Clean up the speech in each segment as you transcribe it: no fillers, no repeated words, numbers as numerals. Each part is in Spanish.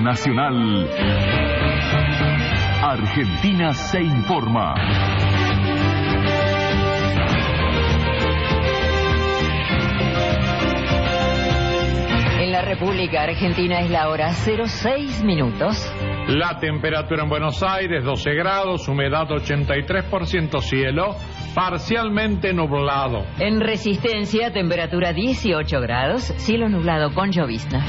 Nacional, Argentina se informa. En la República Argentina es la hora 06 minutos. La temperatura en Buenos Aires 12 grados, humedad 83%, cielo parcialmente nublado. En Resistencia, temperatura 18 grados, cielo nublado con llovizna.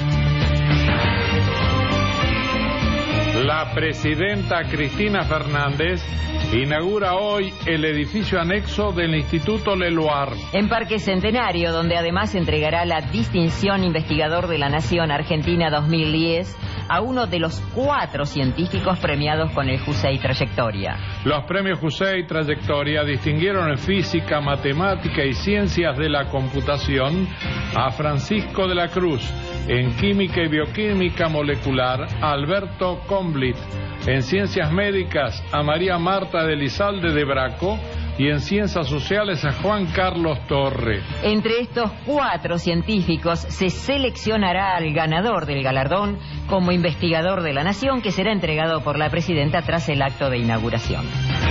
La presidenta Cristina Fernández inaugura hoy el edificio anexo del Instituto Leluar. En Parque Centenario, donde además entregará la distinción Investigador de la Nación Argentina 2010 a uno de los 4 científicos premiados con el Jusey Trayectoria. Los premios Jusey Trayectoria distinguieron en física, matemática y ciencias de la computación a Francisco de la Cruz, en química y bioquímica molecular a Alberto Comblit, en ciencias médicas a María Marta de Elizalde de Braco y en ciencias sociales a Juan Carlos Torre. Entre estos 4 científicos se seleccionará al ganador del galardón como investigador de la nación, que será entregado por la presidenta tras el acto de inauguración.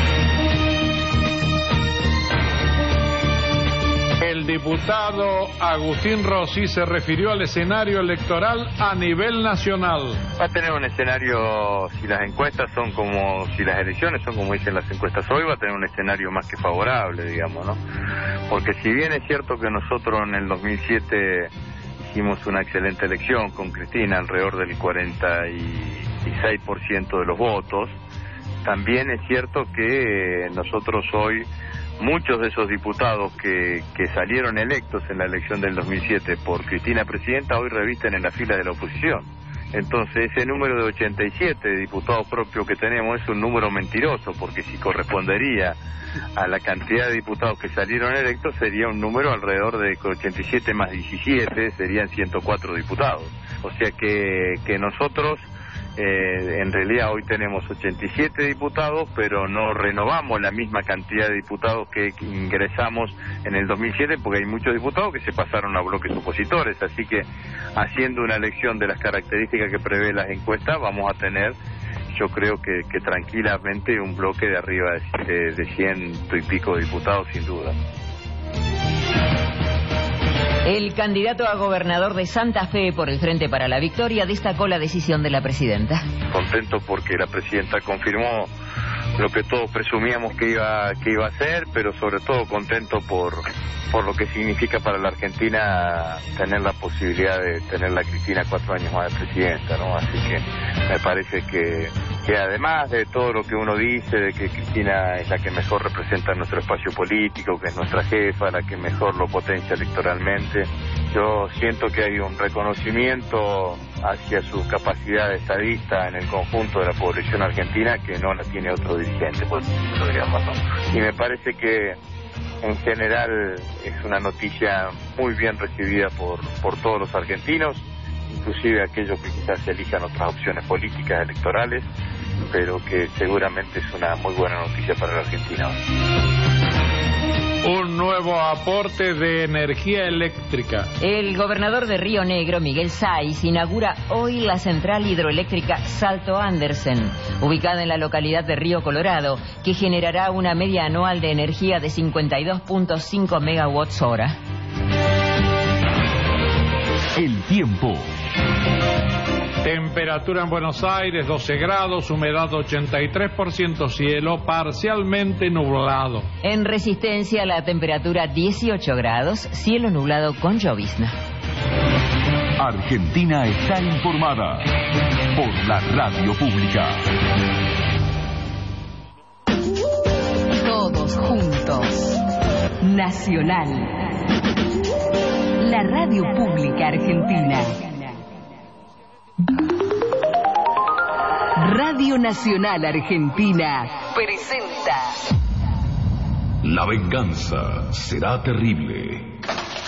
El diputado Agustín Rossi se refirió al escenario electoral a nivel nacional. Va a tener un escenario, si las encuestas son como, si las elecciones son como dicen las encuestas hoy, va a tener un escenario más que favorable, digamos, ¿no? Porque si bien es cierto que nosotros en el 2007 hicimos una excelente elección con Cristina, alrededor del 46% de los votos, también es cierto que nosotros hoy, muchos de esos diputados que salieron electos en la elección del 2007 por Cristina presidenta, hoy revisten en la fila de la oposición. Entonces ese número de 87 diputados propios que tenemos es un número mentiroso, porque si correspondería a la cantidad de diputados que salieron electos sería un número alrededor de 87 más 17, serían 104 diputados. O sea que nosotros en realidad hoy tenemos 87 diputados, pero no renovamos la misma cantidad de diputados que ingresamos en el 2007, porque hay muchos diputados que se pasaron a bloques opositores, así que haciendo una elección de las características que prevé las encuestas, vamos a tener, yo creo que tranquilamente un bloque de arriba de 100 y pico diputados, sin duda. El candidato a gobernador de Santa Fe por el Frente para la Victoria destacó la decisión de la presidenta. Contento porque la presidenta confirmó lo que todos presumíamos que iba a hacer, pero sobre todo contento por lo que significa para la Argentina tener la posibilidad de tener la Cristina 4 años más de presidenta, ¿no? Así que me parece que además de todo lo que uno dice, de que Cristina es la que mejor representa nuestro espacio político, que es nuestra jefa, la que mejor lo potencia electoralmente, yo siento que hay un reconocimiento hacia su capacidad de estadista en el conjunto de la población argentina que no la tiene otro dirigente, digamos, ¿no? Y me parece que en general es una noticia muy bien recibida por todos los argentinos, inclusive aquellos que quizás elijan otras opciones políticas electorales, pero que seguramente es una muy buena noticia para la Argentina. Un nuevo aporte de energía eléctrica. El gobernador de Río Negro, Miguel Sáiz, inaugura hoy la central hidroeléctrica Salto Andersen, ubicada en la localidad de Río Colorado, que generará una media anual de energía de 52.5 megawatts hora. El tiempo. Temperatura en Buenos Aires 12 grados, humedad 83%, cielo parcialmente nublado. En Resistencia la temperatura 18 grados, cielo nublado con llovizna. Argentina está informada por la radio pública. Todos juntos. Nacional. La radio pública argentina. Radio Nacional Argentina presenta La venganza será terrible.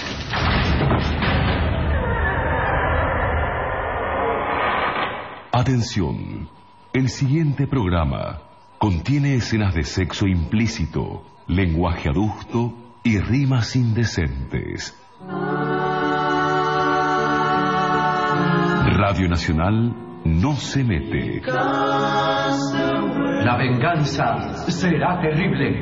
Atención, el siguiente programa contiene escenas de sexo implícito, lenguaje adusto y rimas indecentes. Radio Nacional no se mete. La venganza será terrible.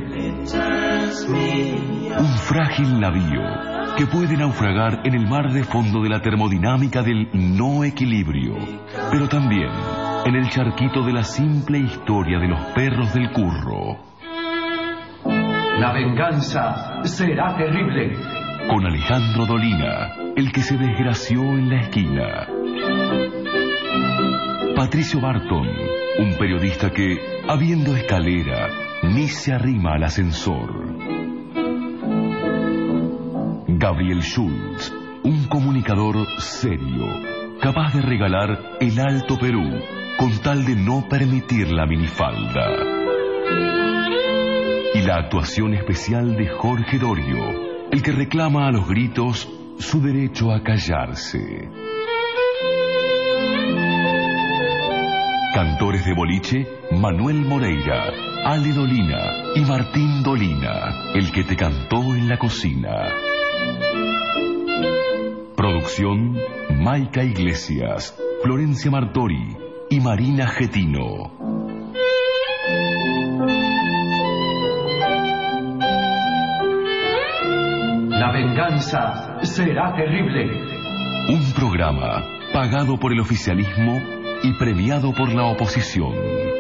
Un frágil navío que puede naufragar en el mar de fondo de la termodinámica del no equilibrio, pero también en el charquito de la simple historia de los perros del curro. La venganza será terrible. Con Alejandro Dolina, el que se desgració en la esquina. Patricio Barton, un periodista que, habiendo escalera, ni se arrima al ascensor. Gabriel Schultz, un comunicador serio, capaz de regalar el Alto Perú con tal de no permitir la minifalda. Y la actuación especial de Jorge Dorio, el que reclama a los gritos su derecho a callarse. Cantores de boliche, Manuel Moreira, Ale Dolina y Martín Dolina, el que te cantó en la cocina. Producción, Maica Iglesias, Florencia Martori y Marina Getino. La venganza será terrible. Un programa pagado por el oficialismo y premiado por la oposición.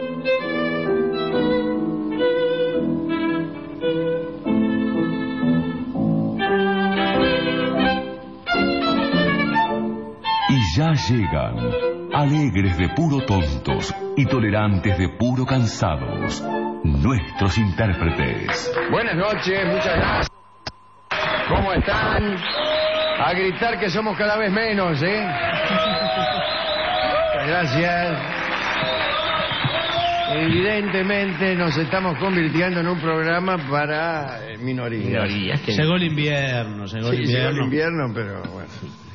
Y ya llegan, alegres de puro tontos y tolerantes de puro cansados, nuestros intérpretes. Buenas noches, muchas gracias. ¿Cómo están? A gritar que somos cada vez menos, ¿eh? Muchas gracias. Evidentemente nos estamos convirtiendo en un programa para minorías. Llegó el invierno, Llegó el invierno, pero bueno.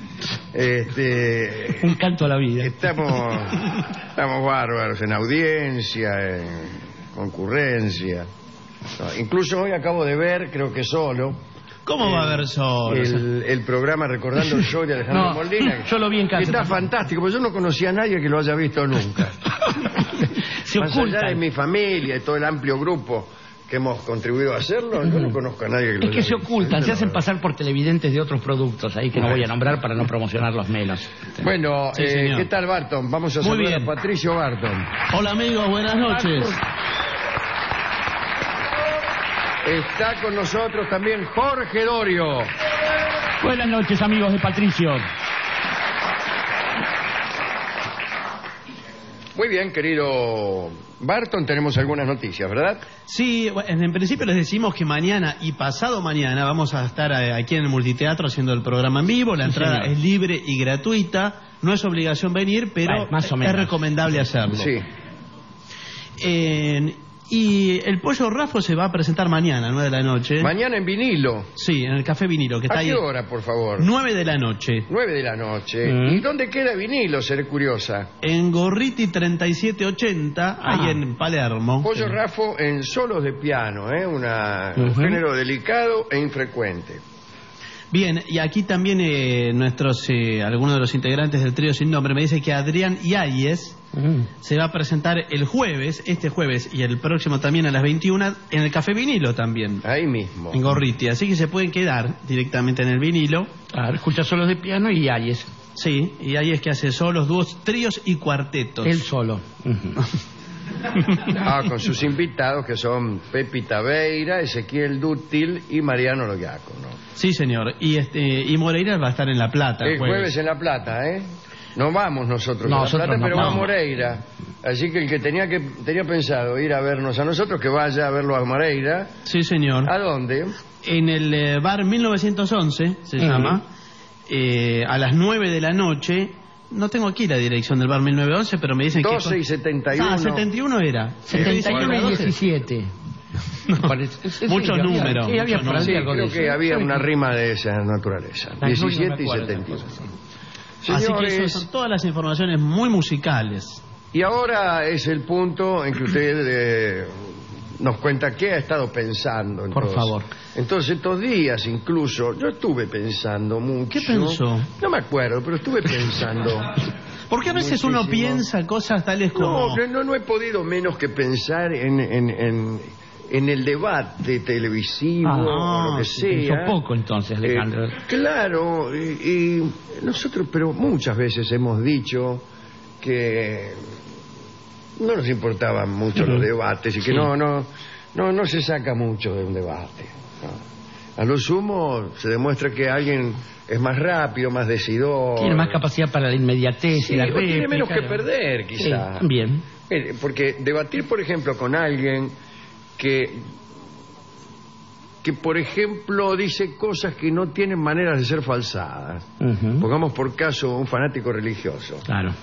Un canto a la vida. Estamos bárbaros en audiencia, en concurrencia. No, incluso hoy acabo de ver, creo que solo... ¿Cómo va a haber solo? El programa Recordando el Show de Alejandro Molina. Yo lo vi en casa. Está fantástico, porque yo no conocía a nadie que lo haya visto nunca. Más allá de mi familia y todo el amplio grupo que hemos contribuido a hacerlo, yo no conozco a nadie que lo haya visto. Es que se ocultan, se hacen pasar por televidentes de otros productos ahí que no voy a nombrar para no promocionarlos menos. Bueno, Sí, ¿qué tal, Barton? Vamos a saludar a Patricio Barton. Hola amigos, buenas noches. Está con nosotros también Jorge Dorio. Buenas noches amigos de Patricio. Muy bien, querido Barton, tenemos algunas noticias, ¿verdad? Sí, en principio les decimos que mañana y pasado mañana vamos a estar aquí en el Multiteatro haciendo el programa en vivo. La entrada es libre y gratuita. No es obligación venir, pero más o menos es recomendable hacerlo. Sí. Y el Pollo Rafo se va a presentar mañana, 9 de la noche. Mañana en vinilo. Sí, en el Café Vinilo, que está ahí. ¿A qué hora, por favor? 9 de la noche. 9 de la noche. ¿Y dónde queda vinilo? Seré curiosa. En Gorriti 3780, ahí en Palermo. Pollo Rafo en solos de piano, un género delicado e infrecuente. Bien, y aquí también algunos de los integrantes del trío Sin Nombre me dice que Adrián Yáñez se va a presentar el jueves, este jueves y el próximo también a las 21 en el Café Vinilo también. Ahí mismo. En Gorriti, así que se pueden quedar directamente en el vinilo. Claro, escucha solos de piano y Yáñez. Sí, y Yáñez que hace solos, dúos, tríos y cuartetos. Él solo. Con sus invitados que son Pepi Tabeira, Ezequiel Dútil y Mariano Logiaco, ¿no? Sí, señor. Y Moreira va a estar en La Plata. El jueves en La Plata, ¿eh? No vamos nosotros a La Plata, pero va Moreira. Así que el que tenía pensado ir a vernos a nosotros, que vaya a verlo a Moreira. Sí, señor. ¿A dónde? En el bar 1911, se llama, a las 9 de la noche. No tengo aquí la dirección del bar 1911, pero me dicen 12 que... y 71. 71 era. 71 y 17. Muchos números. Sí, había por ahí algo de creo eso. que había una rima de esa naturaleza. 17 y 71. Así que esas son todas las informaciones muy musicales. Y ahora es el punto en que usted nos cuenta qué ha estado pensando. Por favor. Entonces, estos días incluso, yo estuve pensando mucho. ¿Qué pensó? No me acuerdo, pero estuve pensando. Porque a veces uno piensa cosas tales como... No he podido menos que pensar en el debate televisivo o lo que sea. Pensó poco entonces, Alejandro. Claro, y nosotros, pero muchas veces hemos dicho que no nos importaban mucho los debates y que no se saca mucho de un debate. A lo sumo se demuestra que alguien es más rápido, más decidor. Tiene más capacidad para la inmediatez y la réplica. Tiene menos que perder, quizá. Sí, bien. Porque debatir, por ejemplo, con alguien que por ejemplo dice cosas que no tienen maneras de ser falsadas. Pongamos por caso un fanático religioso. Claro.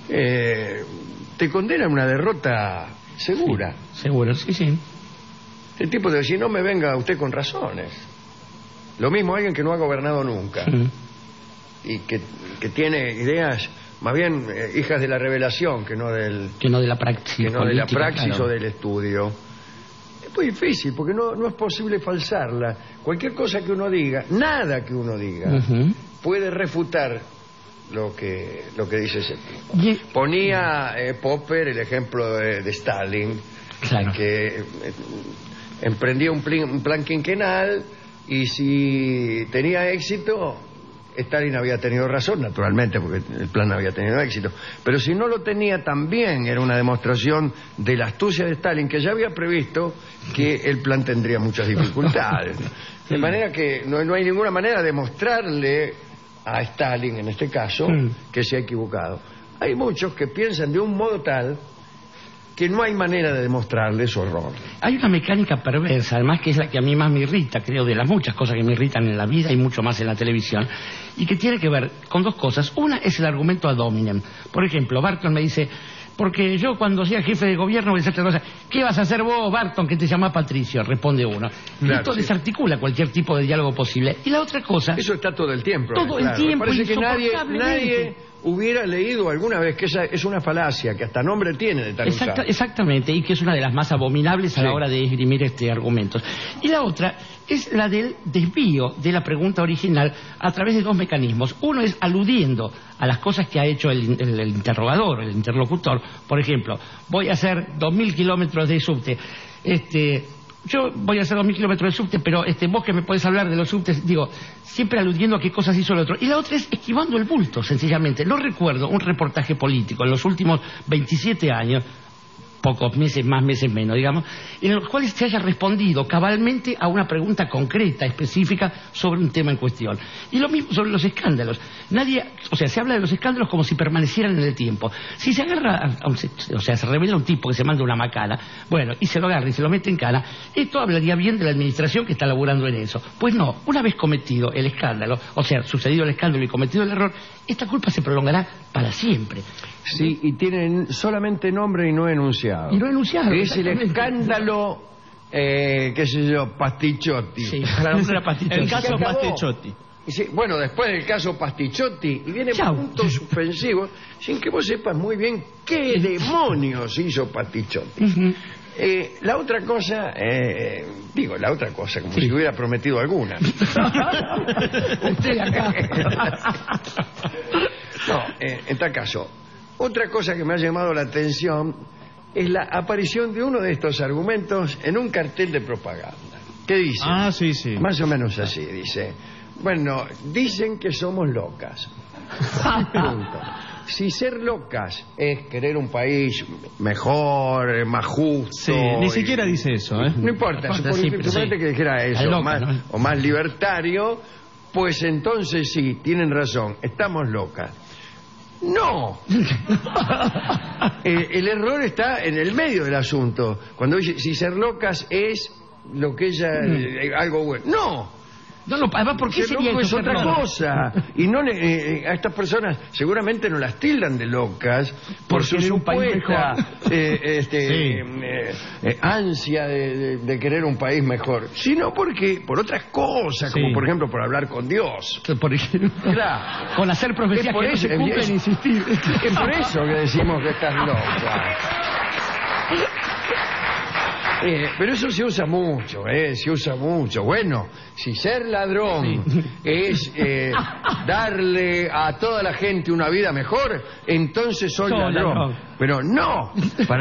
Te condena a una derrota segura. Sí, seguro, sí. El tipo de decir, no me venga usted con razones. Lo mismo alguien que no ha gobernado nunca y que tiene ideas más bien hijas de la revelación que no de la praxis, claro, o del estudio. Es muy difícil porque no es posible falsarla. Cualquier cosa que uno diga, nada que uno diga, puede refutar lo que dice ese tipo. Ponía Popper el ejemplo de Stalin, claro, que emprendía un plan quinquenal y si tenía éxito, Stalin había tenido razón, naturalmente, porque el plan había tenido éxito. Pero si no lo tenía, también era una demostración de la astucia de Stalin, que ya había previsto que el plan tendría muchas dificultades. De manera que no hay ninguna manera de mostrarle a Stalin, en este caso, que se ha equivocado. Hay muchos que piensan de un modo tal que no hay manera de demostrarle su error. Hay una mecánica perversa, además, que es la que a mí más me irrita, creo, de las muchas cosas que me irritan en la vida y mucho más en la televisión, y que tiene que ver con dos cosas. Una es el argumento ad hominem. Por ejemplo, Barton me dice, porque yo cuando sea jefe de gobierno voy a hacer otra cosa. ¿Qué vas a hacer vos, Barton, que te llama Patricio? Responde uno. Claro, esto desarticula cualquier tipo de diálogo posible. Y la otra cosa... Eso está todo el tiempo. Todo el tiempo, parece que nadie hubiera leído alguna vez que esa es una falacia, que hasta nombre tiene de tal usar. Exactamente, y que es una de las más abominables a la hora de esgrimir argumentos. Y la otra es la del desvío de la pregunta original a través de dos mecanismos. Uno es aludiendo a las cosas que ha hecho el interrogador, el interlocutor. Por ejemplo, voy a hacer 2.000 kilómetros de subte. Yo voy a hacer 2.000 kilómetros de subte, pero vos que me podés hablar de los subtes, digo, siempre aludiendo a qué cosas hizo el otro. Y la otra es esquivando el bulto, sencillamente. No recuerdo un reportaje político en los últimos 27 años, pocos meses más, meses menos, digamos, en los cuales se haya respondido cabalmente a una pregunta concreta, específica, sobre un tema en cuestión. Y lo mismo sobre los escándalos. Se habla de los escándalos como si permanecieran en el tiempo. Si se agarra, se revela un tipo que se manda una macana, bueno, y se lo agarra y se lo mete en cana, esto hablaría bien de la administración que está laburando en eso. Pues no, una vez cometido el escándalo, sucedido el escándalo y cometido el error, esta culpa se prolongará para siempre. Sí, y tienen solamente nombre y no enunciado. Es el escándalo, qué sé yo, Pasticiotti. Sí, el caso Pasticiotti. Bueno, después del caso Pasticiotti, y viene puntos suspensivos, sin que vos sepas muy bien qué demonios hizo Pasticiotti. La otra cosa, como si hubiera prometido alguna. Usted acá. No, en tal caso, otra cosa que me ha llamado la atención es la aparición de uno de estos argumentos en un cartel de propaganda. ¿Qué dice? Sí. Más o menos así, dice. Bueno, dicen que somos locas. Pregunto, si ser locas es querer un país mejor, más justo... Sí, ni siquiera dice eso, No importa, suponete que dijera eso, o más libertario, pues entonces sí, tienen razón, estamos locas. No. El error está en el medio del asunto. Cuando dice, si ser locas es lo que ella... algo bueno. No. Además, ¿por qué sería loco? Es otra cosa. Y no a estas personas seguramente no las tildan de locas por su supuesta ansia de querer un país mejor, sino porque por otras cosas, como por ejemplo por hablar con Dios. Por ejemplo, claro, con hacer profecías que no se cumplen, insistir. Es por eso que decimos que estás loca. Pero eso se usa mucho, se usa mucho. Bueno, si ser ladrón es darle a toda la gente una vida mejor, entonces soy ladrón. Pero no,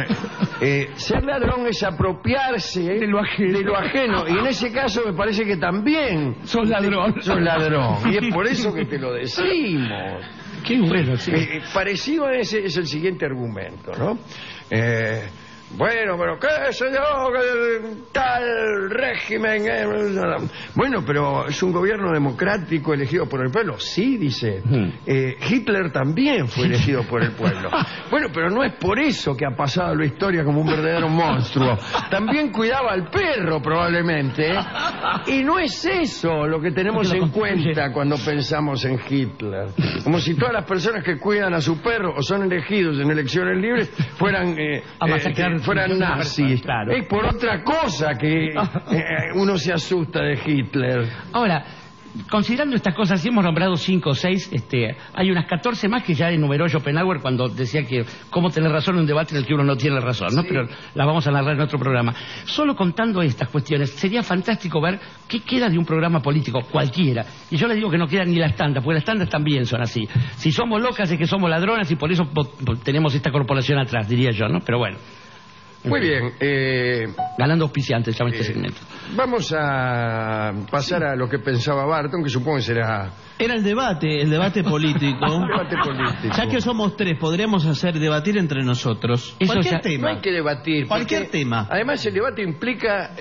ser ladrón es apropiarse de lo ajeno. Y en ese caso me parece que también sos ladrón. Y es por eso que te lo decimos. Qué bueno, sí. Parecido a ese es el siguiente argumento, ¿no? Bueno, pero qué sé yo, tal régimen. Bueno, pero es un gobierno democrático elegido por el pueblo. Sí, dice. Hitler también fue elegido por el pueblo. Bueno, pero no es por eso que ha pasado a la historia como un verdadero monstruo. También cuidaba al perro, probablemente. Y no es eso lo que tenemos en cuenta cuando pensamos en Hitler. Como si todas las personas que cuidan a su perro o son elegidos en elecciones libres fueran nazis. Claro. Es por otra cosa que uno se asusta de Hitler. Ahora, considerando estas cosas, si hemos nombrado 5 o 6, hay unas 14 más que ya enumeró Schopenhauer cuando decía que cómo tener razón en un debate en el que uno no tiene razón, ¿no? Sí. Pero las vamos a narrar en otro programa. Solo contando estas cuestiones, sería fantástico ver qué queda de un programa político, cualquiera. Y yo les digo que no queda ni la estándar, porque las estándar también son así. Si somos locas es que somos ladronas y por eso tenemos esta corporación atrás, diría yo, ¿no? Pero bueno. Muy bien. Ganando auspiciantes, llama este segmento. Vamos a pasar a lo que pensaba Barton, que supongo que será... Era el debate político. Ya que somos 3, podríamos debatir entre nosotros. Cualquier tema. No hay que debatir. Cualquier tema. Además, el debate implica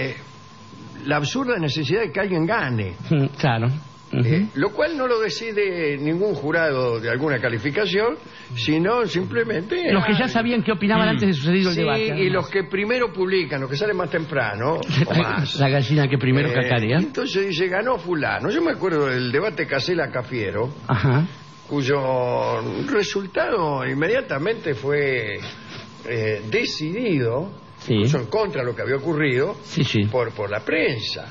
la absurda necesidad de que alguien gane. Claro. Lo cual no lo decide ningún jurado de alguna calificación, sino simplemente... Los que ya sabían qué opinaban antes de sucedido el debate. Y los que primero publican, los que salen más temprano, o más. La gallina que primero cacarea. Entonces dice, ganó fulano. Yo me acuerdo del debate Casella-Cafiero, cuyo resultado inmediatamente fue decidido, incluso en contra de lo que había ocurrido, por la prensa.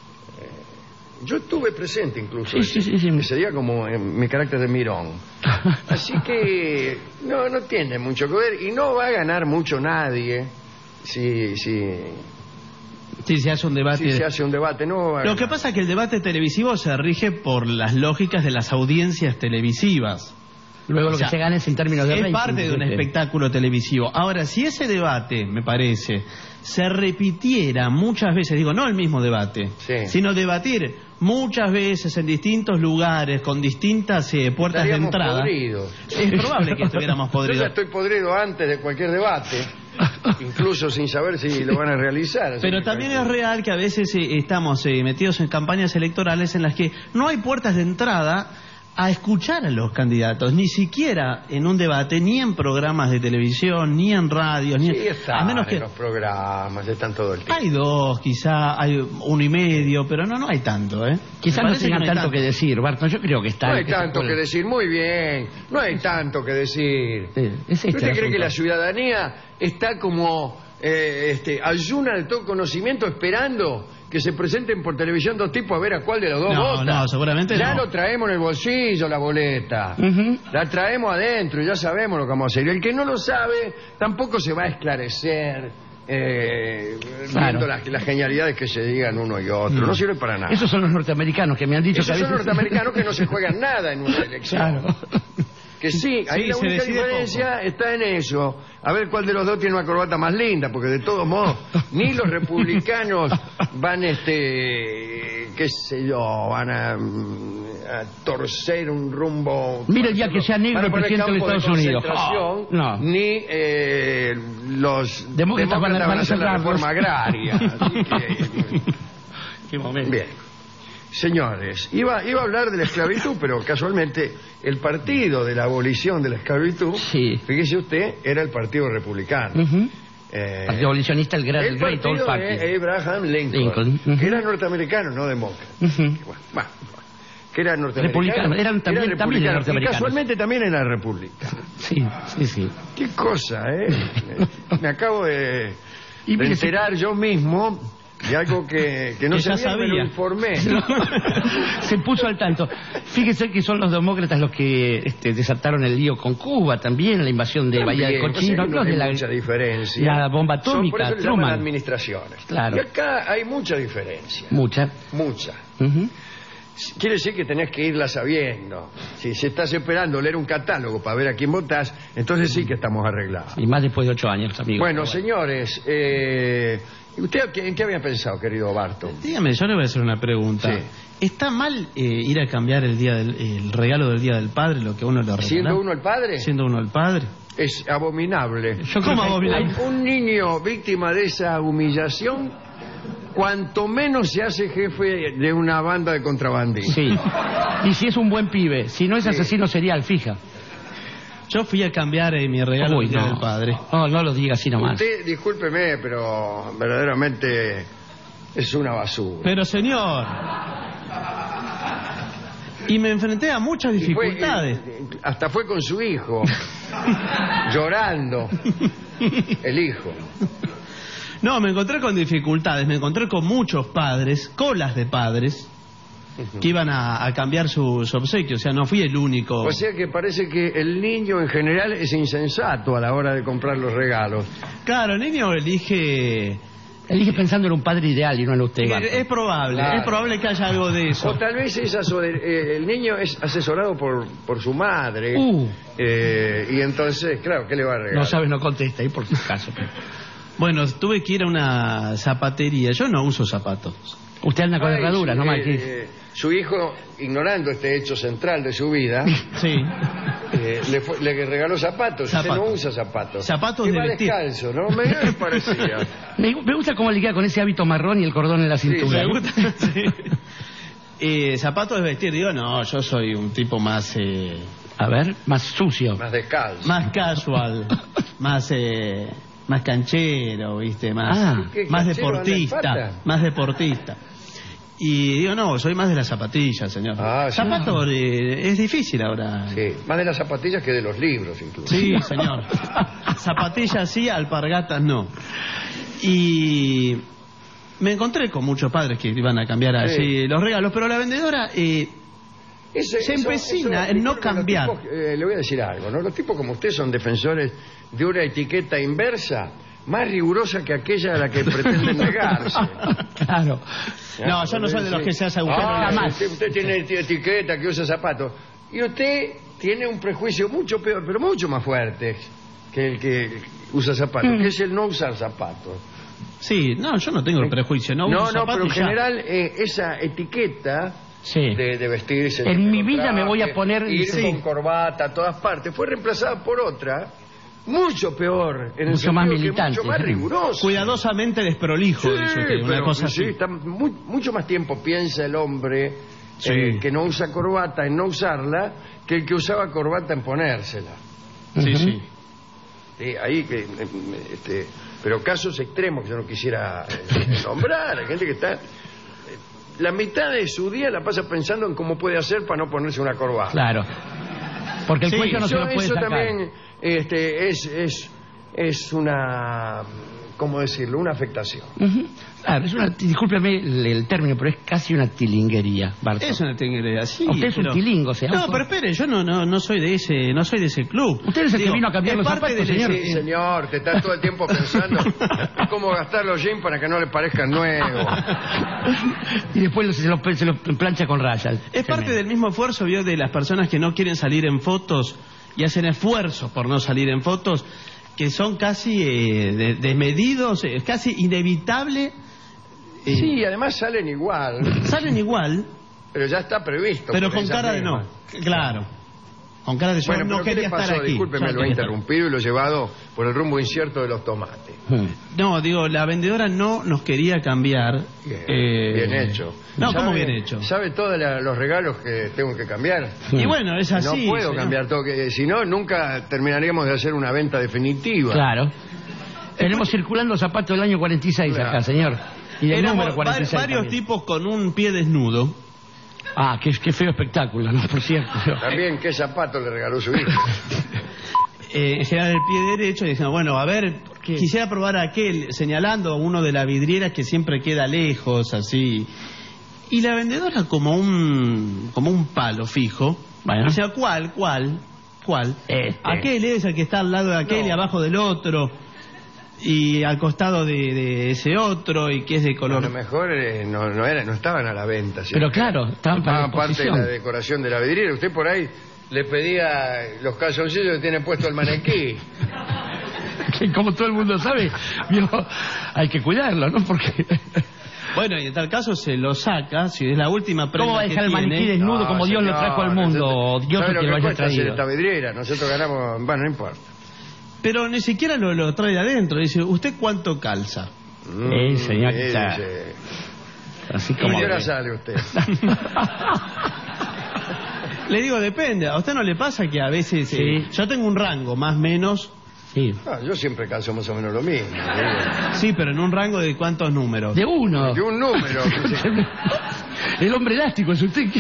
Yo estuve presente incluso ese día como en mi carácter de mirón. Así que no tiene mucho que ver y no va a ganar mucho nadie si se hace un debate. Si se hace un debate, no. Lo que pasa es que el debate televisivo se rige por las lógicas de las audiencias televisivas. Luego lo que se gana es en términos de rating. Es parte de un espectáculo televisivo. Ahora, si ese debate, me parece, se repitiera muchas veces, digo, no el mismo debate, sino debatir muchas veces en distintos lugares, con distintas puertas de entrada. Podridos. Es probable que estuviéramos podridos. Yo ya estoy podrido antes de cualquier debate, incluso sin saber si lo van a realizar. Pero también es real que a veces estamos metidos en campañas electorales en las que no hay puertas de entrada a escuchar a los candidatos, ni siquiera en un debate, ni en programas de televisión, ni en radio, ni a menos que en los programas están todo el tiempo. Hay 2, quizá hay 1,5, pero no hay tanto, Quizás no tengan tanto que decir, Barton. Yo creo que está. No hay tanto que decir, muy bien. No hay tanto que decir. ¿Usted cree que la ciudadanía está como ayuna de todo conocimiento esperando que se presenten por televisión 2 tipos a ver a cuál de los 2 vota? No, seguramente ya lo traemos en el bolsillo, la boleta. La traemos adentro y ya sabemos lo que vamos a hacer. Y el que no lo sabe tampoco se va a esclarecer viendo las genialidades que se digan uno y otro. No sirve para nada. Esos son los norteamericanos que me han dicho Esos son norteamericanos que no se juegan nada en una elección. Que ahí la única diferencia está en eso. A ver cuál de los 2 tiene una corbata más linda, porque de todos modos ni los republicanos van qué sé yo, van a torcer un rumbo. Mira el día que sea negro el presidente de Estados Unidos. Ni los demócratas van a hacer la reforma agraria. Qué momento. Bien. Señores, iba a hablar de la esclavitud, pero casualmente el partido de la abolición de la esclavitud, fíjese usted, era el Partido Republicano. Partido abolicionista, el Great Old Party. De Abraham Lincoln. Que era norteamericano, no demócrata. Que era norteamericano. Eran también norteamericanos. Y casualmente también era republicano. Sí. Qué cosa, Me acabo de enterar yo mismo Y algo que no Que ya sabía, me lo sabía. informé. Se puso al tanto. Fíjese que son los demócratas los que desataron el lío con Cuba también, la invasión de Bahía del También, Cochino, no los hay de mucha diferencia. la bomba Por atómica, eso le llaman Truman. administraciones. Claro. Y acá hay mucha diferencia. Mucha. Mucha. Ujú. Quiere decir que tenés que irla sabiendo. Si estás esperando leer un catálogo para ver a quién votás, entonces sí que estamos arreglados. Y más después de 8 años, amigos. Bueno, señores, ¿usted en qué había pensado, querido Barton? Dígame, yo le voy a hacer una pregunta. Sí. ¿Está mal ir a cambiar el regalo del Día del Padre, lo que uno le regala? ¿Siendo uno el padre? Siendo uno el padre. Es abominable. Yo creo que abominable. Un niño víctima de esa humillación, cuanto menos se hace jefe de una banda de contrabandistas. Sí. Y si es un buen pibe, si no es asesino serial, fija. Yo fui a cambiar mi regalo Uy, del Día no. del Padre. No, no lo diga así nomás. Usted, discúlpeme, pero verdaderamente es una basura. Pero señor... Y me enfrenté a muchas Y fue, dificultades. hasta fue con su hijo, llorando, el hijo. No, me encontré con dificultades, me encontré con muchos padres, colas de padres, que iban a cambiar sus obsequios, o sea, no fui el único. O sea que parece que el niño en general es insensato a la hora de comprar los regalos. Claro, el niño elige pensando en un padre ideal y no en usted. Barton. Es probable, Claro. es probable que haya algo de eso. O tal vez el niño es asesorado por su madre. Y entonces, claro, ¿qué le va a regalar? No sabe, no contesta, ahí por su caso. Bueno, tuve que ir a una zapatería, yo no uso zapatos. Usted anda con Ay, herradura, ¿no? Su hijo, ignorando este hecho central de su vida, Sí. le regaló zapatos. Usted Zapatos. no usa zapatos. Zapatos Y de va vestir. descalzo, ¿no? Me parecía. Me gusta cómo le queda con ese hábito marrón y el cordón en la cintura. ¿Me gusta? Sí. Zapatos de vestir, digo, no, yo soy un tipo más... A ver, más sucio. Más descalzo. más casual, más canchero, ¿viste? Más, ¿Qué más canchero anda en deportista, pata? más deportista. Y digo, no, soy más de las zapatillas, señor. Ah, sí. Zapatos es difícil ahora. Sí, más de las zapatillas que de los libros, incluso. Sí, señor. Zapatillas sí, alpargatas no. Y me encontré con muchos padres que iban a cambiar así los regalos, pero la vendedora se empecina en no cambiar. Tipos, le voy a decir algo, ¿no? Los tipos como usted son defensores de una etiqueta inversa más rigurosa que aquella a la que pretenden negarse. Claro. No, yo no soy de los que se hace agujero en la jamás. Usted tiene etiqueta que usa zapatos. Y usted tiene un prejuicio mucho peor, pero mucho más fuerte que el que usa zapatos, que es el no usar zapatos. Sí, no, yo no tengo el prejuicio, no uso zapatos pero en y ya. general esa etiqueta Sí. de vestirse... En de mi vida traje, me voy a poner... ir Sí. con corbata a todas partes, fue reemplazada por otra mucho peor, en el Mucho más sentido que militante, mucho más sí. rigurosa. Cuidadosamente desprolijo, Sí, dice usted, una pero cosa sí, así. está mucho más tiempo piensa el hombre Sí. que no usa corbata en no usarla que el que usaba corbata en ponérsela. Sí, sí. Sí, ahí pero casos extremos que yo no quisiera nombrar. Hay gente que está la mitad de su día la pasa pensando en cómo puede hacer para no ponerse una corbata. Claro. Porque el Sí, cuello no se lo puede Eso sacar. también es una, ¿cómo decirlo? Una afectación. Ujú. Claro, discúlpeme el término, pero es casi una tilinguería, Barton. Es una tinguería, sí. Usted es un pero- tilingo, ¿se No, llama? pero espere, yo no soy de ese club. Usted es el que Digo, vino a cambiar es los parte zapatos, del- señor. Sí, señor, te está todo el tiempo pensando cómo gastar los jeans para que no le parezcan nuevos. Y después se lo plancha con rayas. Es parte del mismo esfuerzo, vio, de las personas que no quieren salir en fotos y hacen esfuerzos por no salir en fotos, que son casi desmedidos, es casi inevitable. Sí, además salen igual, Salen igual, pero ya está previsto. pero por con esa cara de misma. no. Claro. Con cara de yo Bueno, no pero ¿qué quería le pasó? estar aquí. Discúlpeme, Yo lo no he quería estar. interrumpido y lo he llevado por el rumbo incierto de los tomates. No, digo, la vendedora no nos quería cambiar. Bien hecho. No, ¿cómo ¿Sabe- bien hecho? ¿Sabe todos los regalos que tengo que cambiar? Y bueno, es así. No puedo señor. cambiar todo, que si no, nunca terminaríamos de hacer una venta definitiva. Claro. Tenemos circulando zapatos del año 46 Claro. acá, señor. Y del Éramos número 46 varios también. tipos con un pie desnudo. Ah, qué feo espectáculo, ¿no? Por cierto. También, ¿qué zapato le regaló su hijo? en general el pie derecho, y diciendo, bueno, a ver, quisiera probar aquel, señalando a uno de las vidrieras que siempre queda lejos, así. Y la vendedora como un palo fijo, Bueno. o sea, ¿cuál? Aquel es el que está al lado de aquel y abajo del otro, y al costado de ese otro, y que es de color... A lo mejor no estaban a la venta. ¿sí? Pero claro, estaban para parte de exposición. la decoración de la vidriera. Usted por ahí le pedía los calzoncillos que tiene puesto el maniquí. Que como todo el mundo sabe, hay que cuidarlo, ¿no? Porque... Bueno, y en tal caso se lo saca, si es la última prenda. ¿Cómo va a dejar el maniquí desnudo como Dios lo trajo al mundo? Dios ¿sabe que lo lo que haya cuesta hacer traído. esta vidriera? Nosotros ganamos... Bueno, no importa. Pero ni siquiera lo trae de adentro. Dice, ¿usted cuánto calza? Señorita. Así ¿Y como... qué hora sale usted? Le digo, depende. ¿A usted no le pasa que a veces... Sí. yo tengo un rango, más o menos... Sí. Yo siempre calzo más o menos lo mismo. Sí, pero en un rango de cuántos números. De uno. De un número. El hombre elástico es usted.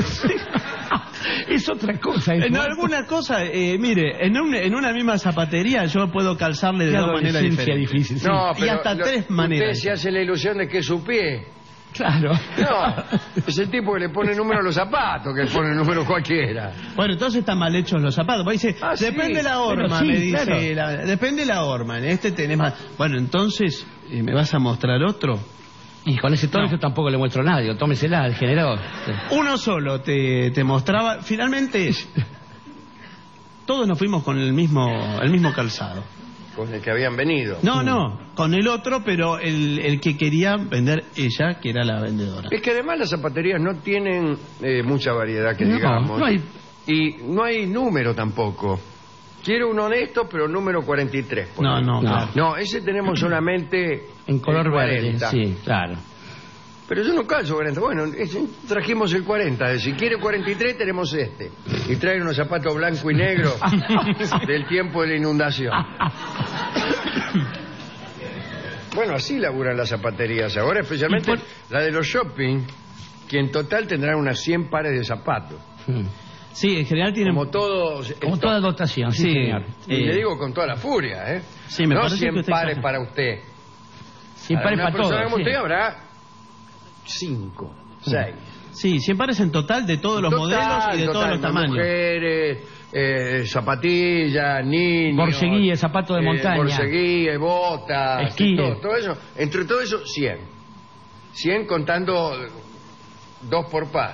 Es otra cosa. En alguna cosa, mire, en una misma zapatería yo puedo calzarle de dos maneras diferentes. Difícil, sí. No, Y pero hasta tres maneras. Usted se hace la ilusión de que es su pie. Claro. No, es el tipo que le pone número a los zapatos, que le pone número cualquiera. Bueno, entonces están mal hechos los zapatos. Pues dice, Ah, depende sí. la horma, Pero sí, me dice. claro. Depende la horma. En este tenés más. Bueno, entonces, ¿me vas a mostrar otro? Y con ese tono yo tampoco le muestro a nadie. Tómesela al generador. Uno solo te mostraba. Finalmente, todos nos fuimos con el mismo calzado. Con el que habían venido. No, con el otro, pero el que quería vender ella, que era la vendedora. Es que además las zapaterías no tienen mucha variedad, que digamos. No hay... Y no hay número tampoco. Quiero uno de estos, pero número 43. por ejemplo. Claro. No, ese tenemos solamente En color el verde, 40. sí, claro. Pero yo no calzo 40. Bueno, trajimos el 40. Si quiere 43, tenemos este. Y trae unos zapatos blanco y negro del tiempo de la inundación. Bueno, así laburan las zapaterías ahora, especialmente la de los shopping, que en total tendrán unas 100 pares de zapatos. Sí, en general tienen... Como todos... Como toda dotación, sí, señor. Y le digo con toda la furia, ¿eh? Sí, me no parece 100 que usted pares exagera. para usted. 100 pares para todos. Como sí. usted habrá 5, 6. Sí, 100 pares en total de todos los modelos y de todos los tamaños. Mujeres, zapatillas, niños. Borseguíe, zapato de montaña. Borseguíe, botas. Esquíes. Todo eso. Entre todo eso, 100. 100 contando 2 por par.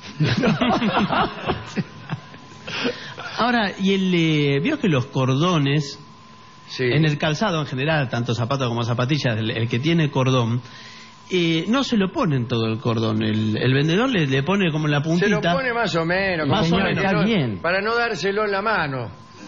Ahora, vio que los cordones, Sí. en el calzado en general, tanto zapatos como zapatillas, el que tiene cordón, no se lo pone en todo el cordón. El vendedor le pone como en la puntita. Se lo pone más o menos. Más como o para menos, que está no- bien. Para no dárselo en la mano.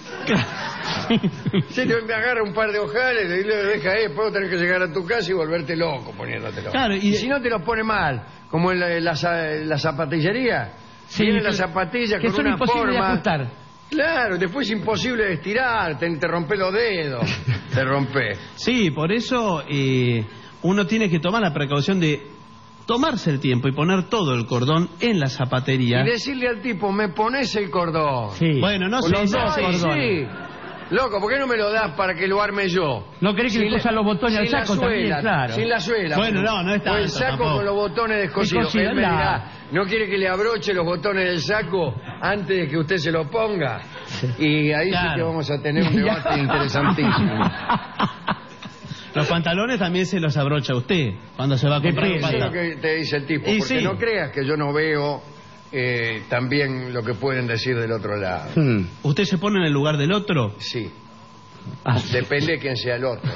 Se te agarra un par de ojales y lo deja ahí, después tenés que llegar a tu casa y volverte loco poniéndotelo. Claro, y si no te lo pone mal, como en la zapatillería, Sí, tiene que- las zapatillas que con son una imposibles de forma. ajustar. Claro, después es imposible de estirar, te rompe los dedos, te rompe. Sí, por eso uno tiene que tomar la precaución de tomarse el tiempo y poner todo el cordón en la zapatería. Y decirle al tipo, me pones el cordón. Sí. Bueno, no O sé. los dos Ay, cordones. Sí. Loco, ¿por qué no me lo das para que lo arme yo? ¿No querés que le cosan los botones al sin la saco también? suela, Claro. Sin la suela. Bueno, no es O tanto el saco tampoco. con los botones descosidos. Descosido, Él me no. dirá, ¿no quiere que le abroche los botones del saco antes de que usted se lo ponga? Y ahí sí Claro. que vamos a tener un debate interesantísimo. Los pantalones también se los abrocha usted cuando se va a comprar un Eso es lo pantalón. que te dice el tipo, Y porque sí. no creas que yo no veo también lo que pueden decir del otro lado. ¿Usted se pone en el lugar del otro? Sí. Ah, Depende de quién sea el otro.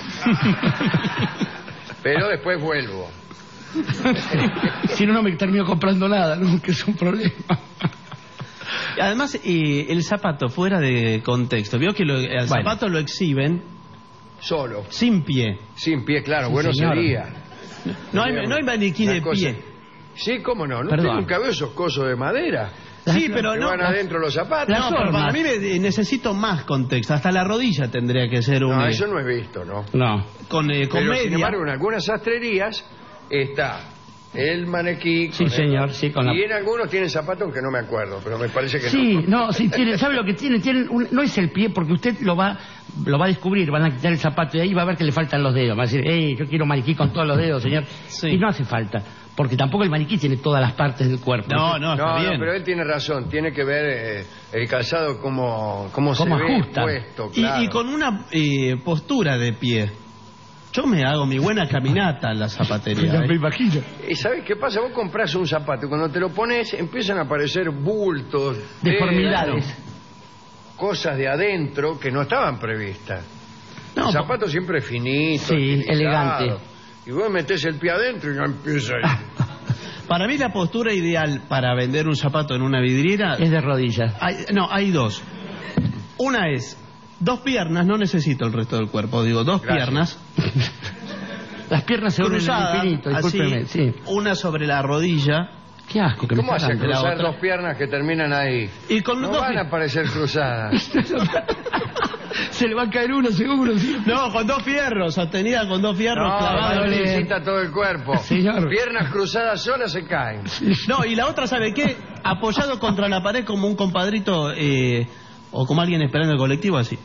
Pero después vuelvo. si no, no me termino comprando nada, ¿no? Que es un problema. Además, el zapato fuera de contexto. Vio que el zapato lo exhiben Solo. sin pie. Sin pie, claro. Sí, Bueno señor. sería. No hay maniquí Una de cosa- pie. Sí, cómo no. ¿No Perdón. usted nunca veo esos cosos de madera? Sí, pero Que no. van adentro los zapatos. No, pero para mí necesito más contexto. Hasta la rodilla tendría que ser un. No, eso no he visto, ¿no? No. Con Pero sin media. embargo, en algunas sastrerías está El maniquí. Sí, señor, sí, con la... Y en algunos tienen zapatos, aunque no me acuerdo, pero me parece que sí, no. no, sí, tiene, ¿sabe lo que tiene? No es el pie, porque usted lo va a descubrir, van a quitar el zapato y ahí va a ver que le faltan los dedos. Va a decir, yo quiero maniquí con todos los dedos, señor. Sí. Y no hace falta, porque tampoco el maniquí tiene todas las partes del cuerpo. No, pero él tiene razón, tiene que ver el calzado cómo se ve puesto, claro. Y con una postura de pie. Yo me hago mi buena caminata en la zapatería. Me imagino. ¿Y sabes qué pasa? Vos compras un zapato y cuando te lo pones empiezan a aparecer bultos, deformidades, cosas de adentro que no estaban previstas. El zapato siempre es finito, sí, elegante. Y vos metés el pie adentro y ya empieza ahí. Para mí la postura ideal para vender un zapato en una vidriera es de rodillas. Hay dos. Una es 2 piernas, no necesito el resto del cuerpo, digo 2 piernas. Las piernas se unen cruzadas, en el infinito, discúlpeme. Sí. Una sobre la rodilla. Qué asco que ¿Cómo me hace cruzar 2 piernas que terminan ahí? Y con no dos van a aparecer cruzadas. Se le va a caer uno seguro. ¿Sí? No, con 2 fierros, sostenida con 2 fierros clavados. No necesita todo el cuerpo. Señor. Piernas cruzadas solas se caen. No, y la otra, ¿sabe qué? Apoyado contra la pared como un compadrito o como alguien esperando el colectivo, así.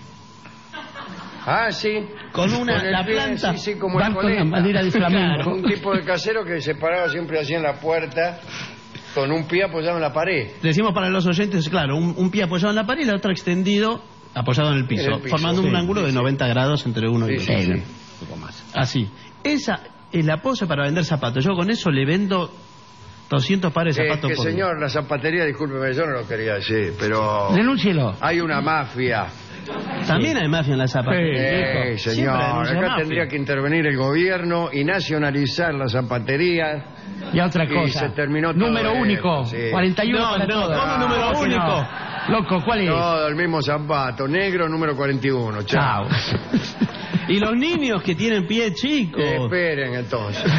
Ah, sí. Con la pie, planta. Sí, como van con la manera de flamenco. Un tipo de casero que se paraba siempre así en la puerta con un pie apoyado en la pared. Decimos para los oyentes, claro, un pie apoyado en la pared y el otro extendido apoyado en el piso, formando un ángulo de 90 grados entre uno y otro. Sí. Así. Esa es la pose para vender zapatos. Yo con eso le vendo 200 pares de zapatos por señor, día. La zapatería, discúlpeme, yo no lo quería decir, pero... Denúncielo. Hay una mafia. También hay mafia en la zapatería. Señor, acá tendría que intervenir el gobierno y nacionalizar la zapatería. Y otra cosa. Y se terminó todo. Número único. 41 para todos. ¿Cómo número único? Loco, ¿cuál es? Todo el mismo zapato, negro, número 41. Chao. Y los niños que tienen pie chicos. Esperen entonces.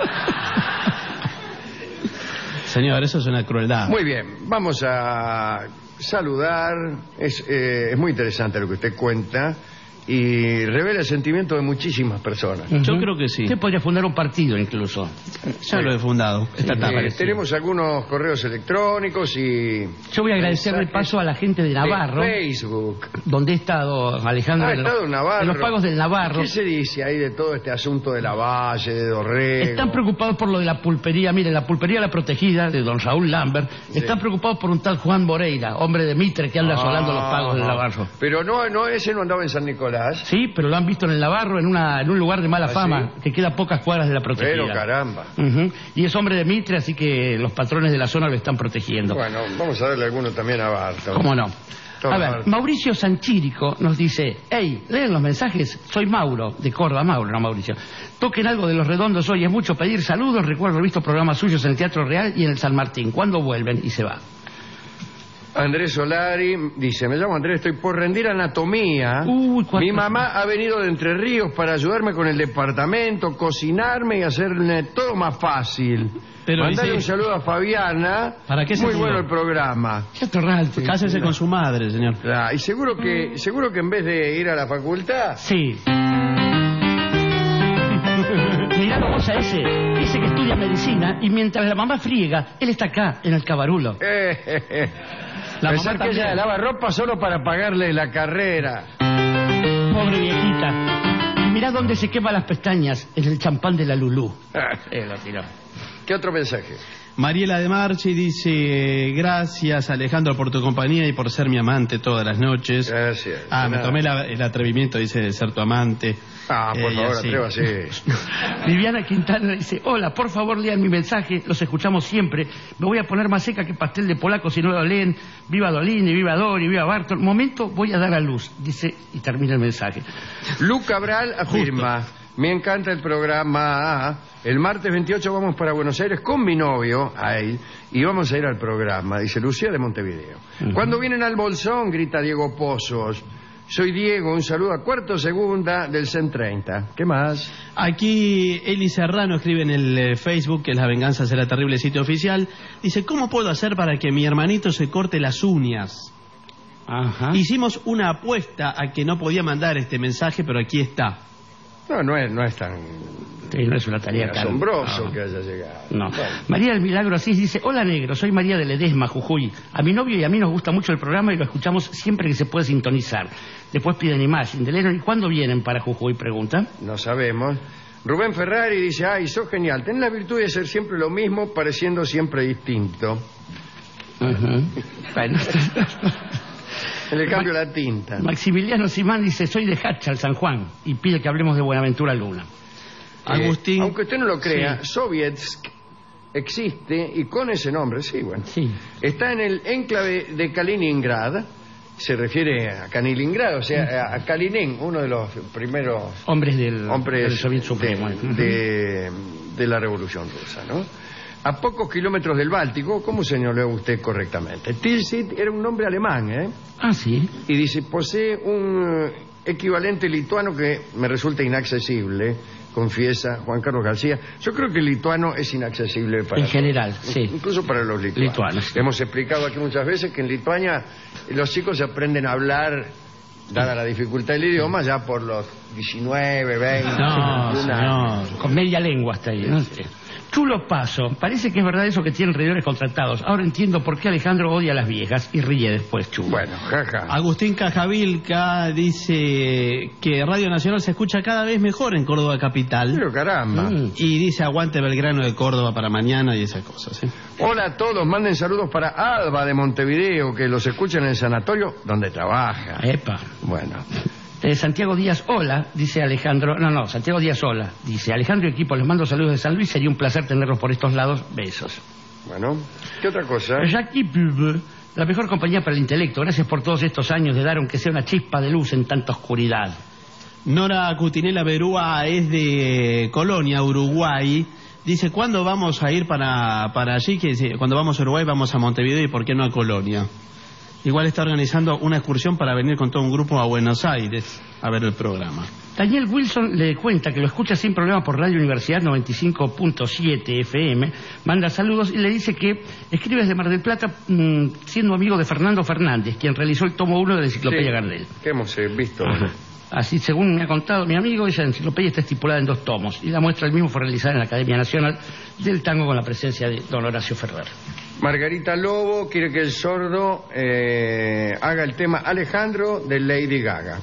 Señor, eso es una crueldad. Muy bien, vamos a saludar. Es muy interesante lo que usted cuenta y revela el sentimiento de muchísimas personas. Yo creo que sí. Usted podría fundar un partido incluso. Ya lo he fundado. Tenemos algunos correos electrónicos y... Yo voy a agradecer de paso a la gente de Navarro. Facebook. Donde he estado, Alejandro. Ha estado en Navarro. En los pagos del Navarro. ¿Qué se dice ahí de todo este asunto de la Valle, de Dorrego? Están preocupados por lo de la pulpería. Miren, la pulpería La Protegida, de don Raúl Lambert. Sí. Están preocupados por un tal Juan Moreira, hombre de Mitre, que anda asolando los pagos del Navarro. Pero ese no andaba en San Nicolás. Sí, pero lo han visto en el Navarro, en un lugar de mala fama, ¿sí? Que queda a pocas cuadras de La Protegida. Pero caramba. Y es hombre de Mitre, así que los patrones de la zona lo están protegiendo. Bueno, vamos a darle alguno también a Barton. ¿Cómo no? A ver, Mauricio Sanchírico nos dice: hey, leen los mensajes, soy Mauro, de Córdoba. Mauro, no Mauricio. Toquen algo de Los Redondos hoy, es mucho pedir. Saludos, recuerdo haber visto programas suyos en el Teatro Real y en el San Martín. ¿Cuándo vuelven? Y se va. Andrés Solari dice: me llamo Andrés, estoy por rendir anatomía. Mi mamá ha venido de Entre Ríos para ayudarme con el departamento, cocinarme y hacerme todo más fácil. Mandale un saludo a Fabiana. ¿Para qué? Muy bueno el programa. Cásese con su madre, señor. Y seguro que en vez de ir a la facultad... Sí. Mirá la cosa ese que estudia medicina y mientras la mamá friega, él está acá, en el Cabarulo. La mamá que ella lava ropa solo para pagarle la carrera. Pobre viejita. Y mirá dónde se quema las pestañas, en el champán de la Lulú. Lo tiró. ¿Qué otro mensaje? Mariela de Marchi dice: gracias, Alejandro, por tu compañía y por ser mi amante todas las noches. Gracias. Me tomé el atrevimiento, dice, de ser tu amante. Por favor, atrévase. Viviana Quintana dice: hola, por favor lean mi mensaje, los escuchamos siempre. Me voy a poner más seca que pastel de polaco si no lo leen. Viva Dolini, viva Dori, viva Barton. Momento, voy a dar a luz, dice, y termina el mensaje. Lu Cabral afirma: me encanta el programa. El martes 28 vamos para Buenos Aires con mi novio, y vamos a ir al programa, dice Lucía de Montevideo. Cuando vienen al Bolsón, grita Diego Pozos. Soy Diego, un saludo a Cuarto Segunda del CEN 30. ¿Qué más? Aquí Eli Serrano escribe en el Facebook, que La Venganza Será Terrible, sitio oficial. Dice: ¿cómo puedo hacer para que mi hermanito se corte las uñas? Ajá. Hicimos una apuesta a que no podía mandar este mensaje, pero aquí está. No es tan Sí, no es una tarea tan asombroso que haya llegado. No. Bueno. María del Milagro Asís dice: hola negro, soy María de Ledesma, Jujuy. A mi novio y a mí nos gusta mucho el programa y lo escuchamos siempre que se puede sintonizar. Después piden imagen de Lennon. ¿Y cuándo vienen para Jujuy? Pregunta. No sabemos. Rubén Ferrari dice: ay, sos genial, tenés la virtud de ser siempre lo mismo, pareciendo siempre distinto. Bueno. En el cambio la tinta. Maximiliano Simán dice: soy de Hachal, San Juan, y pide que hablemos de Buenaventura Luna. Agustín. Aunque usted no lo crea, Sí. Sovietsk existe y con ese nombre, sí, bueno. Sí. Está en el enclave de Kaliningrad, se refiere a Kaliningrad, o sea, a Kalinin, uno de los primeros Hombres del hombres Soviet Supremo. de la Revolución Rusa, ¿no? A pocos kilómetros del Báltico, ¿cómo señaló usted correctamente? Tilsit era un nombre alemán, ¿eh? Ah, sí. Y dice, posee un equivalente lituano que me resulta inaccesible, confiesa Juan Carlos García. Yo creo que el lituano es inaccesible para En todos. general, sí. Incluso para los lituanos. Hemos explicado aquí muchas veces que en Lituania los chicos aprenden a hablar, dada la dificultad del idioma, ya por los 19, 20... No, de un señor. año. Con media lengua hasta ahí, ¿no? Chulo Paso, parece que es verdad eso que tienen reidores contratados. Ahora entiendo por qué Alejandro odia a las viejas y ríe después, Chulo. Bueno, jaja. Agustín Cajavilca dice que Radio Nacional se escucha cada vez mejor en Córdoba Capital. Pero caramba. Y dice aguante Belgrano de Córdoba para mañana y esas cosas. ¿Eh? Hola a todos, manden saludos para Alba de Montevideo, que los escuchan en el sanatorio donde trabaja. Epa. Bueno. Santiago Díaz, hola, dice Alejandro. No, Santiago Díaz, hola. Dice Alejandro y equipo, les mando saludos de San Luis. Sería un placer tenerlos por estos lados. Besos. Bueno, ¿qué otra cosa? Jackie Pub, la mejor compañía para el intelecto. Gracias por todos estos años de dar aunque sea una chispa de luz en tanta oscuridad. Nora Cutinela Berúa es de Colonia, Uruguay. Dice, ¿cuándo vamos a ir para allí? Que dice, cuando vamos a Uruguay vamos a Montevideo y ¿por qué no a Colonia? Igual está organizando una excursión para venir con todo un grupo a Buenos Aires a ver el programa. Daniel Wilson le cuenta que lo escucha sin problema por Radio Universidad 95.7 FM, manda saludos y le dice que escribe desde Mar del Plata siendo amigo de Fernando Fernández, quien realizó el tomo 1 de la Enciclopedia Gardel. Que hemos visto. Así, según me ha contado mi amigo, esa enciclopedia está estipulada en 2 tomos y la muestra del mismo fue realizada en la Academia Nacional del Tango con la presencia de don Horacio Ferrer. Margarita Lobo quiere que el sordo haga el tema Alejandro de Lady Gaga.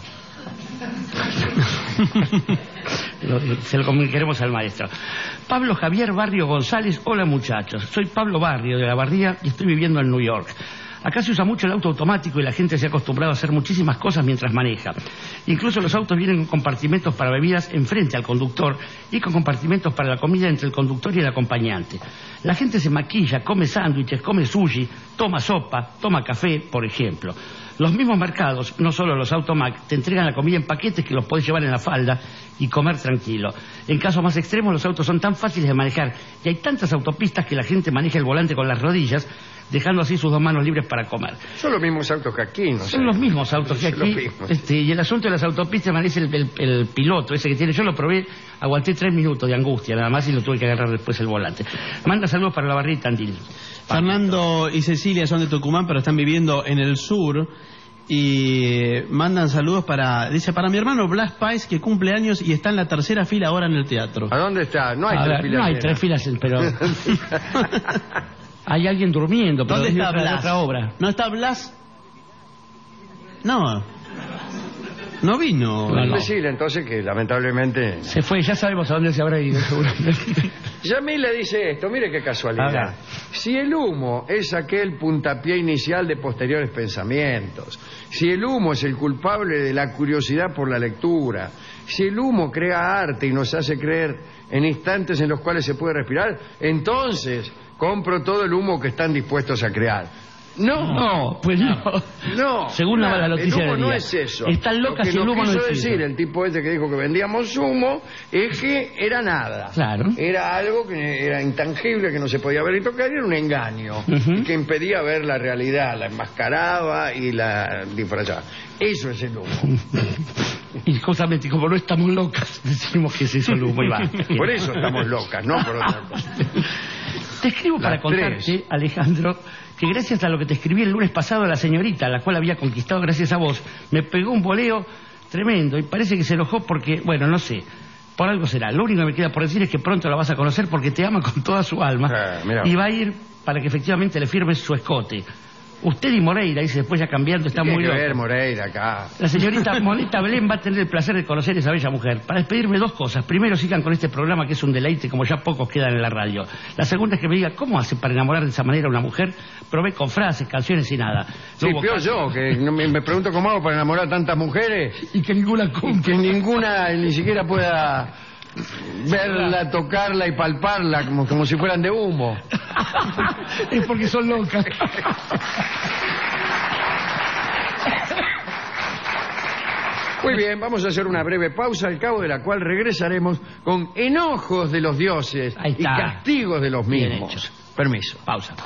Se lo comunicaremos al maestro. Pablo Javier Barrio González, hola muchachos, soy Pablo Barrio de la Barría y estoy viviendo en New York. Acá se usa mucho el auto automático y la gente se ha acostumbrado a hacer muchísimas cosas mientras maneja. Incluso los autos vienen con compartimentos para bebidas enfrente al conductor y con compartimentos para la comida entre el conductor y el acompañante. La gente se maquilla, come sándwiches, come sushi, toma sopa, toma café, por ejemplo. Los mismos mercados, no solo los Automac, te entregan la comida en paquetes que los puedes llevar en la falda y comer tranquilo. En casos más extremos, los autos son tan fáciles de manejar y hay tantas autopistas que la gente maneja el volante con las rodillas, dejando así sus 2 manos libres para comer. Son los mismos autos que aquí, ¿no? Son los mismos autos que aquí. Y el asunto de las autopistas me dice el piloto ese que tiene. Yo lo probé, aguanté 3 minutos de angustia nada más y lo tuve que agarrar después el volante. Manda saludos para la Barría y Tandil. Fernando y Cecilia son de Tucumán, pero están viviendo en el sur y mandan saludos para mi hermano Blas Páez, que cumple años y está en la 3ª fila ahora en el teatro. ¿A dónde está? No hay 3 filas. No hay 3 filas, pero hay alguien durmiendo. Pero ¿Dónde está otra, Blas? otra obra. ¿No está Blas? No vino. No. Decirle entonces que lamentablemente se fue, ya sabemos a dónde se habrá ido seguramente. Yamila dice esto, mire qué casualidad. Si el humo es aquel puntapié inicial de posteriores pensamientos, si el humo es el culpable de la curiosidad por la lectura, si el humo crea arte y nos hace creer en instantes en los cuales se puede respirar, entonces compro todo el humo que están dispuestos a crear. No, pues no. Según la mala noticia el humo del no día. es eso. Están locas y el humo no quiso existe. decir el tipo ese que dijo que vendíamos humo es que era nada. Claro. Era algo que era intangible, que no se podía ver y tocar, y era un engaño y que impedía ver la realidad, la enmascaraba y la disfrazaba. Eso es el humo. Y justamente como no estamos locas, decimos que es eso el humo y va. Por eso estamos locas, no por otra cosa. Te escribo para contarte, Alejandro, que gracias a lo que te escribí el lunes pasado, la señorita, a la cual había conquistado gracias a vos, me pegó un voleo tremendo y parece que se enojó porque, bueno, no sé, Por algo será. Lo único que me queda por decir es que pronto la vas a conocer porque te ama con toda su alma. Y va a ir para que efectivamente le firmes su escote. Usted y Moreira, dice después ya cambiando, está muy loco. ver Moreira acá. La señorita Moneta Belén va a tener el placer de conocer a esa bella mujer. Para despedirme, dos cosas. Primero, sigan con este programa que es un deleite, como ya pocos quedan en la radio. La segunda es que me diga cómo hace para enamorar de esa manera a una mujer. Probé con frases, canciones y nada. Sí, peor yo, que me pregunto cómo hago para enamorar a tantas mujeres. Y que ninguna Y que ninguna ni siquiera pueda verla, tocarla y palparla como si fueran de humo. Es porque son locas. Muy bien, vamos a hacer una breve pausa, al cabo de la cual regresaremos con enojos de los dioses y castigos de los mismos. Permiso. Pausa.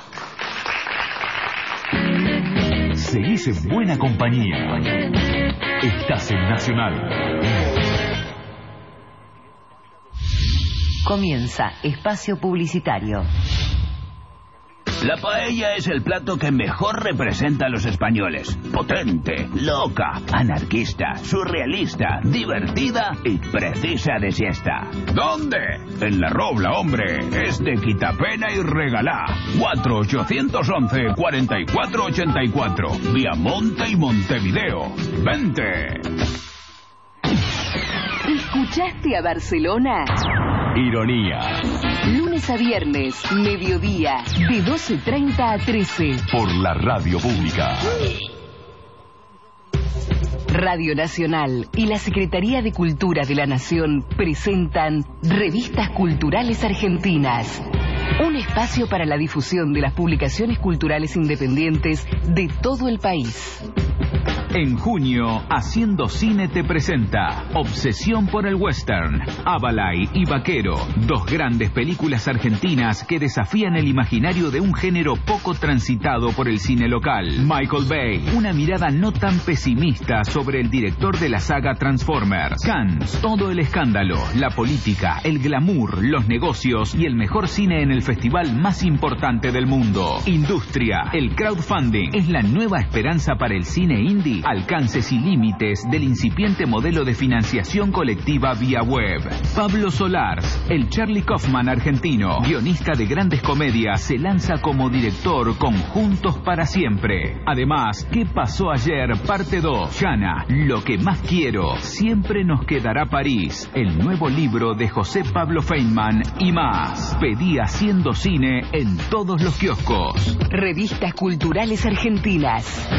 Seguís en buena compañía. Estás en Nacional. Comienza espacio publicitario. La paella es el plato que mejor representa a los españoles. Potente, loca, anarquista, surrealista, divertida y precisa de siesta. ¿Dónde? En La Robla, hombre. Es de Quitapena y Regalá. 4-811-4484. Viamonte y Montevideo. ¡Vente! ¿Escuchaste a Barcelona? Ironía. Lunes a viernes, mediodía, de 12:30 a 13. Por la radio pública. Radio Nacional y la Secretaría de Cultura de la Nación presentan Revistas Culturales Argentinas. Un espacio para la difusión de las publicaciones culturales independientes de todo el país. En junio, Haciendo Cine te presenta Obsesión por el Western, Avalai y Vaquero, dos grandes películas argentinas que desafían el imaginario de un género poco transitado por el cine local. Michael Bay, una mirada no tan pesimista sobre el director de la saga Transformers. Cannes, todo el escándalo, la política, el glamour, los negocios y el mejor cine en el festival más importante del mundo. Industria, el crowdfunding es la nueva esperanza para el cine indie. Alcances y límites del incipiente modelo de financiación colectiva vía web. Pablo Solars, el Charlie Kaufman argentino, guionista de grandes comedias, se lanza como director con Juntos para Siempre. Además, ¿Qué pasó ayer? Parte 2. Yana, lo que más quiero, siempre nos quedará París. El nuevo libro de José Pablo Feynman y más. Pedí Haciendo Cine en todos los kioscos. Revistas Culturales Argentinas.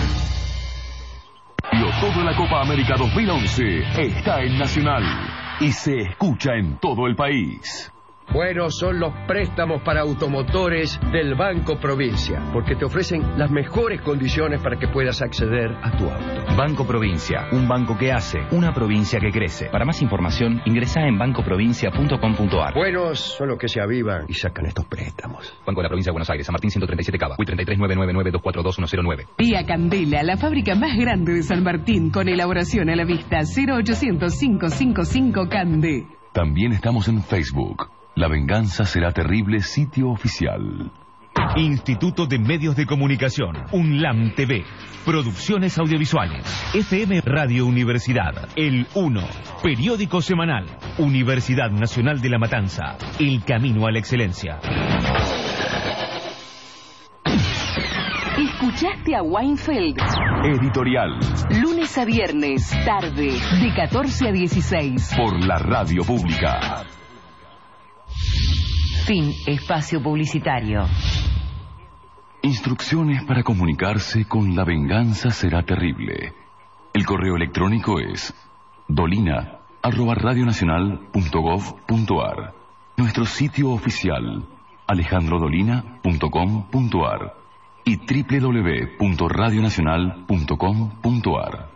Todo la Copa América 2011 está en Nacional y se escucha en todo el país. Buenos son los préstamos para automotores del Banco Provincia, porque te ofrecen las mejores condiciones para que puedas acceder a tu auto. Banco Provincia, un banco que hace, una provincia que crece. Para más información, ingresa en bancoprovincia.com.ar. Buenos son los que se avivan y sacan estos préstamos. Banco de la Provincia de Buenos Aires, San Martín 137 Cava, UI 339992421109. Vía Candela, la fábrica más grande de San Martín, con elaboración a la vista. 0800-555 Cande. También estamos en Facebook. La venganza será terrible, sitio oficial. Instituto de Medios de Comunicación, UNLAM TV, Producciones Audiovisuales, FM Radio Universidad, El 1, Periódico Semanal, Universidad Nacional de La Matanza, El Camino a la Excelencia. ¿Escuchaste a Weinfeld? Editorial. Lunes a viernes, tarde, de 14 a 16. Por la radio pública. Fin espacio publicitario. Instrucciones para comunicarse con La venganza será terrible. El correo electrónico es dolina@radionacional.gov.ar. Nuestro sitio oficial alejandrodolina.com.ar y www.radionacional.com.ar.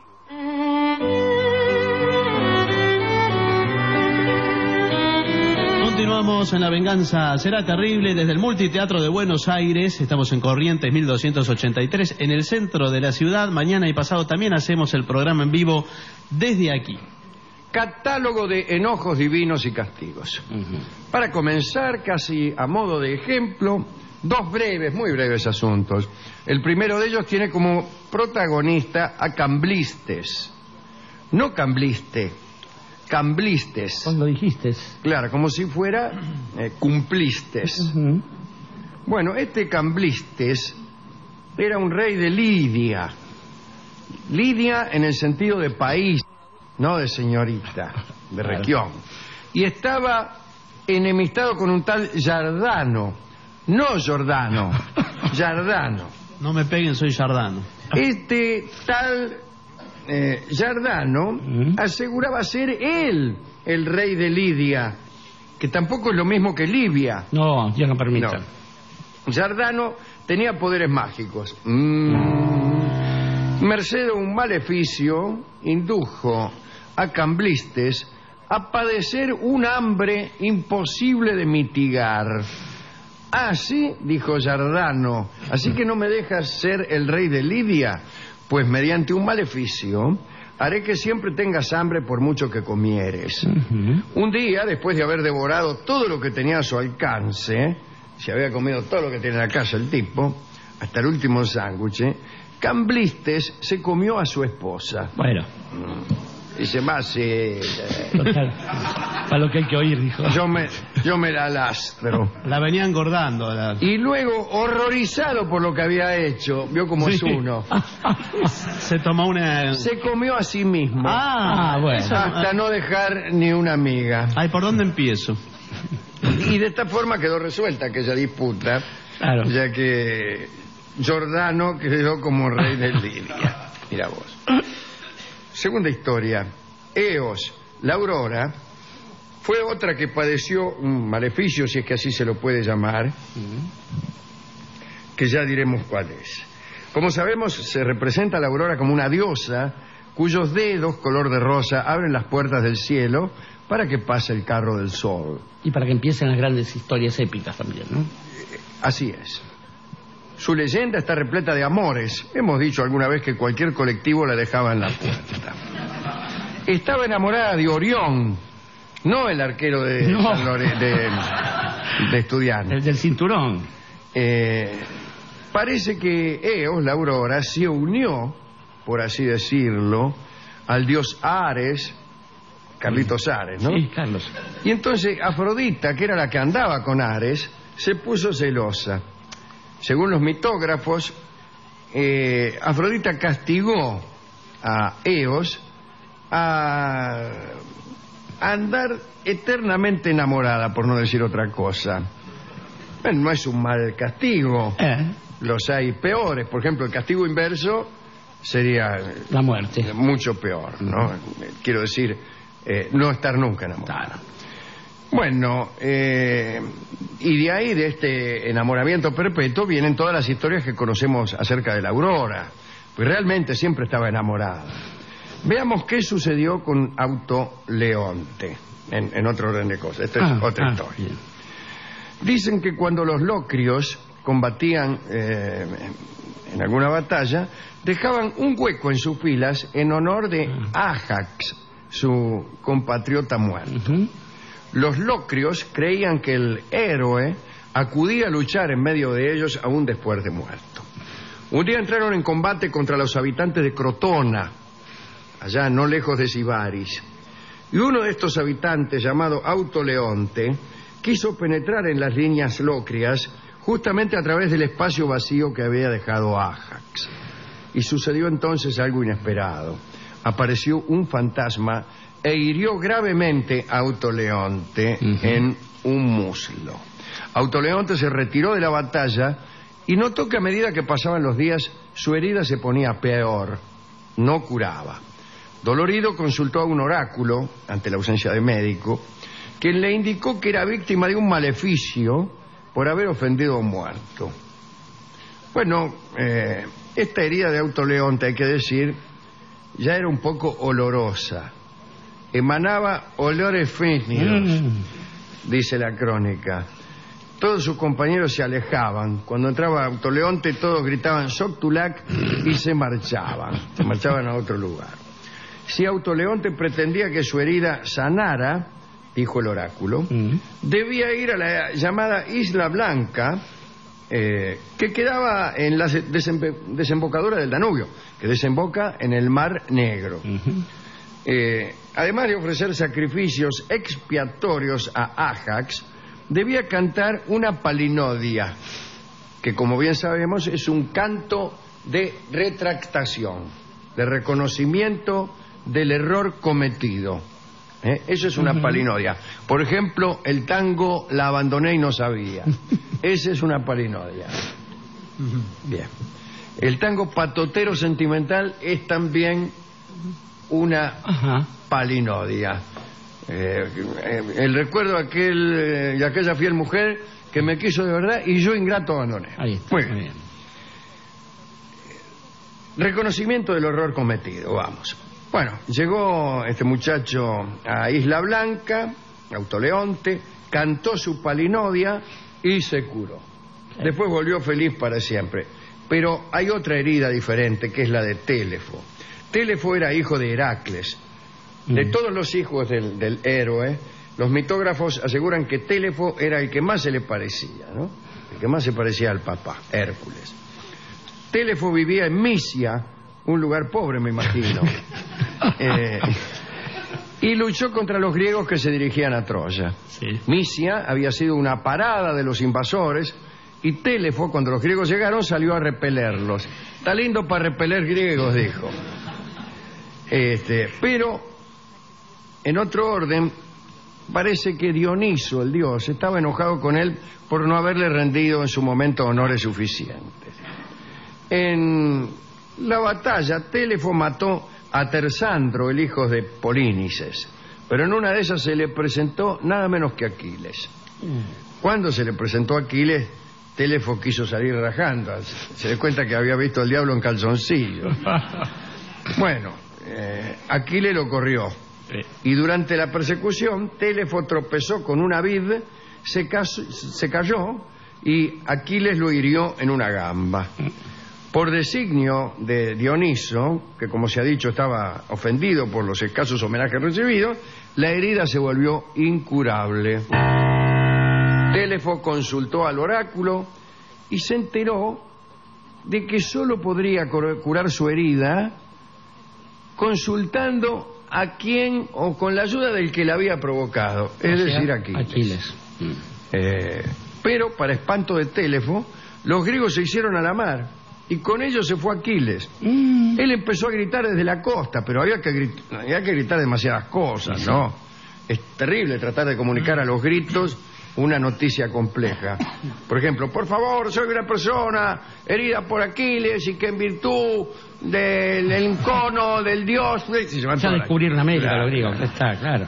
Continuamos en La venganza será terrible desde el Multiteatro de Buenos Aires. Estamos en Corrientes 1283 en el centro de la ciudad. Mañana y pasado también hacemos el programa en vivo desde aquí. Catálogo de enojos divinos y castigos. Para comenzar, casi a modo de ejemplo, dos muy breves asuntos. El primero de ellos tiene como protagonista a Camblistes. No Cambliste, Camblistes. Cuando dijiste. Claro, como si fuera Cumplistes. Bueno, este Camblistes era un rey de Lidia. Lidia en el sentido de país, no de señorita, de región. Y estaba enemistado con un tal Giordano. No Giordano, Giordano. No me peguen, soy Giordano. Este tal Giordano aseguraba ser él el rey de Lidia, que tampoco es lo mismo que Libia. No, Dios no permita. No. Giordano tenía poderes mágicos. Merced a un maleficio, indujo a Camblistes a padecer un hambre imposible de mitigar. Ah, sí, dijo Giordano, así que no me dejas ser el rey de Lidia, pues mediante un maleficio haré que siempre tengas hambre por mucho que comieres. Un día, después de haber devorado todo lo que tenía a su alcance, se había comido todo lo que tenía en la casa el tipo, hasta el último sándwich, Camblistes se comió a su esposa. Bueno. Dice, más para lo que hay que oír, dijo. Yo me la lastro. La venía engordando. Y luego, horrorizado por lo que había hecho, vio como es uno. Se tomó una... Se comió a sí mismo. Bueno. Hasta no dejar ni una amiga. Ay, ¿por dónde empiezo? Y de esta forma quedó resuelta aquella disputa, ya que Giordano quedó como rey de Lidia. Mira vos. Segunda historia. Eos, la aurora, fue otra que padeció un maleficio, si es que así se lo puede llamar, que ya diremos cuál es. Como sabemos, se representa a la aurora como una diosa cuyos dedos, color de rosa, abren las puertas del cielo para que pase el carro del sol. Y para que empiecen las grandes historias épicas también, ¿no? Así es. Su leyenda está repleta de amores. Hemos dicho alguna vez que cualquier colectivo la dejaba en la puerta. Estaba enamorada de Orión, no el arquero de Estudiantes. El del cinturón. Parece que Eos, la aurora, se unió, por así decirlo, al dios Ares, Carlitos Ares, ¿no? Sí, Carlos. Y entonces Afrodita, que era la que andaba con Ares, se puso celosa. Según los mitógrafos, Afrodita castigó a Eos a andar eternamente enamorada, por no decir otra cosa. Bueno, no es un mal castigo. Los hay peores. Por ejemplo, el castigo inverso sería... la muerte. Mucho peor, ¿no? Quiero decir, no estar nunca enamorado. Bueno, y de ahí, de este enamoramiento perpetuo, vienen todas las historias que conocemos acerca de la aurora, pues realmente siempre estaba enamorada. Veamos qué sucedió con Autoleonte, en otro orden de cosas. Esta es otra historia. Bien. Dicen que cuando los locrios combatían en alguna batalla, dejaban un hueco en sus filas en honor de Ajax, su compatriota muerto. Los locrios creían que el héroe acudía a luchar en medio de ellos aún después de muerto. Un día entraron en combate contra los habitantes de Crotona, allá no lejos de Sibaris, y uno de estos habitantes, llamado Autoleonte, quiso penetrar en las líneas locrias justamente a través del espacio vacío que había dejado Ajax. Y sucedió entonces algo inesperado. Apareció un fantasma e hirió gravemente a Autoleonte en un muslo. Autoleonte se retiró de la batalla y notó que a medida que pasaban los días su herida se ponía peor, no curaba. Dolorido consultó a un oráculo, ante la ausencia de médico, quien le indicó que era víctima de un maleficio por haber ofendido a un muerto. Bueno, esta herida de Autoleonte, hay que decir, ya era un poco olorosa. Emanaba olores fétidos, dice la crónica. Todos sus compañeros se alejaban. Cuando entraba Autoleonte, todos gritaban Soctulac y se marchaban a otro lugar. Si Autoleonte pretendía que su herida sanara, dijo el oráculo, debía ir a la llamada Isla Blanca, que quedaba en la desembocadura del Danubio, que desemboca en el Mar Negro. además de ofrecer sacrificios expiatorios a Ajax, debía cantar una palinodia, que como bien sabemos es un canto de retractación, de reconocimiento del error cometido. Eso es una palinodia. Por ejemplo, el tango La abandoné y no sabía. Esa es una palinodia. Bien. El tango Patotero sentimental es también una palinodia. El recuerdo de aquella fiel mujer que me quiso de verdad y yo ingrato abandoné. Ahí está. Muy bien. Reconocimiento del horror cometido, vamos. Bueno, llegó este muchacho a Isla Blanca, Autoleonte, cantó su palinodia y se curó. Después volvió feliz para siempre. Pero hay otra herida diferente, que es la de Télefo. Télefo era hijo de Heracles. De todos los hijos del héroe, los mitógrafos aseguran que Télefo era el que más se le parecía, ¿no? El que más se parecía al papá, Hércules. Télefo vivía en Misia, un lugar pobre, me imagino. Y luchó contra los griegos que se dirigían a Troya. Sí. Misia había sido una parada de los invasores y Télefo, cuando los griegos llegaron, salió a repelerlos. Está lindo para repeler griegos, dijo. Pero, en otro orden, parece que Dioniso, el dios, estaba enojado con él por no haberle rendido en su momento honores suficientes. En la batalla, Télefo mató a Tersandro, el hijo de Polínices, pero en una de esas se le presentó nada menos que Aquiles. Cuando se le presentó a Aquiles, Télefo quiso salir rajando, se le cuenta que había visto al diablo en calzoncillo. Bueno, Aquiles lo corrió y durante la persecución Télefo tropezó con una vid, se cayó y Aquiles lo hirió en una gamba. Por designio de Dioniso, que como se ha dicho estaba ofendido por los escasos homenajes recibidos, la herida se volvió incurable. Télefo consultó al oráculo y se enteró de que solo podría curar su herida consultando a quién o con la ayuda del que la había provocado, es decir, Aquiles. Pero, para espanto de Télefo, los griegos se hicieron a la mar y con ellos se fue Aquiles. Él empezó a gritar desde la costa, pero había que gritar demasiadas cosas, ¿no? Es terrible tratar de comunicar a los gritos una noticia compleja. Por ejemplo, por favor, soy una persona herida por Aquiles y que en virtud del encono del dios... Ya descubrieron América, claro, los griegos, está claro.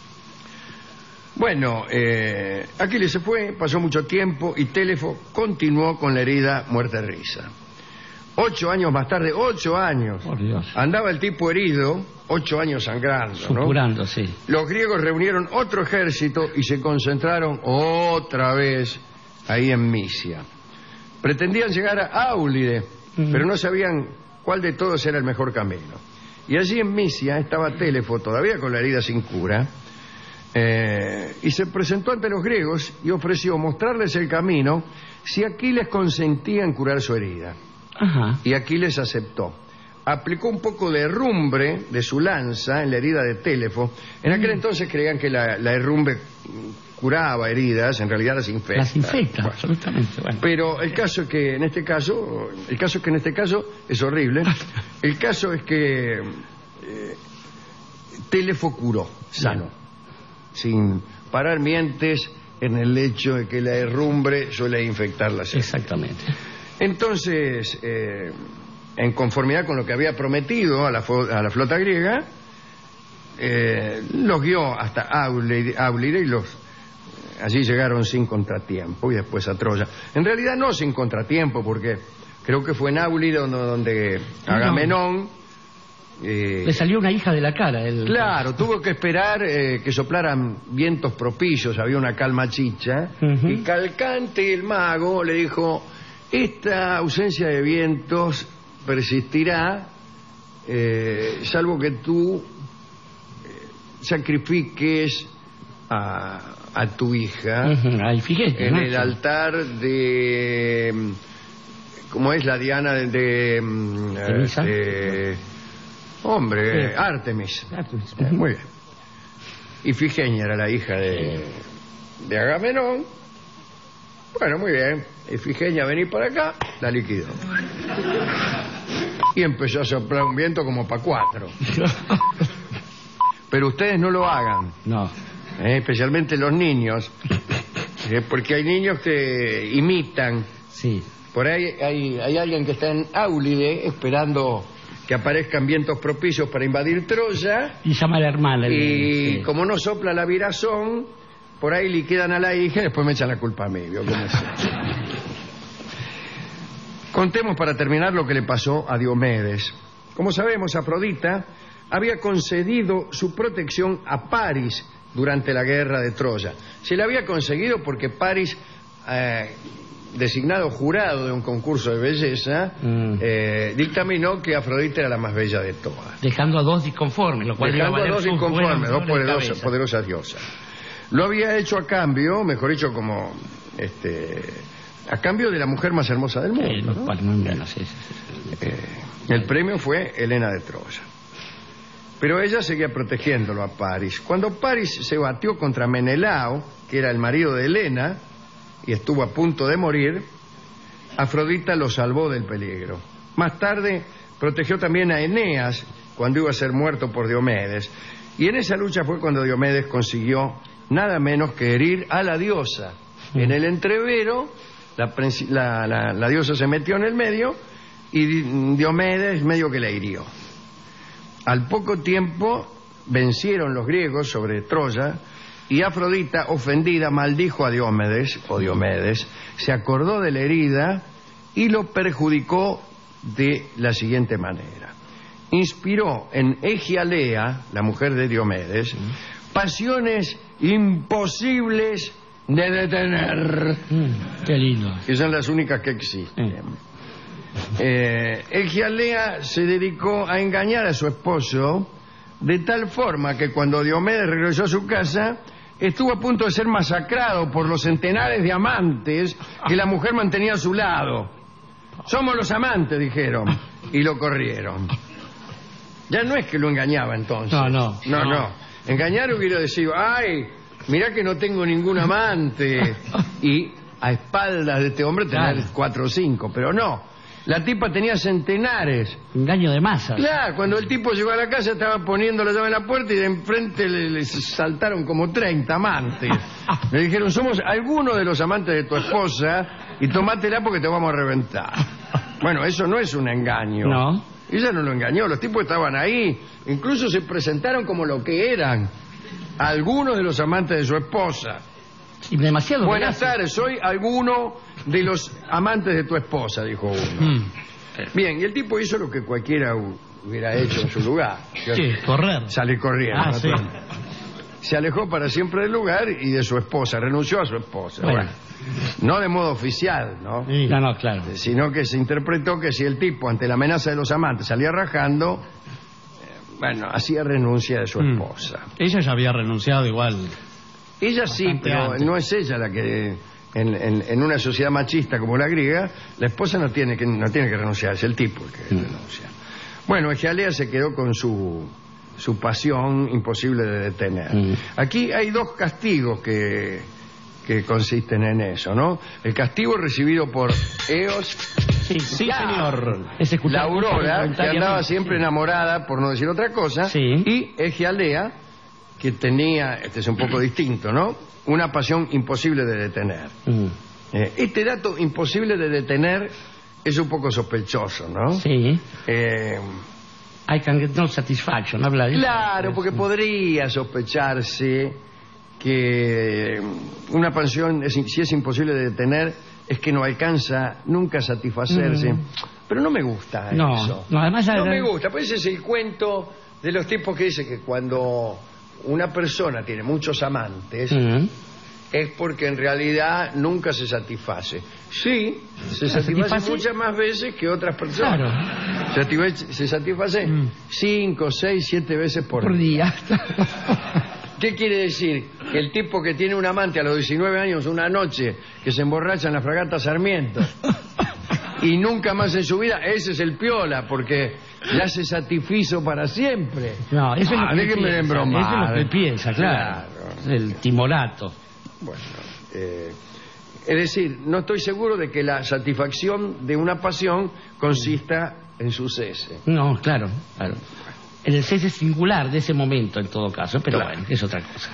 Bueno, Aquiles se fue, pasó mucho tiempo y Télefo continuó con la herida muerta de risa. 8 años más tarde, 8 años, andaba el tipo herido, 8 años sangrando, supurando, ¿no? Sí. Los griegos reunieron otro ejército y se concentraron otra vez ahí en Misia. Pretendían llegar a Áulide, pero no sabían cuál de todos era el mejor camino. Y allí en Misia estaba Télefo, todavía con la herida sin cura, y se presentó ante los griegos y ofreció mostrarles el camino si Aquiles consentía en curar su herida. Y Aquiles aceptó. Aplicó un poco de herrumbre de su lanza en la herida de Télefo. En aquel entonces creían que la herrumbre curaba heridas, en realidad las infecta. Las infecta, bueno, absolutamente. Bueno. Pero el caso es que en este caso, es horrible. El caso es que Télefo curó, sano, sin parar mientes en el hecho de que la herrumbre suele infectar las heridas. Exactamente. Entonces, en conformidad con lo que había prometido a la flota griega, los guió hasta Áulide y allí llegaron sin contratiempo y después a Troya. En realidad no sin contratiempo, porque creo que fue en Áulide donde Agamenón... le salió una hija de la cara. Claro, tuvo que esperar que soplaran vientos propicios, había una calma chicha, y Calcante, el mago, le dijo... Esta ausencia de vientos persistirá, salvo que tú sacrifiques a tu hija en el altar de... ¿Cómo es la Diana de Hombre, Artemis. Muy bien. Ifigenia era la hija de Agamenón. Bueno, muy bien. Ifigenia, vení para acá, la liquidó. Y empezó a soplar un viento como para 4. Pero ustedes no lo hagan. No. Especialmente los niños. Porque hay niños que imitan. Sí. Por ahí hay alguien que está en Áulide esperando que aparezcan vientos propicios para invadir Troya. Y llama a la hermana. Y como no sopla la virazón, por ahí liquidan a la hija y después me echan la culpa a mí. ¿Vio cómo es? Contemos para terminar lo que le pasó a Diomedes. Como sabemos, Afrodita había concedido su protección a Paris durante la guerra de Troya. Se la había conseguido porque Paris, designado jurado de un concurso de belleza, dictaminó que Afrodita era la más bella de todas. Dejando a 2 disconformes, lo cual dejando a 2 disconformes, 2 poderosas diosas. Lo había hecho a cambio, mejor dicho, como a cambio de la mujer más hermosa del mundo, ¿no? El premio fue Helena de Troya. Pero ella seguía protegiéndolo a Paris. Cuando Paris se batió contra Menelao, que era el marido de Helena, y estuvo a punto de morir, Afrodita lo salvó del peligro. Más tarde protegió también a Eneas cuando iba a ser muerto por Diomedes. Y en esa lucha fue cuando Diomedes consiguió nada menos que herir a la diosa. En el entrevero, la diosa se metió en el medio y Diomedes medio que la hirió. Al poco tiempo vencieron los griegos sobre Troya y Afrodita, ofendida, maldijo a Diomedes, se acordó de la herida y lo perjudicó de la siguiente manera. Inspiró en Egialea, la mujer de Diomedes, pasiones imposibles de detener. Qué lindo. Que son las únicas que existen. Egialea se dedicó a engañar a su esposo de tal forma que cuando Diomedes regresó a su casa estuvo a punto de ser masacrado por los centenares de amantes que la mujer mantenía a su lado. Somos los amantes, dijeron, y lo corrieron. Ya no es que lo engañaba entonces. No. Engañar hubiera decidido, ay, mirá que no tengo ningún amante, y a espaldas de este hombre tener 4 o 5, pero no. La tipa tenía centenares. Engaño de masas. Claro, cuando el tipo llegó a la casa estaba poniendo la llave en la puerta y de enfrente le saltaron como 30 amantes. Le dijeron, somos algunos de los amantes de tu esposa y tomátela porque te vamos a reventar. Bueno, eso no es un engaño. No. Ella no lo engañó, los tipos estaban ahí. Incluso se presentaron como lo que eran. Algunos de los amantes de su esposa. Y demasiado. Buenas tardes, soy alguno de los amantes de tu esposa, dijo uno. Bien, y el tipo hizo lo que cualquiera hubiera hecho en su lugar. Sí, correr. Salir corriendo. Sí. Se alejó para siempre del lugar y de su esposa, renunció a su esposa. Bueno, no de modo oficial, ¿no? Sí. No, claro. Sino que se interpretó que si el tipo, ante la amenaza de los amantes, salía rajando, hacía renuncia de su esposa. Ella ya había renunciado igual. Ella sí, pero no es ella la que... En una sociedad machista como la griega, la esposa no tiene que renunciar, es el tipo el que renuncia. Bueno, Egialea se quedó con su pasión imposible de detener. Aquí hay 2 castigos que consisten en eso, ¿no? El castigo recibido por Eos, sí, señor, la Aurora, que andaba siempre enamorada, por no decir otra cosa, y Egialea, que tenía, este es un poco distinto, ¿no?, una pasión imposible de detener. Este dato imposible de detener es un poco sospechoso, ¿no? Sí. I can get no satisfaction, habla de... Claro, porque podría sospecharse que una pasión, si es imposible de detener, es que no alcanza nunca a satisfacerse. Pero no me gusta eso. No, además no me gusta, pues ese es el cuento de los tipos que dicen que cuando una persona tiene muchos amantes es porque en realidad nunca se satisface. Sí, se satisface muchas más veces que otras personas. Claro. Se satisface 5, 6, 7 veces por día. ¿Qué quiere decir? Que el tipo que tiene un amante a los 19 años, una noche, que se emborracha en la fragata Sarmiento, y nunca más en su vida, ese es el piola, porque ya se satisfizo para siempre. No, eso es lo que déjenme de embromar. Eso es lo que él piensa, claro. El timorato. Bueno, es decir, no estoy seguro de que la satisfacción de una pasión consista en su cese. No, claro. En el cese singular de ese momento, en todo caso, pero claro. Bueno, es otra cosa.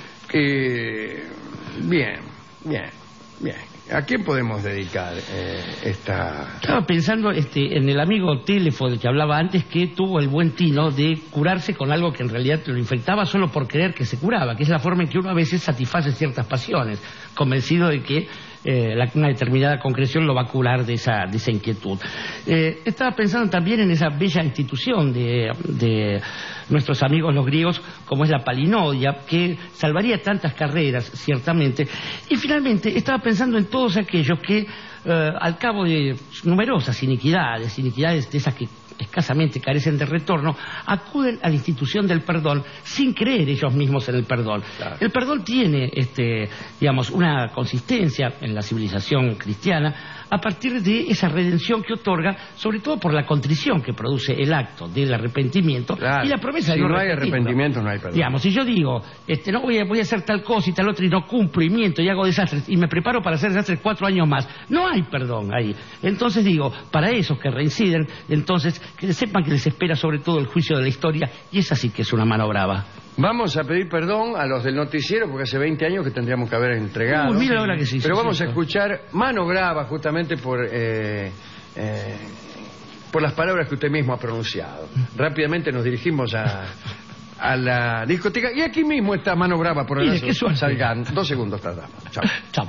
Bien. ¿A quién podemos dedicar esta...? Estaba pensando en el amigo Telefo del que hablaba antes, que tuvo el buen tino de curarse con algo que en realidad lo infectaba solo por creer que se curaba, que es la forma en que uno a veces satisface ciertas pasiones, convencido de que una determinada concreción lo va a curar de esa inquietud. Estaba pensando también en esa bella institución de nuestros amigos los griegos, como es la palinodia, que salvaría tantas carreras, ciertamente. Y finalmente estaba pensando en todos aquellos que, al cabo de numerosas iniquidades de esas que escasamente carecen de retorno, acuden a la institución del perdón sin creer ellos mismos en el perdón. Claro. El perdón tiene, digamos, una consistencia en la civilización cristiana a partir de esa redención que otorga, sobre todo por la contrición que produce el acto del arrepentimiento, claro, y la promesa de no repetirlo. Si no hay arrepentimiento, no hay perdón. Digamos, si yo digo, no voy a hacer tal cosa y tal otra y no cumplo y miento y hago desastres y me preparo para hacer desastres 4 años más, no hay perdón ahí. Entonces digo, para esos que reinciden, entonces que sepan que les espera sobre todo el juicio de la historia, y esa sí que es una mano brava. Vamos a pedir perdón a los del noticiero porque hace 20 años que tendríamos que haber entregado. Mira ahora que sí. Pero vamos a escuchar Mano Brava justamente por las palabras que usted mismo ha pronunciado. Rápidamente nos dirigimos a la discoteca y aquí mismo está Mano Brava por el Salgan. 2 segundos tardamos. Chao. Chao.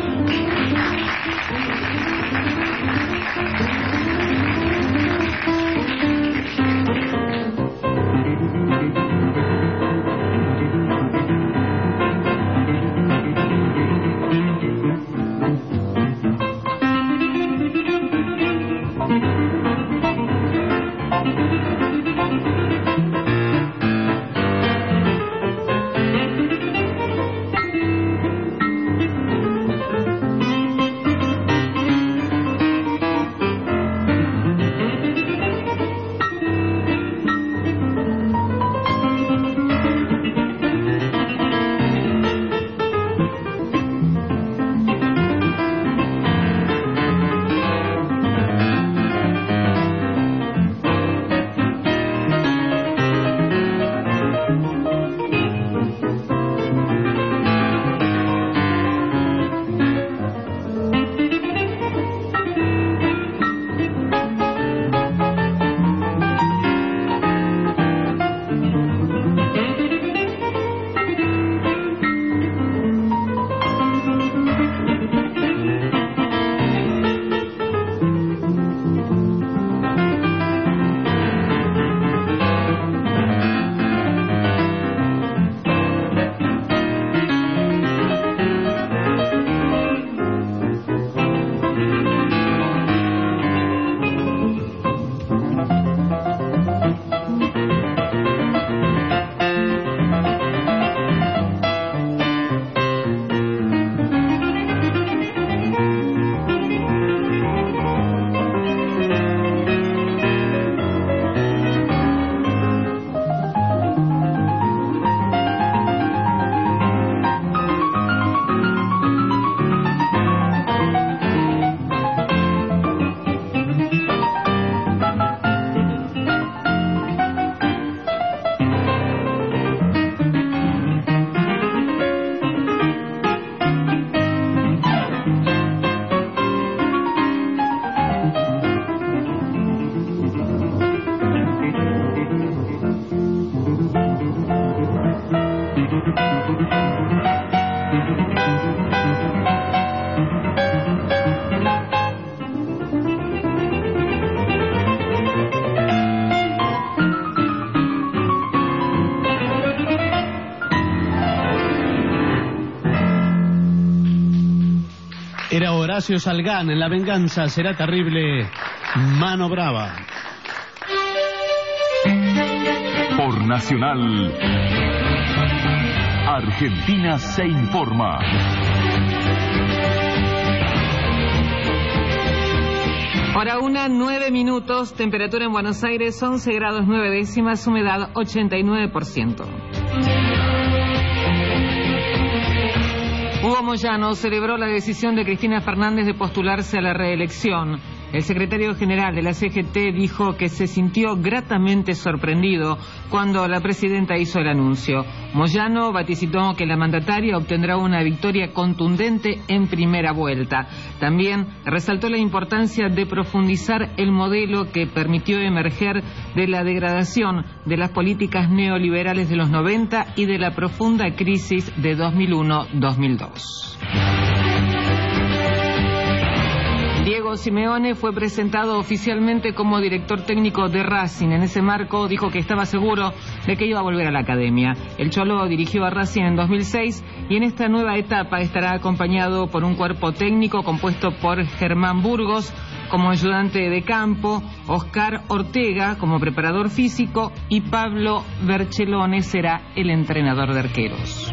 Era Horacio Salgán en La venganza será terrible, Mano Brava. Por Nacional, Argentina se informa. Hora 1:09, temperatura en Buenos Aires 11 grados 9 décimas, humedad 89%. Hugo Moyano celebró la decisión de Cristina Fernández de postularse a la reelección. El secretario general de la CGT dijo que se sintió gratamente sorprendido cuando la presidenta hizo el anuncio. Moyano vaticinó que la mandataria obtendrá una victoria contundente en primera vuelta. También resaltó la importancia de profundizar el modelo que permitió emerger de la degradación de las políticas neoliberales de los 90 y de la profunda crisis de 2001-2002. Diego Simeone fue presentado oficialmente como director técnico de Racing. En ese marco dijo que estaba seguro de que iba a volver a la academia. El Cholo dirigió a Racing en 2006 y en esta nueva etapa estará acompañado por un cuerpo técnico compuesto por Germán Burgos como ayudante de campo, Oscar Ortega como preparador físico y Pablo Berchelone será el entrenador de arqueros.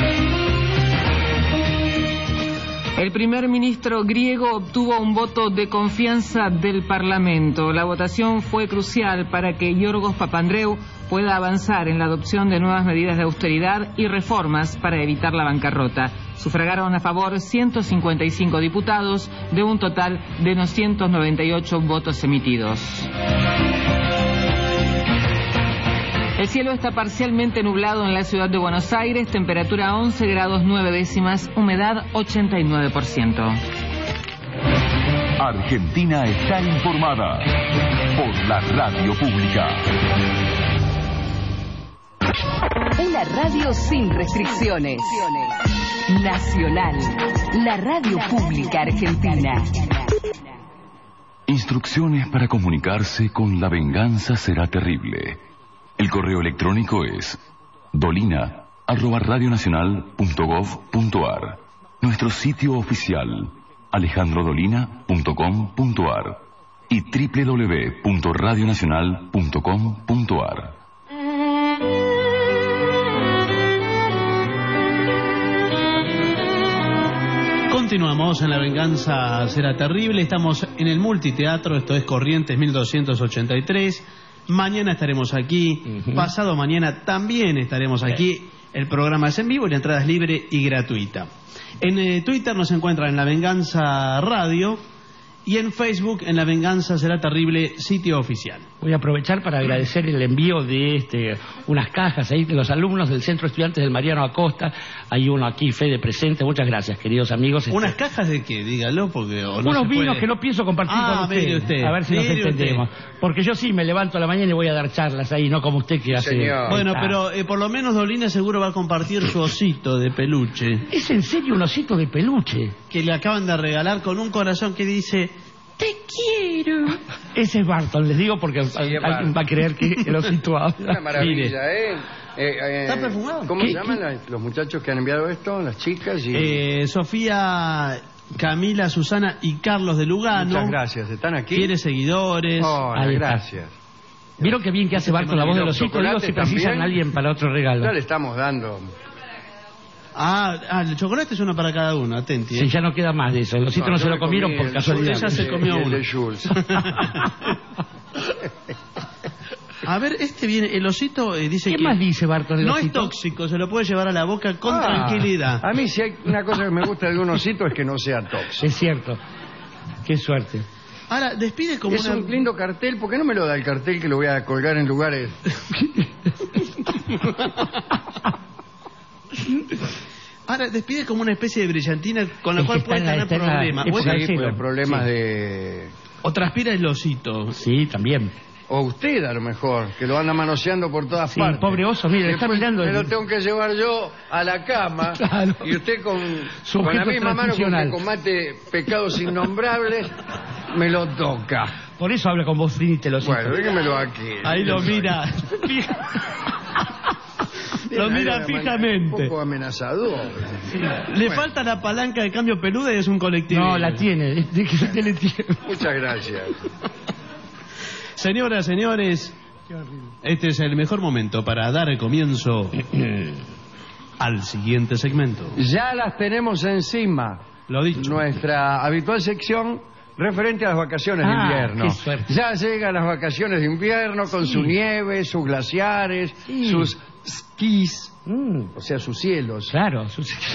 El primer ministro griego obtuvo un voto de confianza del Parlamento. La votación fue crucial para que Yorgos Papandreou pueda avanzar en la adopción de nuevas medidas de austeridad y reformas para evitar la bancarrota. Sufragaron a favor 155 diputados de un total de 298 votos emitidos. El cielo está parcialmente nublado en la ciudad de Buenos Aires, temperatura 11 grados 9 décimas, humedad 89%. Argentina está informada por la radio pública. Una radio sin restricciones. Nacional, la radio pública argentina. Instrucciones para comunicarse con La Venganza Será Terrible. El correo electrónico es dolina@radionacional.gov.ar. Nuestro sitio oficial alejandrodolina.com.ar y www.radionacional.com.ar. Continuamos en La Venganza Será Terrible. Estamos en el multiteatro, esto es Corrientes 1283. Mañana estaremos aquí, pasado mañana también estaremos aquí. El programa es en vivo y la entrada es libre y gratuita. En Twitter nos encuentran en La Venganza Radio y en Facebook en La Venganza Será Terrible, sitio oficial. Voy a aprovechar para agradecer el envío de unas cajas ahí de los alumnos del Centro Estudiantes del Mariano Acosta. Hay uno aquí, Fede presente. Muchas gracias, queridos amigos. ¿Unas cajas de qué? Dígalo, porque... O no unos vinos puede... que no pienso compartir con usted. A ver si nos entendemos. Porque yo sí me levanto a la mañana y voy a dar charlas ahí, no como usted que hace... Señor. Bueno, pero por lo menos Dolina seguro va a compartir su osito de peluche. ¿Es en serio un osito de peluche? Que le acaban de regalar con un corazón que dice... ¡Te quiero! Ese es Barton, les digo porque alguien va a creer que el osito habla. Una maravilla, ¿Está perfumado? ¿Cómo se llaman los muchachos que han enviado esto? Las chicas y... Sofía, Camila, Susana y Carlos de Lugano. Muchas gracias, ¿están aquí? Tiene seguidores. Gracias. ¿Vieron qué bien que hace Barton la voz del osito? Digo si precisan a alguien para otro regalo. Ya le estamos dando... el chocolate es uno para cada uno, atenti. Sí, ya no queda más de eso. El osito no se lo comieron por casualidad. Ya se comió uno. A ver, viene, el osito dice que... ¿Qué más dice Barton el no osito? Es tóxico, se lo puede llevar a la boca con tranquilidad. A mí si hay una cosa que me gusta de un osito es que no sea tóxico. Es cierto. Qué suerte. Ahora, despide como es un lindo cartel. ¿Por qué no me lo da el cartel que lo voy a colgar en lugares? Ahora despide como una especie de brillantina con la cual puede tener problemas. Problemas de... O transpira el osito. Sí, también. O usted, a lo mejor, que lo anda manoseando por todas partes. Pobre oso, mire, está mirando. Me lo tengo que llevar yo a la cama. Claro. Y usted con la misma mano con que combate pecados innombrables, me lo toca. Por eso habla con voz finita el osito. Bueno, déjemelo aquí. Ahí lo mira. Lo mira fijamente. Un poco amenazador. Sí. Le falta la palanca de cambio peluda y es un colectivo. No, la tiene. Muchas gracias. Señoras, señores, este es el mejor momento para dar comienzo al siguiente segmento. Ya las tenemos encima. Lo dicho. Nuestra habitual sección referente a las vacaciones de invierno. Qué suerte. Ya llegan las vacaciones de invierno con su nieve, sus glaciares, sus skis, o sea, sus cielos. Claro,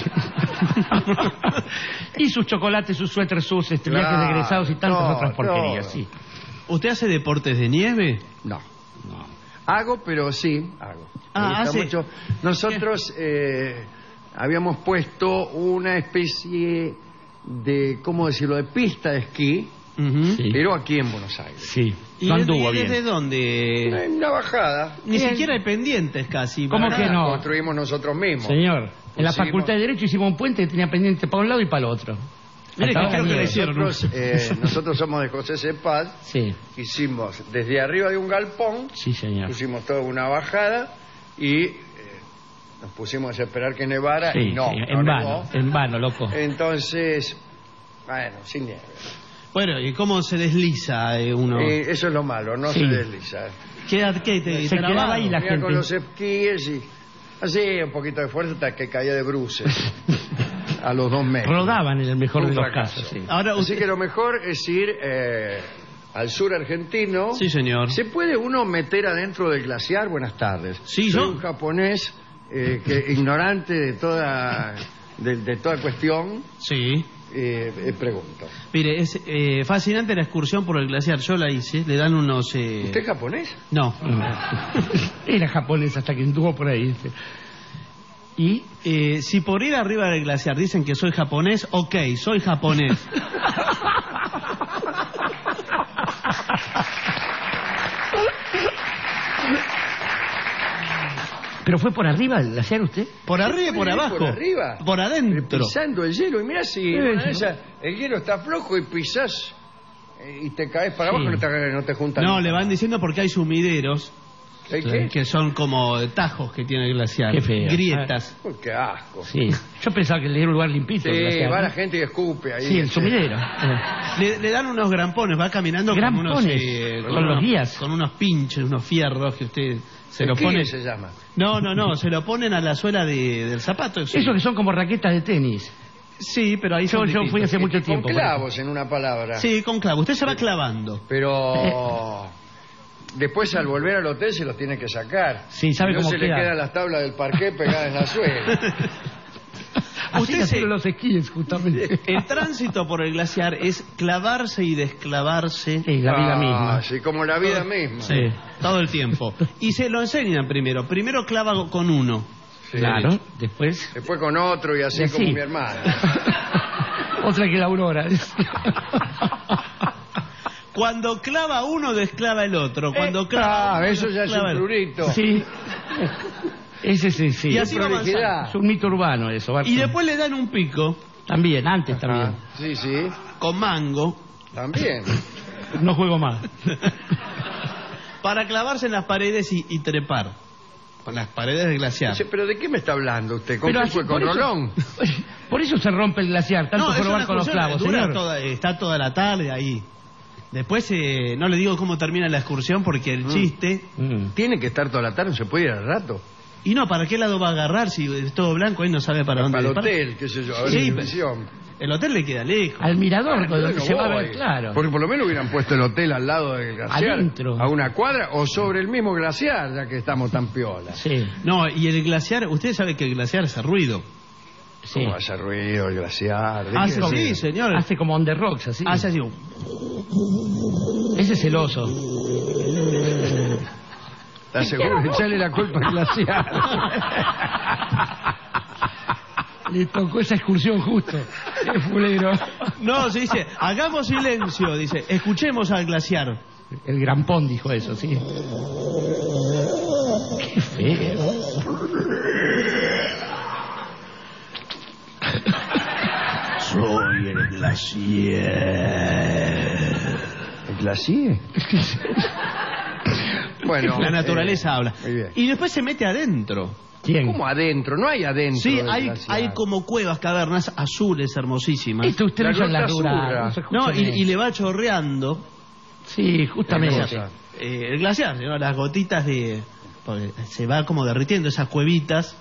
y sus chocolates, sus suéteres, sus viajes de egresados y tantas otras porquerías. Sí. ¿Usted hace deportes de nieve? No. Hago, pero sí, hago. Me gusta ¿hace? mucho. Nosotros habíamos puesto una especie de, ¿cómo decirlo?, de pista de esquí, pero aquí en Buenos Aires. Sí. ¿Y desde dónde? En una bajada. Ni siquiera hay pendientes casi. ¿Cómo que no? Construimos nosotros mismos. Señor, en la Facultad de Derecho hicimos un puente que tenía pendiente para un lado y para el otro. Mire, que creo que lo hicieron. Nosotros somos de José Cepaz. Sí. Hicimos desde arriba de un galpón. Sí, señor. Pusimos toda una bajada y nos pusimos a esperar que nevara y no. En vano, loco. Entonces, bueno, sin nieve. Bueno, ¿y cómo se desliza uno? Eso es lo malo, no se desliza. Se quedaba ahí la gente. Con los esquíes y así un poquito de fuerza hasta que caía de bruces. A los 2 metros. Rodaban en el mejor de los casos. Sí. Ahora, así que lo mejor es ir al sur argentino. Sí, señor. ¿Se puede uno meter adentro del glaciar? Buenas tardes. Sí, soy un japonés ignorante de toda cuestión. Sí. Pregunto. Mire, es fascinante la excursión por el glaciar. Yo la hice. Le dan unos... ¿Usted es japonés? No. Era japonés hasta que anduvo por ahí. Y si por ir arriba del glaciar dicen que soy japonés, ok, soy japonés. ¿Pero fue por arriba del glaciar usted? Por arriba y por abajo. Por arriba. Por adentro. Pisando el hielo. Y mirá si el hielo está flojo y pisás y te caes para abajo, no te juntan. No, le van diciendo porque hay sumideros. ¿Qué? Que son como tajos que tiene el glaciar. Qué feo. Grietas. Qué asco. Sí. Yo pensaba que le era un lugar limpito. Sí, va la gente y escupe ahí. Sí, el sumidero. Le dan unos grampones, va caminando con unos... con los guías. Con unos pinches, unos fierros que usted se lo pone... ¿Qué se llama? No, se lo ponen a la suela del zapato. Sí. Eso que son como raquetas de tenis. Sí, pero ahí yo fui hace mucho tiempo. Con clavos, en una palabra. Sí, con clavos. Usted se va clavando. Pero... Después al volver al hotel se los tiene que sacar. Sí, ¿sabe cómo se le quedan las tablas del parqué pegadas en la suela. Usted los esquíes, justamente. El tránsito por el glaciar es clavarse y desclavarse. Sí, la vida misma. Sí, como la vida misma. Sí, todo el tiempo. Y se lo enseñan primero. Primero clava con uno. Sí. Claro, después con otro y así como mi hermano. Otra que la Aurora. Cuando clava uno, desclava el otro. Cuando clava uno, eso ya es un prurito. Sí. Ese sí. Y así va avanzando. Es un mito urbano eso. Y después le dan un pico. También, antes también. Sí. Con mango. También. No juego más. Para clavarse en las paredes y trepar. Con las paredes del glaciar. ¿Pero de qué me está hablando usted? ¿Con qué fue? ¿Con Rolón? Por eso se rompe el glaciar, tanto probar con los clavos, señor. Está toda la tarde ahí. Después no le digo cómo termina la excursión porque el chiste... Tiene que estar toda la tarde, no se puede ir al rato. Y no, ¿para qué lado va a agarrar si es todo blanco? Ahí no sabe para dónde. Para el hotel, qué sé yo, a ver sí, el hotel le queda lejos. Al mirador, donde se va a ver, claro. Porque por lo menos hubieran puesto el hotel al lado del glaciar. Adentro. A una cuadra o sobre el mismo glaciar, ya que estamos tan piolas. Sí. No, y el glaciar, usted sabe que el glaciar hace ruido. Sí. ¿Cómo hace ruido el glaciar? Sí, señor. Hace como on the rocks, así. Hace así. Ese es el oso. ¿Estás seguro de echarle la culpa al glaciar? Le tocó esa excursión justo. Qué fulero. No, se dice, hagamos silencio, dice, escuchemos al glaciar. El Grampón dijo eso, sí. Qué feo. Soy el glaciar. ¿El glaciar? Bueno, la naturaleza habla. Muy bien. Y después se mete adentro. ¿Quién? ¿Cómo adentro? No hay adentro. Sí, hay como cuevas, cavernas azules hermosísimas. Esto usted no en la rural. No, y le va chorreando. Sí, justamente. El glaciar, ¿no? Las gotitas porque se va como derritiendo esas cuevitas.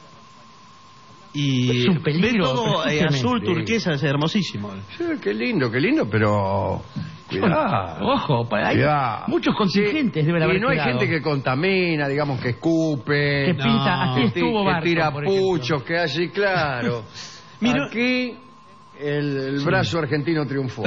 Y es un peligro, ve todo azul turquesa, es hermosísimo. Sí, qué lindo, pero Cuidado. Ojo, hay Cuidado. muchos contingentes deben haber Y no hay quedado. gente que contamina, digamos, que escupe, Que pinta, aquí estuvo que Barton, tira por ejemplo. puchos, que así, claro. Mira- Aquí el brazo argentino triunfó.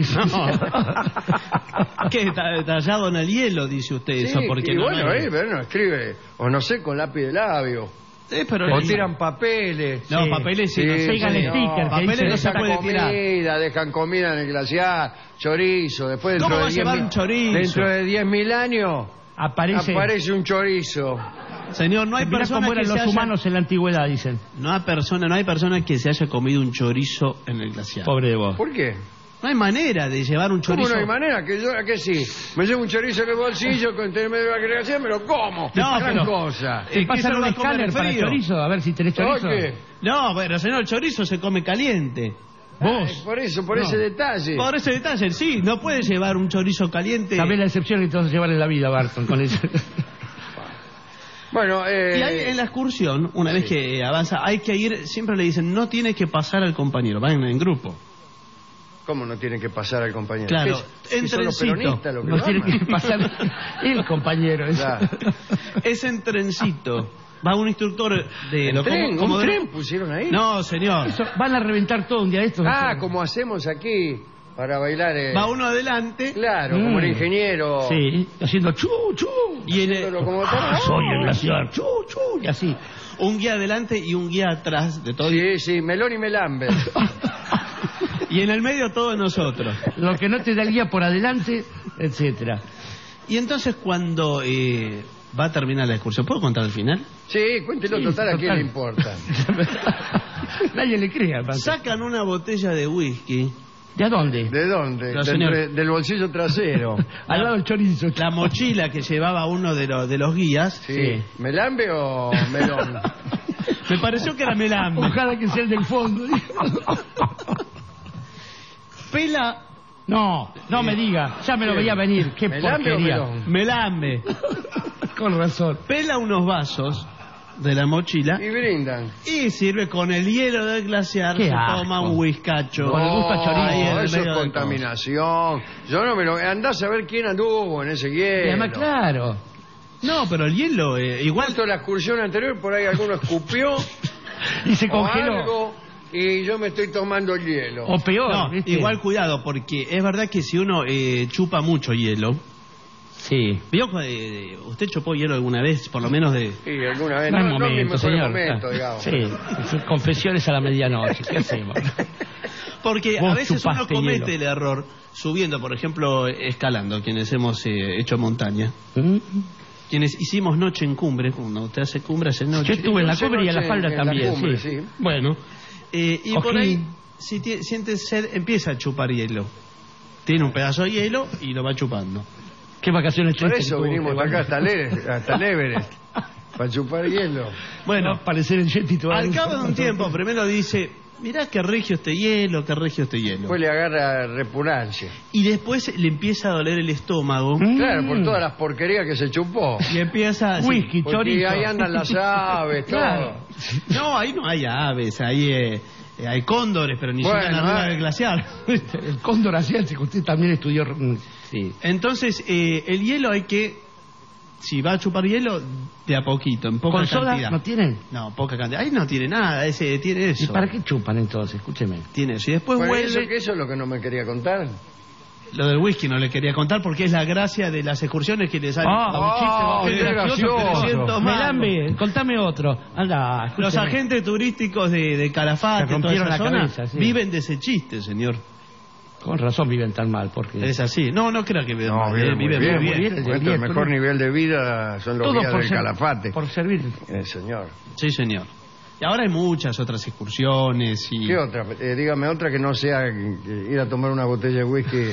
¿Qué? Tallado en el hielo, dice usted eso, Sí, porque y no bueno, hay- pero no escribe, o no sé, con lápiz de labio. pero O tiran papeles. No, papeles sí, no se pegan puede. sticker, que Papeles dice, no se Dejan puede tirar. dejan comida en el glaciar, chorizo. Después ¿Cómo dentro va de a llevar 10.000 un chorizo? Dentro de 10.000 años Aparece un chorizo. Señor, no hay Mirá persona cómo que eran se los haya... humanos en la antigüedad, dicen. No hay persona que se haya comido un chorizo en el glaciar. Pobre de vos. ¿Por qué? No hay manera de llevar un ¿Cómo chorizo. no hay manera? Que sí. Me llevo un chorizo en el bolsillo, con medio de la creación, me lo como. No, Gran pero- cosa. ¿Te pasan un escáner para chorizo? A ver si tenés chorizo. Oye, No, pero señor, el chorizo se come caliente. Vos. por eso, por No. ese detalle. Por ese detalle, sí, no puede llevar un chorizo caliente. También la excepción que te vas a llevar en la vida, Barton, con eso. Bueno, Y ahí en la excursión, una vez que avanza, hay que ir, siempre le dicen, no tiene que pasar al compañero, van en grupo. ¿cómo no tiene que pasar al compañero? Claro, ¿Qué en son los trencito. peronistas lo que No lo tiene aman? que pasar el compañero. eso. Claro. Es en trencito. Va un instructor de... ¿En tren? como ¿Un de- tren pusieron ahí? No, señor. Eso, van a reventar todo un día de estos. Ah, como hacemos aquí para bailar. Va uno adelante. Claro, como el ingeniero. Sí, haciendo chu, chu. Y en Haciéndolo como tal. Soy el glaciar, chu, chu, y así. un guía adelante y un guía atrás de todo. Sí, sí, Melón y Melambert. Y en el medio todos nosotros. Lo que no te da el guía por adelante, etcétera. Y entonces cuando va a terminar la excursión, ¿puedo contar el final? Sí, cuéntelo Sí, total, ¿a quién total. le importa? Nadie le cree, aparte. Sacan una botella de whisky. ¿De a dónde? ¿De dónde? No, señor. Del bolsillo trasero. Al lado del chorizo. La mochila que llevaba uno de los guías. Sí. ¿Melambe o Melón? Me pareció que era Melambe. Ojalá que sea el del fondo. Pela... No, no me diga. Ya me lo veía venir. Qué ¿Melambe o porquería. melón? Melambe. Con razón. Pela unos vasos de la mochila Y brindan. y sirve con el hielo del glaciar. Qué Se asco. toma un whiskacho. Con el gusto a chorizo. Ahí en el eso es medio de contaminación. Yo no me lo... Andás a ver quién anduvo en ese hielo. Y además, claro. No, pero el hielo, igual. Justo la excursión anterior, por ahí alguno escupió Y se o congeló. algo, y yo me estoy tomando el hielo. O peor. No, ¿viste? igual cuidado, porque es verdad que si uno chupa mucho hielo. Sí. ¿Vio? ¿Usted chupó hielo alguna vez, por lo menos de...? Sí, alguna vez. No hay No, no en mi momento, mejor señor. momento, digamos. Sí, confesiones a la medianoche. ¿Qué hacemos? Porque Vos a veces uno chupaste comete hielo. el error subiendo, por ejemplo, escalando, quienes hemos hecho montaña. Quienes hicimos noche en cumbre, cuando usted hace cumbre, hace noche. Yo estuve en la Noche, cumbre y en la noche, falda en la también. cumbre, sí. sí. Bueno, y Cojín. por ahí, si siente sed, empieza a chupar hielo. Tiene un pedazo de hielo y lo va chupando. ¿Qué vacaciones Por tristes eso que tuvo vinimos usted, acá hasta el Everest, para chupar hielo. Bueno, Va a parecer el Yeti todavía. al cabo de un tiempo, primero dice, mirá qué regio este hielo, qué regio este hielo. Después le agarra repugnancia. Y después le empieza a doler el estómago. Claro, por todas las porquerías que se chupó. Y empieza así. Whisky, Porque chorizo. ahí andan las aves, Claro. todo. No, ahí no hay aves, ahí hay cóndores, pero ni Bueno, siquiera arriba del glaciar. El cóndor asiático, usted también estudió. Sí. Entonces, el hielo hay que, si va a chupar hielo, de a poquito, en poca ¿Con soda cantidad. no tienen? No, poca cantidad. Ahí no tiene nada, tiene ¿Y eso. para qué chupan entonces? Escúcheme. Tiene eso. Y después Bueno, vuelve. eso es lo que no me quería contar. Lo del whisky no le quería contar porque es la gracia de las excursiones que le salen. qué gracioso. 300 mangos. Melambe, contame otro. Anda, escúcheme. Los agentes turísticos de Calafate, Se toda rompieron esa la zona, cabeza, sí. viven de ese chiste, señor. Con razón viven tan mal, porque... Es así. No crea que viven No, mal, vive muy viven bien, muy muy bien. bien. bien, El bien, mejor todo- nivel de vida son los todo guías por del ser- Calafate. Por servir. Señor. Sí, señor. Y ahora hay muchas otras excursiones y... ¿Qué otra? Dígame otra que no sea ir a tomar una botella de whisky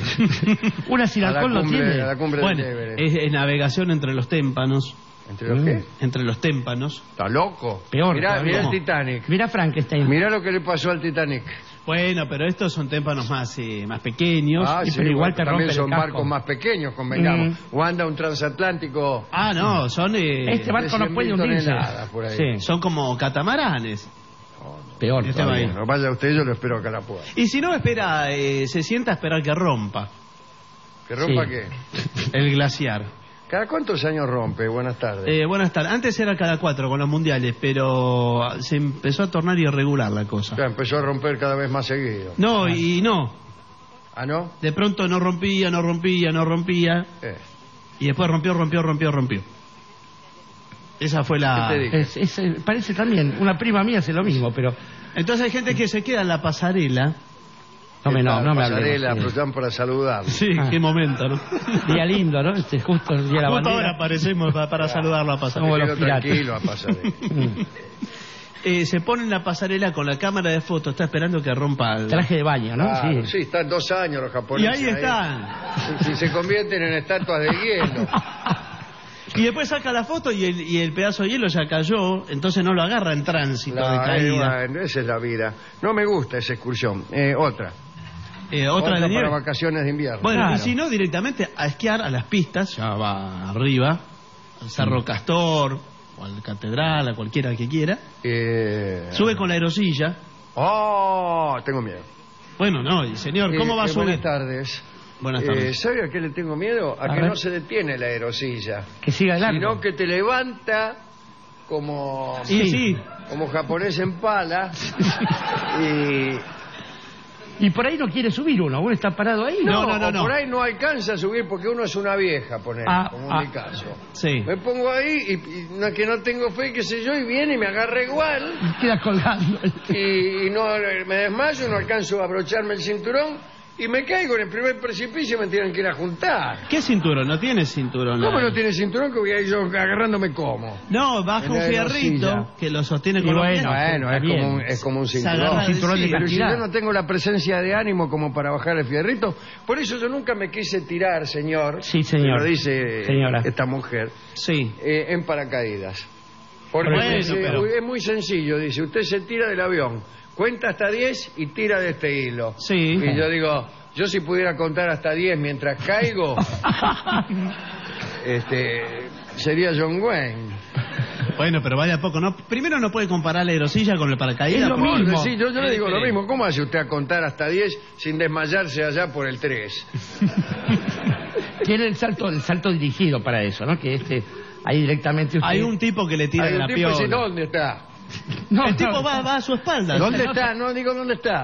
Una sin a la alcohol no cumbre, tiene. a la cumbre Bueno, del Everest. es navegación entre los témpanos. ¿Entre los qué? Entre los témpanos. ¿Está loco? Peor Mirá todavía. el Titanic. Mira Frankenstein. Mirá lo que le pasó al Titanic. Bueno, pero estos son témpanos más pequeños. Ah, y sí, pero igual bueno, te rompe también el son casco. barcos más pequeños, convengamos. O anda un transatlántico Ah, no, son... Este barco no 100.000 puede hundirse. toneladas por ahí. Sí, Son como catamaranes. peor Este todavía. va ahí. Bueno, vaya usted, yo lo espero acá a la puerta. Y si no, espera, se sienta a esperar que rompa. ¿Que rompa Sí. qué? El glaciar. ¿Cada cuántos años rompe? Buenas tardes. Buenas tardes. Antes era cada 4 con los mundiales, pero se empezó a tornar irregular la cosa. Ya empezó a romper cada vez más seguido. No, y no. ¿Ah, no? De pronto no rompía. Y después rompió. Esa fue la... ¿Qué te dije? Parece también, una prima mía hace lo mismo, pero... Entonces hay gente que se queda en la pasarela. No me pasarela, hablemos, aprovechan para saludar. Sí, qué momento, ¿no? Día lindo, ¿no? Justo el día de la Justo bandera. ahora aparecemos para saludarlo a pasarela. Como los piratas. Tranquilo a pasarela. Se pone en la pasarela con la cámara de fotos, está esperando que rompa el... Traje de baño, ¿no? Claro, sí, están 2 años los Y japoneses. ahí están. Si se convierten en estatuas de hielo. Y después saca la foto y el pedazo de hielo ya cayó, entonces no lo agarra en tránsito de caída. Bueno, esa es la vida. No me gusta esa excursión. Otra Otra de nieve. para vacaciones de invierno. Bueno, Claro. y si no, directamente a esquiar a las pistas, ya va arriba, al Cerro Castor, o al Catedral, a cualquiera que quiera. Sube con la aerosilla. ¡Oh! Tengo miedo. Bueno, no, y señor, ¿cómo va a subir? Buenas tardes. Buenas tardes. ¿Sabe a qué le tengo miedo? A que ver. no se detiene la aerosilla. Que siga adelante. Sino que te levanta como... Sí. Como japonés en pala. Y por ahí no quiere subir uno está parado ahí. No. Por ahí no alcanza a subir porque uno es una vieja, como en mi caso. Sí. Me pongo ahí y no, que no tengo fe, qué sé yo, y viene y me agarra igual. Y queda colgando. Y no me desmayo, no alcanzo a abrocharme el cinturón y me caigo en el primer precipicio y me tienen que ir a juntar. ¿Qué cinturón? No tiene cinturón. ¿Cómo no tiene cinturón que voy a ir yo agarrándome como? No, baja En un la fierrito aerosilla. que lo sostiene Y con los bueno, pies. Bueno, está bien. es como un Se cinturón. agarra del Cinturón de cielo. Pero si castidad. yo no tengo la presencia de ánimo como para bajar el fierrito, por eso yo nunca me quise tirar, señor. Sí, señor. Lo dice Señora. esta mujer. Sí. En paracaídas. Porque Bueno, dice, pero- es muy sencillo, dice, usted se tira del avión, cuenta hasta 10 y tira de este hilo. Sí. Y yo digo, yo si pudiera contar hasta 10 mientras caigo, sería John Wayne. Bueno, pero vaya poco, ¿no? Primero no puede comparar la aerosilla con el paracaídas. Es lo porque- mismo. Sí, yo le digo lo mismo. ¿Cómo hace usted a contar hasta 10 sin desmayarse allá por el 3? Tiene el salto dirigido para eso, ¿no? Que ahí directamente usted... Hay un tipo que le tira Hay de un la tipo que dice, piola. ¿dónde está? No, El tipo va a su espalda. ¿Dónde está? No digo dónde está.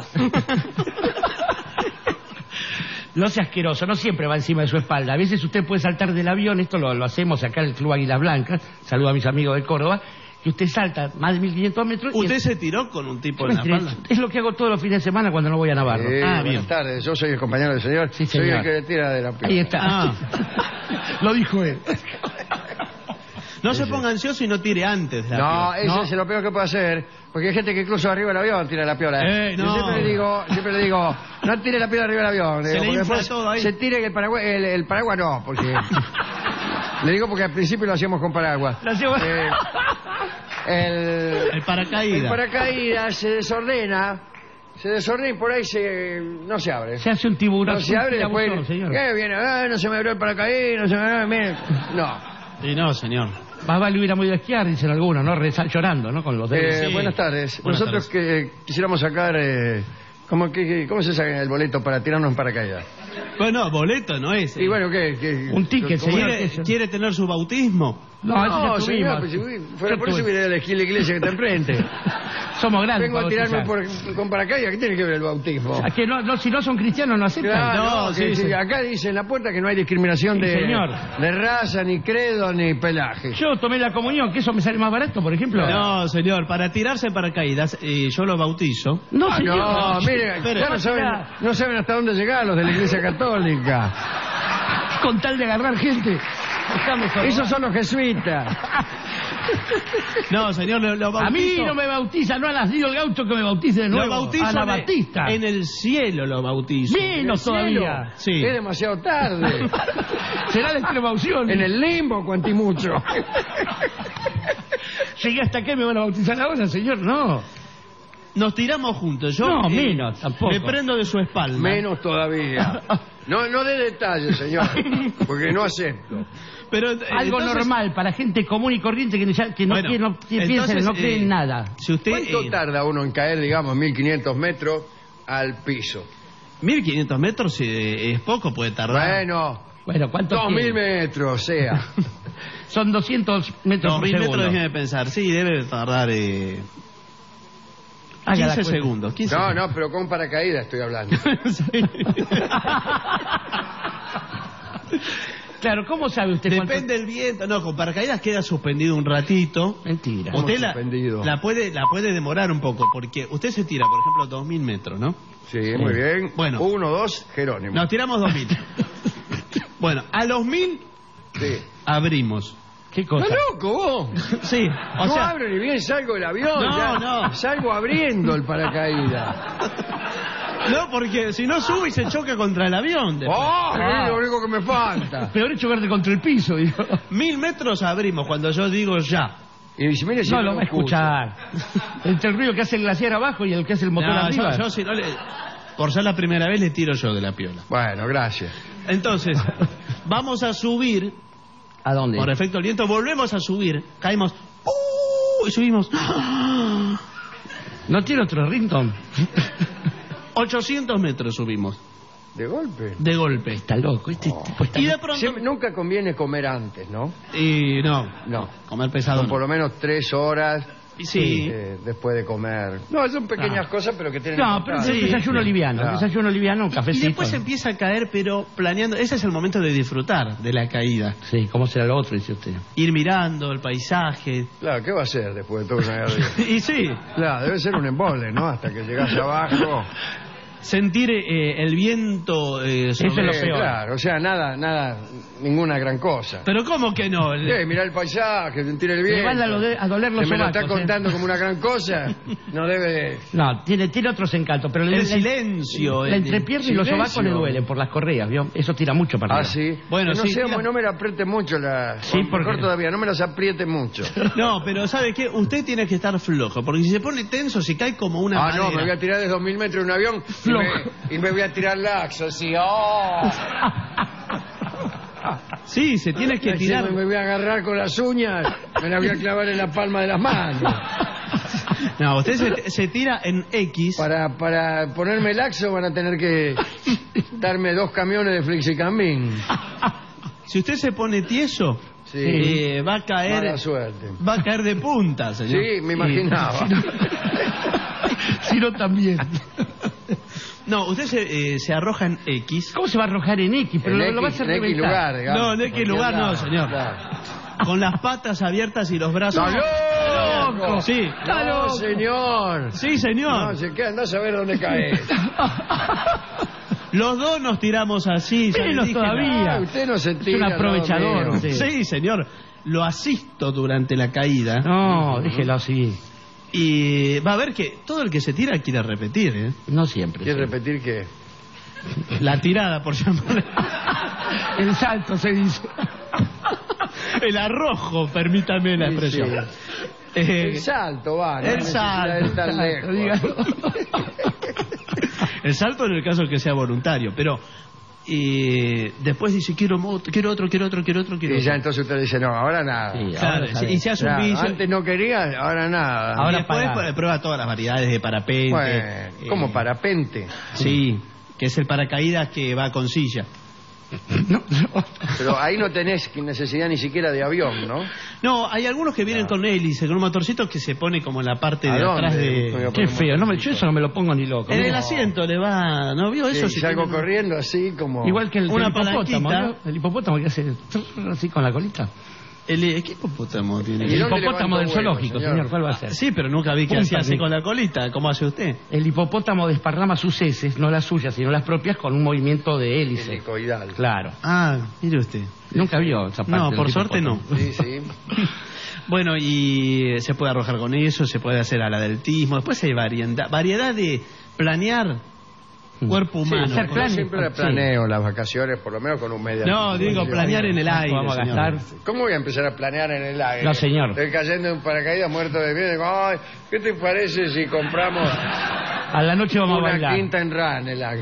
No sea asqueroso, no siempre va encima de su espalda. A veces usted puede saltar del avión, esto lo hacemos acá en el Club Águilas Blancas, saludo a mis amigos de Córdoba, que usted salta más de 1500 metros... ¿Usted se tiró con un tipo en la espalda? Es lo que hago todos los fines de semana cuando no voy a Navarro. bien. Buenas tardes, yo soy el compañero del señor. Sí, soy señor. el que le tira de la piola. Ahí está. Ah. Lo dijo él. No se ponga ansioso y no tire antes de la No, piola. ese es lo peor que puede hacer, porque hay gente que incluso arriba del avión tira la piola. No. Yo siempre le digo, no tire la piola arriba del avión. Se Digo, le porque infla después todo ahí. se tire el paraguas, el paraguas no, porque... le digo porque al principio lo hacíamos con paraguas. Lo hacíamos- El paracaídas. El paracaídas se desordena y por ahí no se abre. Se hace un tiburón. No se abre y un después tirabuzón, señor. viene, no se me abrió el paracaídas, no se me abrió, mire. No. Y no, señor. Más vale hubiera muy a esquiar, dicen algunos, ¿no? Llorando, ¿no? Con los dedos. Sí. Buenas tardes. Buenas Nosotros quisiéramos sacar... ¿Cómo se saca el boleto para tirarnos en paracaídas? Bueno, boleto no es. Y bueno, ¿qué? Un ticket, ¿Cómo señor. es? ¿Quiere tener su bautismo? No, eso No, ya señor, tuvimos. pues, si fuera Yo por eso tuve. hubiera ido a la iglesia que está enfrente. Somos grandes. Vengo a para tirarme bautizar. con paracaídas, ¿qué tiene que ver el bautismo? ¿A que no, si no son cristianos no aceptan? Claro, No, sí, sí. acá dice en la puerta que no hay discriminación Sí, de, señor. de raza, ni credo, ni pelaje. Yo tomé la comunión, que eso me sale más barato, por ejemplo. No, señor, para tirarse en paracaídas, yo lo bautizo. No, señor. No, mire, Espere. ya no saben hasta dónde llegar los de la iglesia católica. Con tal de agarrar gente. Déjame joder. Esos son los jesuitas. No, señor, lo bautizo. A mí no me bautiza, no ha nacido el gaucho que me bautice de Lo nuevo. bautizo Anabaptista. en el cielo lo bautizo. Menos todavía. Sí. Es demasiado tarde. Será de extrema-unción. En el limbo, cuantimucho. Llegué hasta acá y me van a bautizar ahora, señor. No. Nos tiramos juntos. Yo No, menos, tampoco. me prendo de su espalda. Menos todavía. No dé detalles, señor, porque no acepto. Pero, Algo entonces, normal para gente común y corriente que no, Bueno, piensa, entonces, no cree en nada. Si usted ¿Cuánto tarda uno en caer, digamos, 1500 metros al piso? 1.500 metros es poco, puede tardar. Bueno, ¿cuánto 2.000 metros, o sea. Son 200 metros por 2.000 segundo. metros, déjeme pensar. Sí, debe tardar 15 segundos. 15 no, segundos. no, pero con paracaídas estoy hablando. Claro, ¿cómo sabe usted? Depende del viento. No, con paracaídas queda suspendido un ratito. Mentira. Usted suspendido? la puede demorar un poco, porque usted se tira, por ejemplo, 2.000 metros, ¿no? Sí, muy bien. Bueno. 1, 2, Jerónimo. Nos tiramos 2.000. Bueno, a los 1.000 abrimos. ¿Qué cosa? ¿Estás loco vos? Sí, o no sea... abro ni bien salgo del avión. No, ya no. Salgo abriendo el paracaídas. No, porque si no sube y se choca contra el avión. Después. Es lo único que me falta. Peor es chocarte contra el piso, digo. 1.000 metros abrimos cuando yo digo ya. Y dice, mire, si No lo va a escuchar. Entre el ruido que hace el glaciar abajo y el que hace el motor arriba. Yo si no le... Por ser la primera vez le tiro yo de la piola. Bueno, gracias. Entonces, vamos a subir. ¿A dónde? Por efecto del viento, volvemos a subir. Caemos. Y subimos. ¿No tiene otro ringtone? 800 metros subimos. ¿De golpe? De golpe. Está loco. Este tipo está Y de loco. pronto... Nunca conviene comer antes, ¿no? Y no. Comer pesado. Son no. por lo menos 3 horas. Sí. Después de comer. No, son pequeñas cosas, pero que tienen... No, pero es un desayuno liviano. Claro. Desayuno liviano, un Y cafecito. después empieza a caer, pero planeando. Ese es el momento de disfrutar de la caída. Sí, ¿cómo será lo otro, dice usted? Ir mirando el paisaje. Claro, ¿qué va a hacer después de todo una guerra? Y sí. Claro, debe ser un embole, ¿no? Hasta que llegas abajo... Sentir el viento sobre... Eso es lo peor. Claro, o sea, nada, ninguna gran cosa. Pero ¿cómo que no? Mirá el paisaje, sentir el viento. Le van a doler los me lo está sobacos, contando como una gran cosa. No debe... No, tiene otros encantos, pero El silencio. La entrepierna y los sobacos le duelen por las correas, ¿vio? Eso tira mucho para arriba. sí. Bueno, no sí, sé, tira- no me la apriete mucho la... Sí, porque- mejor todavía, no me las apriete mucho. No, pero ¿sabe qué? Usted tiene que estar flojo, porque si se pone tenso, se cae como una madera. No, me voy a tirar de 2.000 metros de un avión y me voy a tirar laxo, así. Sí, se tiene que tirar. Me voy a agarrar con las uñas, me la voy a clavar en la palma de las manos. No, usted se tira en X. Para ponerme laxo van a tener que darme 2 camiones de Flexicamin. Si usted se pone tieso, va a caer... Mala suerte. Va a caer de punta, señor. Sí, me imaginaba. Si no, también. No, usted se arroja en X. ¿Cómo se va a arrojar en X? Pero En lo va a hacer X reventar. lugar, digamos. No, en X lugar no, señor. Claro. Con las patas abiertas y los brazos... ¡Está loco! Sí. ¡No, señor! Sí, señor. No, se queda, andá a saber dónde cae. Los dos nos tiramos así. ya le Mírenos dije, todavía. Usted no se Es tira. un aprovechador. no, usted. Sí, señor. Lo asisto durante la caída. No, déjelo así. Y va a ver que todo el que se tira quiere repetir, ¿eh? No siempre. ¿Quieres sí. repetir qué? La tirada, por llamarle. El salto se dice. El arrojo, permítame la expresión. El salto, va. no el necesita salto, ir tan el salto, lejos. El salto en el caso que sea voluntario, pero después dice quiero otro. Y ya entonces usted dice, no, ahora nada. Sí, Claro, ahora y se hace un Claro, bicho. antes no quería, ahora nada. Ahora Ahora después para. prueba todas las variedades de parapente. Bueno, como parapente. Sí, que es el paracaídas que va con silla. Pero ahí no tenés necesidad ni siquiera de avión, ¿no? No, hay algunos que vienen con hélice, con un motorcito que se pone como en la parte de ¿A dónde? atrás de... Qué feo. Yo eso no me lo pongo ni loco. En el No. asiento le va... ¿No vio eso? Sí, Si salgo tiene- corriendo así como... Igual que el Una hipopótamo, palanquita. ¿no? El hipopótamo que hace así con la colita. ¿Qué hipopótamo tiene? ¿Y El dónde hipopótamo del levanta huevo, zoológico, señor? señor. ¿Cuál va a ser? Sí, pero nunca vi que Punta hacía así de- con la colita. ¿Cómo hace usted? El hipopótamo desparrama sus heces, no las suyas, sino las propias, con un movimiento de hélice. Helicoidal. Claro. Ah, mire usted. Nunca vio esa parte No, del por suerte no. hipopótamo. Sí. Bueno, y se puede arrojar con eso, se puede hacer aladeltismo. Después hay variedad de planear cuerpo humano. hacer Yo planes. siempre planeo las vacaciones, por lo menos con un medio. No, digo, planear en el aire. Vamos a señor. gastar. ¿Cómo voy a empezar a planear en el aire? No, señor. Estoy cayendo en un paracaídas muerto de miedo. Digo, ay, ¿qué te parece si compramos A la noche vamos a una bailar. quinta en Ranelagh?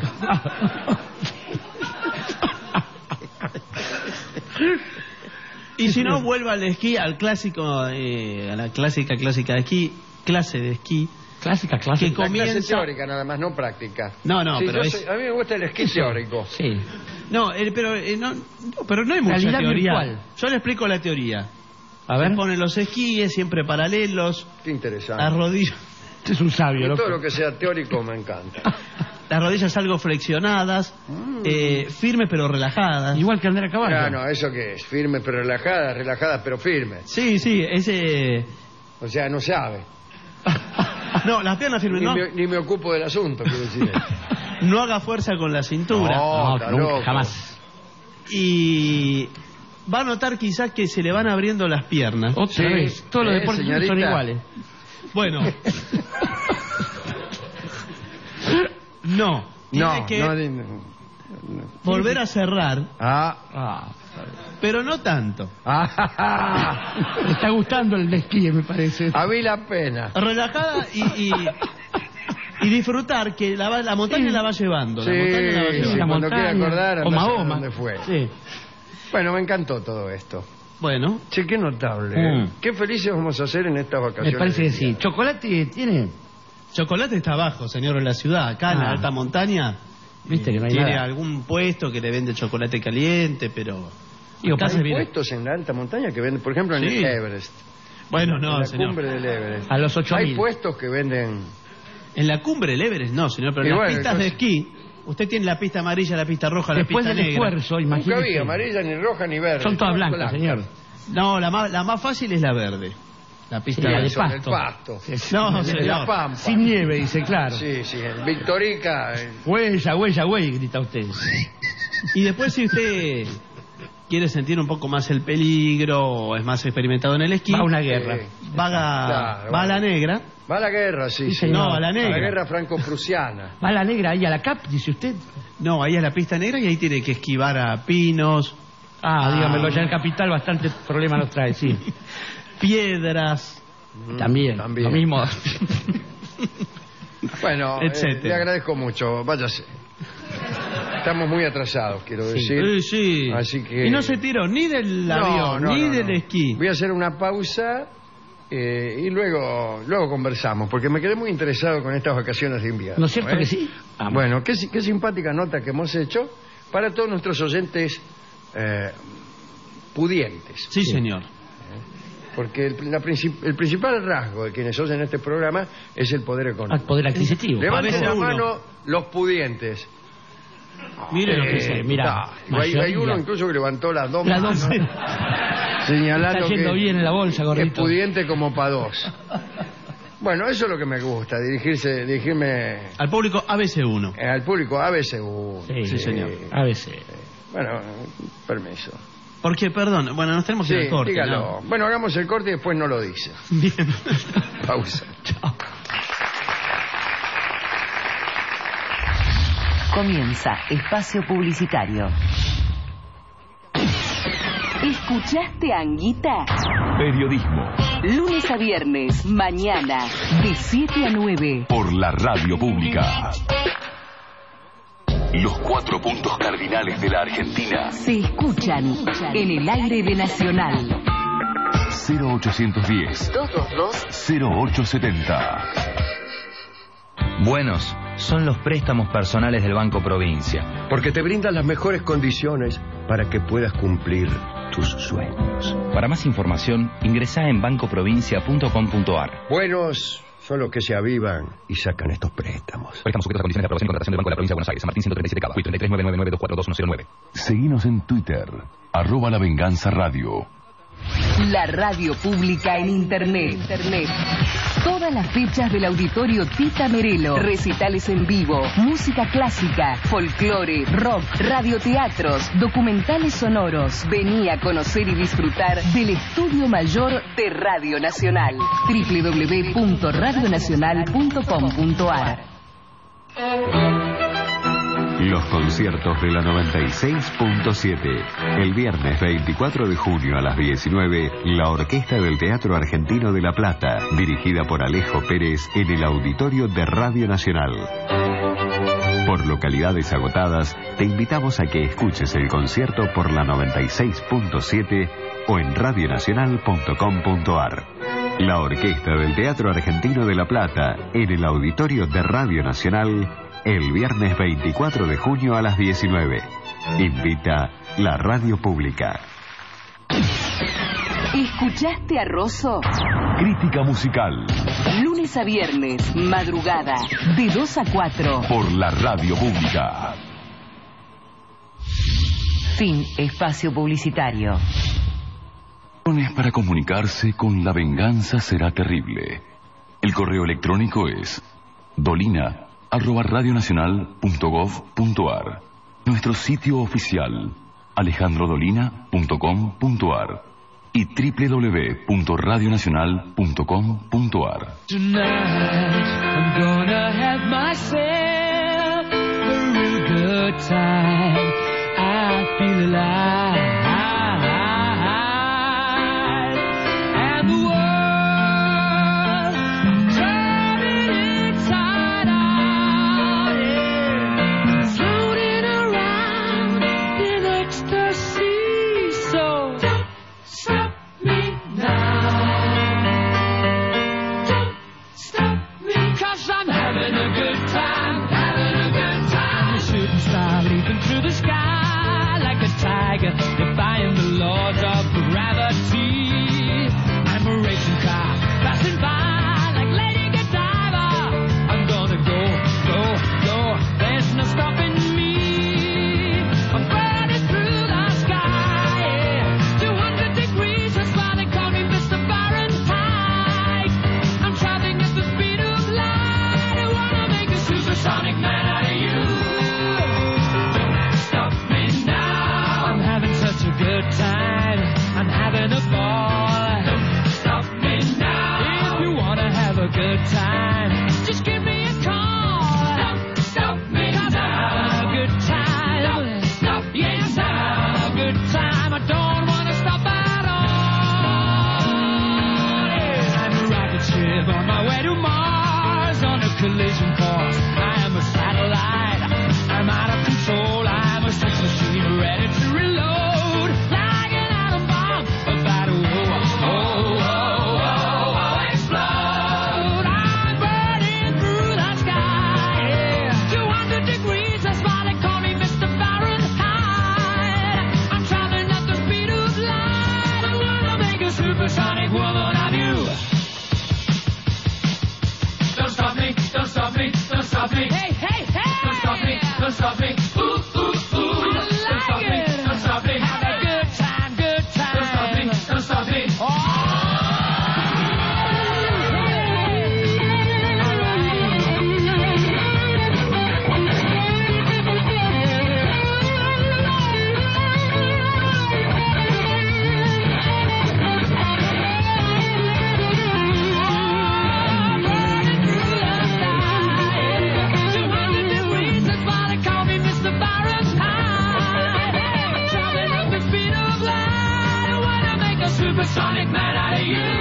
Y si no, vuelva al esquí, al clásico, a la clásica de esquí, clase de esquí, Clásica. que La clase comienza... teórica nada más, no práctica. No, Sí, pero a mí me gusta el esquí teórico. Sí. No, pero no hay mucha Realidad teoría. virtual. Yo le explico la teoría. A ver. Se ponen los esquíes siempre paralelos, Qué interesante. las rodillas... Este es un sabio, Y loco. todo lo que sea teórico me encanta. Las rodillas algo flexionadas, firmes pero relajadas. Igual que andar a caballo. No, ¿eso qué es? Firme pero relajada, relajada pero firme. Sí, ese... O sea, no sabe. No, las piernas firmes, no. Ni me ocupo del asunto, quiero decir. No haga fuerza con la cintura. No, está nunca, loco. jamás. Y va a notar quizás que se le van abriendo las piernas. Otra vez. Todos los deportes son señorita. iguales. Bueno. No. Tiene que volver a cerrar, pero no tanto. Me está gustando el esquí, me parece. A mí la pena. Relajada y disfrutar que la montaña la va llevando. Sí, La montaña la va llevando. sí, cuando quiera acordar, o anda a saber Mahoma. dónde fue. Sí. Bueno, me encantó todo esto. Bueno. Che, qué notable. Qué felices vamos a ser en estas vacaciones. Me parece que sí. ¿Chocolate tiene? Chocolate está abajo, señor, en la ciudad. Acá en la alta montaña. Viste que no hay tiene nada. algún puesto que le vende chocolate caliente, pero... Digo, acá se hay viene. puestos en la alta montaña que venden, por ejemplo, en Sí. el Everest. Bueno, En no, la señor. cumbre del Everest. A los 8.000. Hay puestos que venden... En la cumbre del Everest no, señor, pero Y en las bueno, pistas de entonces- esquí, usted tiene la pista amarilla, la pista roja, Después la del pista negra. esfuerzo, Nunca imagínate. vi amarilla, ni roja, ni verde. Son todas Todas blancas, señor. No, la más fácil es la verde. La pista Sí, la de verde. Son del pasto. pasto. No, De señor. la Pampa. Sin nieve, dice, claro. Sí, sí, en Victorica. Huella, huella, güey, grita usted. Y después si usted quiere sentir un poco más el peligro o es más experimentado en el esquí, Va a una guerra. va a la negra. Va a la guerra, sí, Sí, sí. señor. No, a la negra. A la guerra franco-prusiana. Va la negra ahí a la CAP, dice usted. No, ahí es la pista negra y ahí tiene que esquivar a pinos, Dígamelo, ya en Capital bastante problema nos trae, sí. piedras. También, lo mismo. Bueno, Etcétera. le agradezco mucho. Váyase. Estamos muy atrasados, quiero decir. Sí. Así que... Y no se tiró ni del avión, ni del esquí. Voy a hacer una pausa y luego conversamos, porque me quedé muy interesado con estas vacaciones de invierno. ¿No es cierto que sí? Vamos. Bueno, qué simpática nota que hemos hecho para todos nuestros oyentes pudientes. Sí, señor. Porque el principal rasgo de quienes oyen este programa es el poder económico. Al poder adquisitivo. Levanten A veces la uno. mano los pudientes. Mire lo que dice. Mira, Hay uno incluso que levantó las dos Las manos, 12. señalando Está yendo que bien en la bolsa, es gordito. pudiente como para dos. Bueno, eso es lo que me gusta, dirigirme Al público ABC1. al público ABC1. Sí, señor. A veces. Bueno, permiso. Porque, perdón, bueno, nos tenemos que ir Sí, al corte. dígalo. ¿no? Bueno, hagamos el corte y después no lo dice. Bien. Pausa. Chao. Comienza Espacio Publicitario. ¿Escuchaste, Anguita? Periodismo Lunes a viernes, mañana, de 7 a 9. por la radio pública. Los 4 puntos cardinales de la Argentina. Se escuchan en el aire de Nacional. 0810 222 0870. Buenos son los préstamos personales del Banco Provincia. Porque te brindan las mejores condiciones para que puedas cumplir tus sueños. Para más información, ingresá en bancoprovincia.com.ar. Buenos son los que se avivan y sacan estos préstamos. Préstamos sujetos a condiciones de aprobación y contratación del Banco de la Provincia de Buenos Aires. San Martín 137 Cava. 33 Seguinos en Twitter, @La Venganza Radio. La radio pública en Internet. Todas las fechas del auditorio Tita Merelo. Recitales en vivo, música clásica, folclore, rock, radioteatros, documentales sonoros. Vení a conocer y disfrutar del Estudio Mayor de Radio Nacional. www.radionacional.com.ar. Los conciertos de la 96.7. El viernes 24 de junio a las 19, la Orquesta del Teatro Argentino de La Plata, dirigida por Alejo Pérez, en el auditorio de Radio Nacional. Por localidades agotadas, te invitamos a que escuches el concierto por la 96.7 o en radionacional.com.ar. La Orquesta del Teatro Argentino de La Plata, en el auditorio de Radio Nacional, el viernes 24 de junio a las 19. Invita la Radio Pública. ¿Escuchaste a Rosso? Crítica musical. Lunes a viernes, madrugada, de 2 a 4. Por la Radio Pública. Fin. Espacio publicitario. Para comunicarse con La Venganza Será Terrible. El correo electrónico es dolina@radionacional.gov.ar. Nuestro sitio oficial alejandrodolina.com.ar y www.radionacional.com.ar. Tonight I'm gonna have myself a real good time. I feel alive. And the world turning inside out, yeah. Floating around in ecstasy. So don't stop me now. Don't stop me, 'cause I'm having a good time, having a good time. A shooting star leaping through the sky like a tiger, defying the laws of gravity. I'm a racing car passing by like Lady Godiva. I'm gonna go, go, go. There's no stopping me. I'm burning through the sky, yeah. 200 degrees, that's why they call me Mr. Fahrenheit. I'm traveling at the speed of light. I wanna make a supersonic man out of you. Don't stop me now. I'm having such a good time. I'm having a ball. Don't stop me now. If you wanna have a good time, just give me a call. Don't stop me now. I'm having a good time. Don't stop me yes, now. I'm having a good time. I don't wanna stop at all. Yeah. I'm a rocket ship on my way to Mars on a collision course. I am a satellite. I'm out of control. I'm a sex machine ready to reload. Like an atom bomb about to explode. I'm burning through the sky, yeah. 200 degrees, that's why they call me Mr. Fahrenheit. I'm traveling at the speed of light. I wanna make a supersonic woman of you. Don't stop me, don't stop me, don't stop me. Hey, hey, hey! Don't stop me, don't stop me. Ooh, ooh, ooh. Don't stop me, don't stop me. Have a good time, good time. Don't stop me, don't stop me. Supersonic man out of you.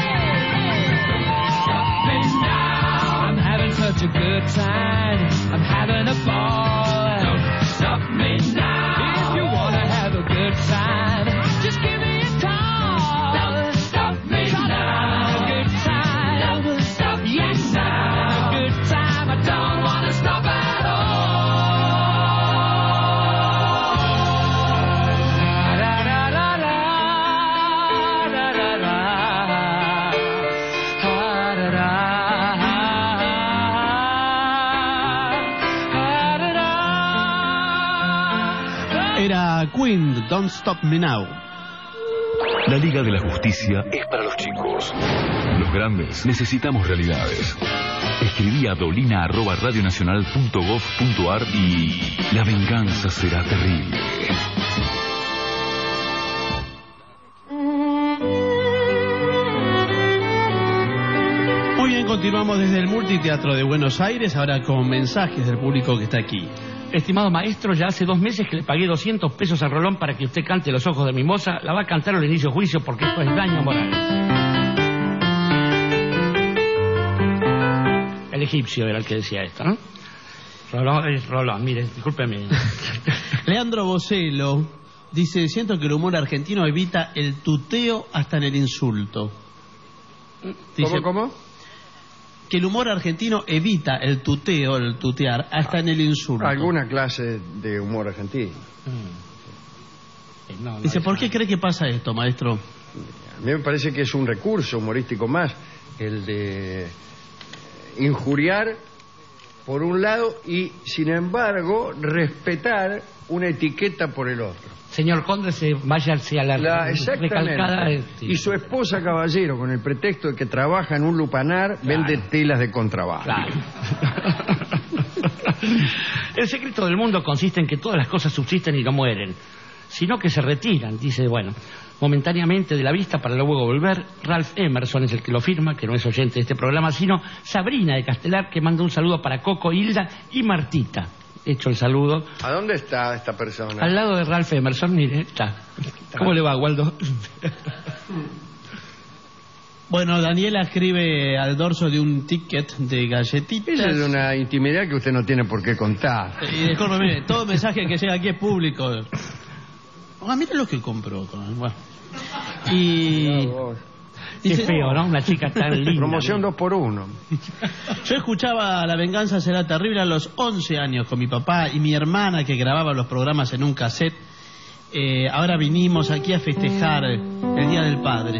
Stop me now. I'm having such a good time. I'm having a ball. Don't stop me now. If you wanna have a good time, just give me a call. Don't stop me now. A good time. Don't stop yes now. A good time. I don't wanna stop at all. Era Queen, Don't Stop Me Now. La Liga de la Justicia es para los chicos. Los grandes necesitamos realidades. Escribí a dolina@radionacional.gov.ar y La Venganza Será Terrible. Muy bien, continuamos desde el Multiteatro de Buenos Aires, ahora con mensajes del público que está aquí. Estimado maestro, ya hace 2 meses que le pagué 200 pesos a Rolón para que usted cante Los ojos de mi moza. La va a cantar al inicio de juicio porque esto es daño moral. El egipcio era el que decía esto, ¿no? Rolón, mire, discúlpeme. Leandro Bocelo dice, siento que el humor argentino evita el tuteo hasta en el insulto. Dice, ¿Cómo? Que el humor argentino evita el tuteo, el tutear, hasta en el insulto. Alguna clase de humor argentino. Dice, ¿por qué cree que pasa esto, maestro? A mí me parece que es un recurso humorístico más, el de injuriar por un lado y, sin embargo, respetar una etiqueta por el otro. Señor Conde, váyase a la recalcada. Y su esposa, caballero, con el pretexto de que trabaja en un lupanar, vende telas de contrabando. Claro. El secreto del mundo consiste en que todas las cosas subsisten y no mueren, sino que se retiran, dice, bueno, momentáneamente de la vista para luego volver. Ralph Emerson es el que lo firma, que no es oyente de este programa, sino Sabrina de Castelar, que manda un saludo para Coco, Hilda y Martita. Hecho el saludo. ¿A dónde está esta persona? Al lado de Ralph Emerson, mire, está. ¿Cómo le va, Waldo? Bueno, Daniela escribe al dorso de un ticket de galletitas. Esa es una intimidad que usted no tiene por qué contar. Y discúlpeme, todo mensaje que llega aquí es público. Mira lo que compró. Bueno. Y... Qué feo, ¿no? Una chica tan linda. Promoción 2x1. Yo escuchaba La venganza será terrible a los 11 años con mi papá y mi hermana, que grababa los programas en un cassette. Ahora vinimos aquí a festejar el Día del Padre.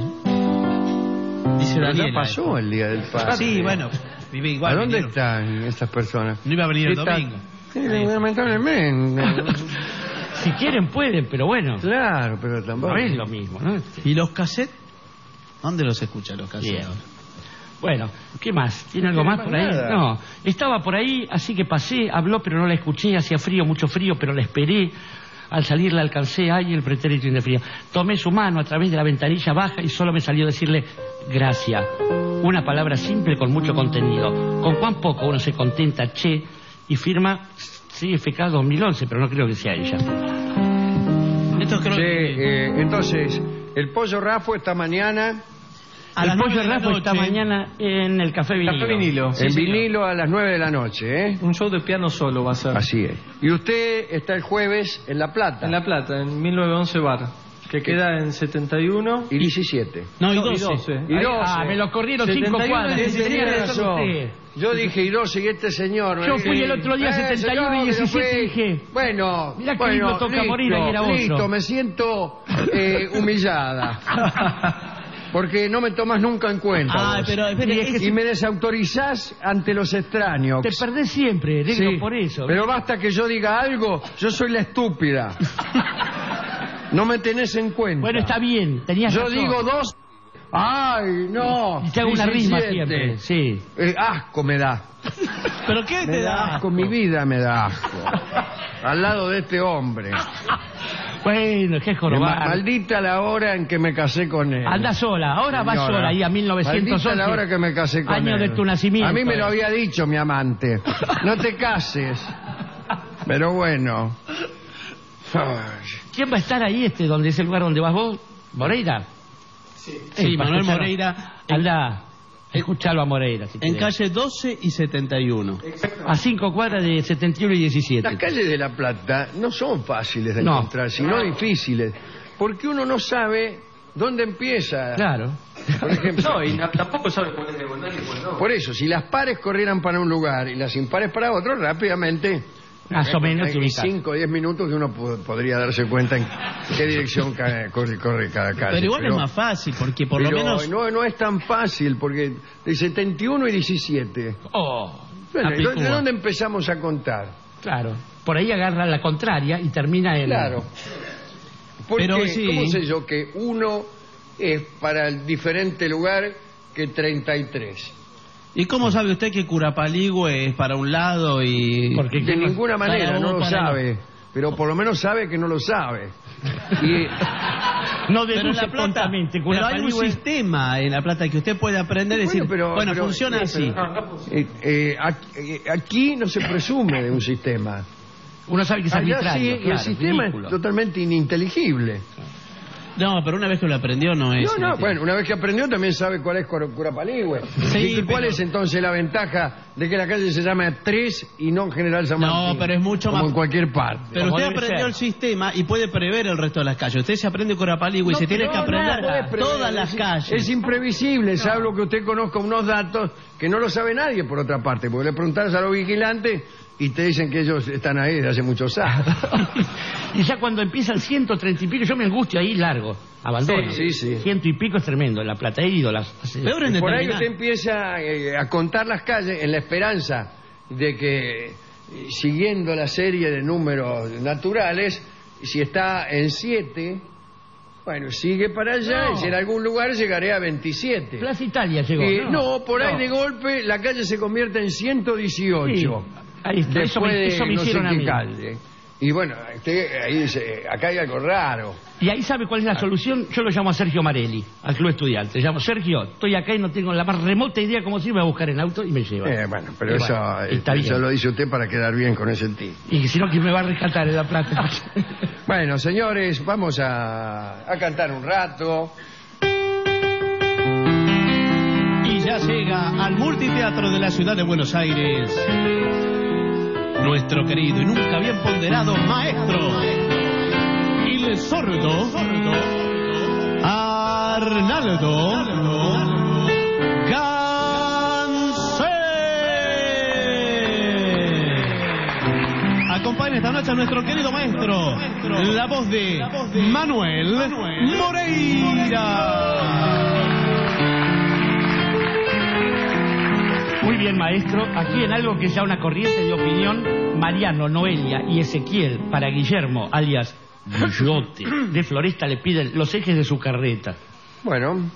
Dice Daniela. Ya pasó el Día del Padre. Sí, bueno, vive igual. ¿A dónde están estas personas? No iba a venir el domingo. Sí, lamentablemente. Si quieren pueden, pero bueno. Claro, pero tampoco. No es lo mismo, ¿no? ¿Y los cassettes? ¿Dónde los escuchan los cassettes? Bueno, ¿qué más? ¿Tiene algo más por ahí? No, estaba por ahí, así que pasé, habló, pero no la escuché, hacía frío, mucho frío, pero la esperé. Al salir la alcancé, ay, el pretérito indefinido. Tomé su mano a través de la ventanilla baja y solo me salió decirle gracias. Una palabra simple con mucho contenido. Con cuán poco uno se contenta, che, y firma CFK 2011, pero no creo que sea ella. Esto creo que... entonces, el Pollo Rafo esta mañana... El Pollo Rafo esta mañana en el Café Vinilo. Sí, en Vinilo a las 9 de la noche, ¿eh? Un show de piano solo va a ser. Así es. Y usted está el jueves en La Plata. En La Plata, en 1911 Bar, que queda en 71... Y 17. No, y 12. Y 12. Ah, me lo corrieron 5 cuadras. Tenía razón. Yo dije y 12 y este señor... Yo fui el otro día 71 y 17 y dije... Bueno, mirá que lindo toca morir, ahí era otro. Listo, me siento humillada. Porque no me tomas nunca en cuenta. Pero y me desautorizás ante los extraños. Te perdés siempre, negro, sí, por eso. Pero basta que yo diga algo, yo soy la estúpida. No me tenés en cuenta. Bueno, está bien, tenías yo razón. Digo 2. ¡Ay, no! Y te hago una rima siempre, sí. Asco me da. ¿Pero qué me da asco? Mi vida me da asco. Al lado de este hombre. Bueno, qué jorobar. Maldita la hora en que me casé con él. Anda sola, ahora vas sola ahí a 1911. Maldita la hora que me casé con él. Año de tu nacimiento. A mí me lo había dicho mi amante. No te cases. Pero bueno. ¿Quién va a estar ahí donde es el lugar donde vas vos? ¿Moreira? Sí, Manuel Moreira. Anda, escuchalo a Moreira. Si en calle 12 y 71. A 5 cuadras de 71 y 17. Las calles de La Plata no son fáciles de encontrar, sino difíciles. Porque uno no sabe dónde empieza. Claro. Por ejemplo. No, y tampoco sabe cuál es diagonal y cuál no. Por eso, si las pares corrieran para un lugar y las impares para otro, rápidamente... Más o menos en 5 o 10 minutos que uno podría darse cuenta en qué dirección corre cada calle. Pero igual es más fácil, porque por lo menos... No es tan fácil, porque de 71 y 17. Bueno, ¿de dónde empezamos a contar? Claro, por ahí agarra la contraria y termina en... Claro. Porque, pero sí. ¿cómo sé yo que uno es para el diferente lugar que 33? ¿Y cómo sabe usted que Curapaligüe es para un lado y...? Porque de ninguna manera no lo sabe, pero por lo menos sabe que no lo sabe. Y... no deduce prontamente. Pero hay un sistema en La Plata que usted puede aprender y decir, pero funciona así. Aquí no se presume de un sistema. Uno sabe que es arbitrario. Sí, claro, el sistema es totalmente ininteligible. No, pero una vez que lo aprendió no es... No, bueno, una vez que aprendió también sabe cuál es Curapaligüe. Sí, ¿Y cuál es entonces la ventaja de que la calle se llame 3 y no General San Martín? No, pero es mucho como más... en cualquier parte. Pero usted aprendió el sistema y puede prever el resto de las calles. Usted se aprende Curapaligüe y se tiene que aprender todas las calles. Es imprevisible, salvo que usted conozca unos datos que no lo sabe nadie por otra parte, porque le preguntás a los vigilantes y te dicen que ellos están ahí desde hace muchos años. Y ya cuando empieza el 130 y pico, yo me angustio ahí largo, abandono. Sí. 100 y pico es tremendo, en La Plata he ido. Por ahí usted empieza a contar las calles en la esperanza de que, siguiendo la serie de números naturales, si está en 7... Bueno, sigue para allá y si en algún lugar llegaré a 27. Plaza Italia llegó. No, por ahí de golpe la calle se convierte en 118. Sí, ahí está. Eso me hicieron a mí. Calle. Y bueno, ahí dice, acá hay algo raro. Y ahí sabe cuál es la solución. Yo lo llamo a Sergio Marelli, al Club Estudiante. Le llamo, Sergio, estoy acá y no tengo la más remota idea cómo se iba a buscar en auto y me lleva. Bueno, pero eso lo dice usted para quedar bien con ese tipo. Y si no, ¿quién me va a rescatar en La Plata? Bueno, señores, vamos a cantar un rato. Y ya llega al multiteatro de la ciudad de Buenos Aires nuestro querido y nunca bien ponderado maestro, el sordo Arnaldo Gansé. Acompaña esta noche a nuestro querido maestro, la voz de Manuel Moreira. Muy bien, maestro. Aquí en algo que es ya una corriente de opinión, Mariano, Noelia y Ezequiel para Guillermo, alias Guillote, de Floresta, le piden los ejes de su carreta. Bueno.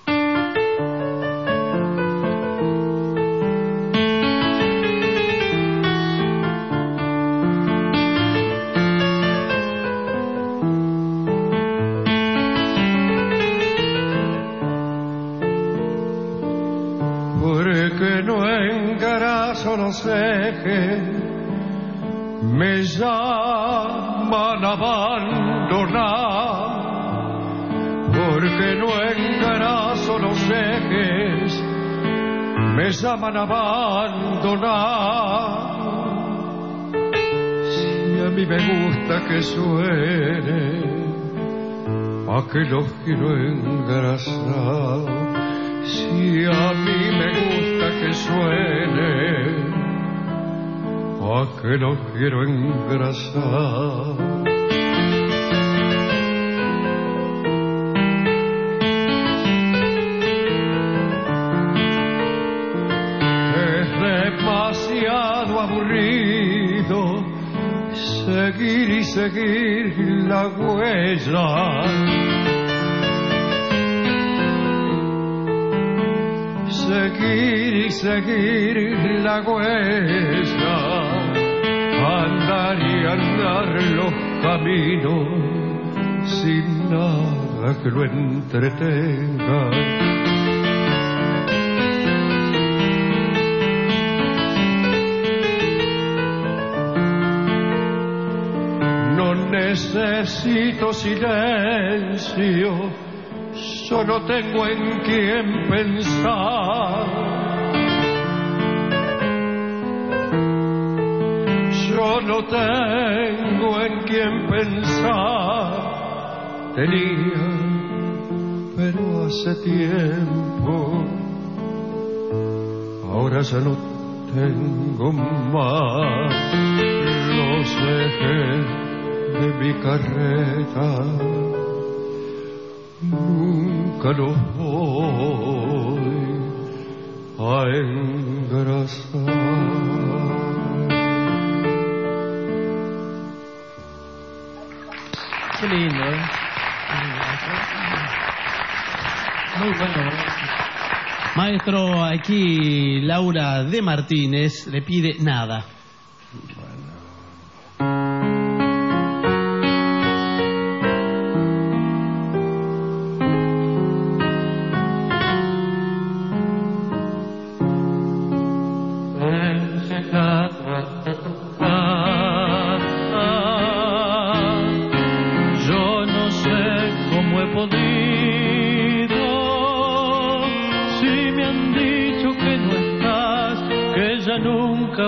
Los ejes me llaman a abandonar, porque no engarazo los ejes, me llaman a abandonar. Si a mí me gusta que suene, ¿a qué los quiero engrasar? Si a mí me gusta que suene, ¿a qué lo quiero engrasar? Es demasiado aburrido seguir y seguir la huella. Seguir y seguir la huella, andar y andar los caminos sin nada que lo entretenga. No necesito silencio, yo no tengo en quién pensar. Yo no tengo en quién pensar. Tenía, pero hace tiempo. Ahora ya no tengo más los ejes de mi carreta. Nunca los voy a engrasar. Qué lindo, ¿eh? Muy bueno. Maestro, aquí Laura de Martínez le pide nada.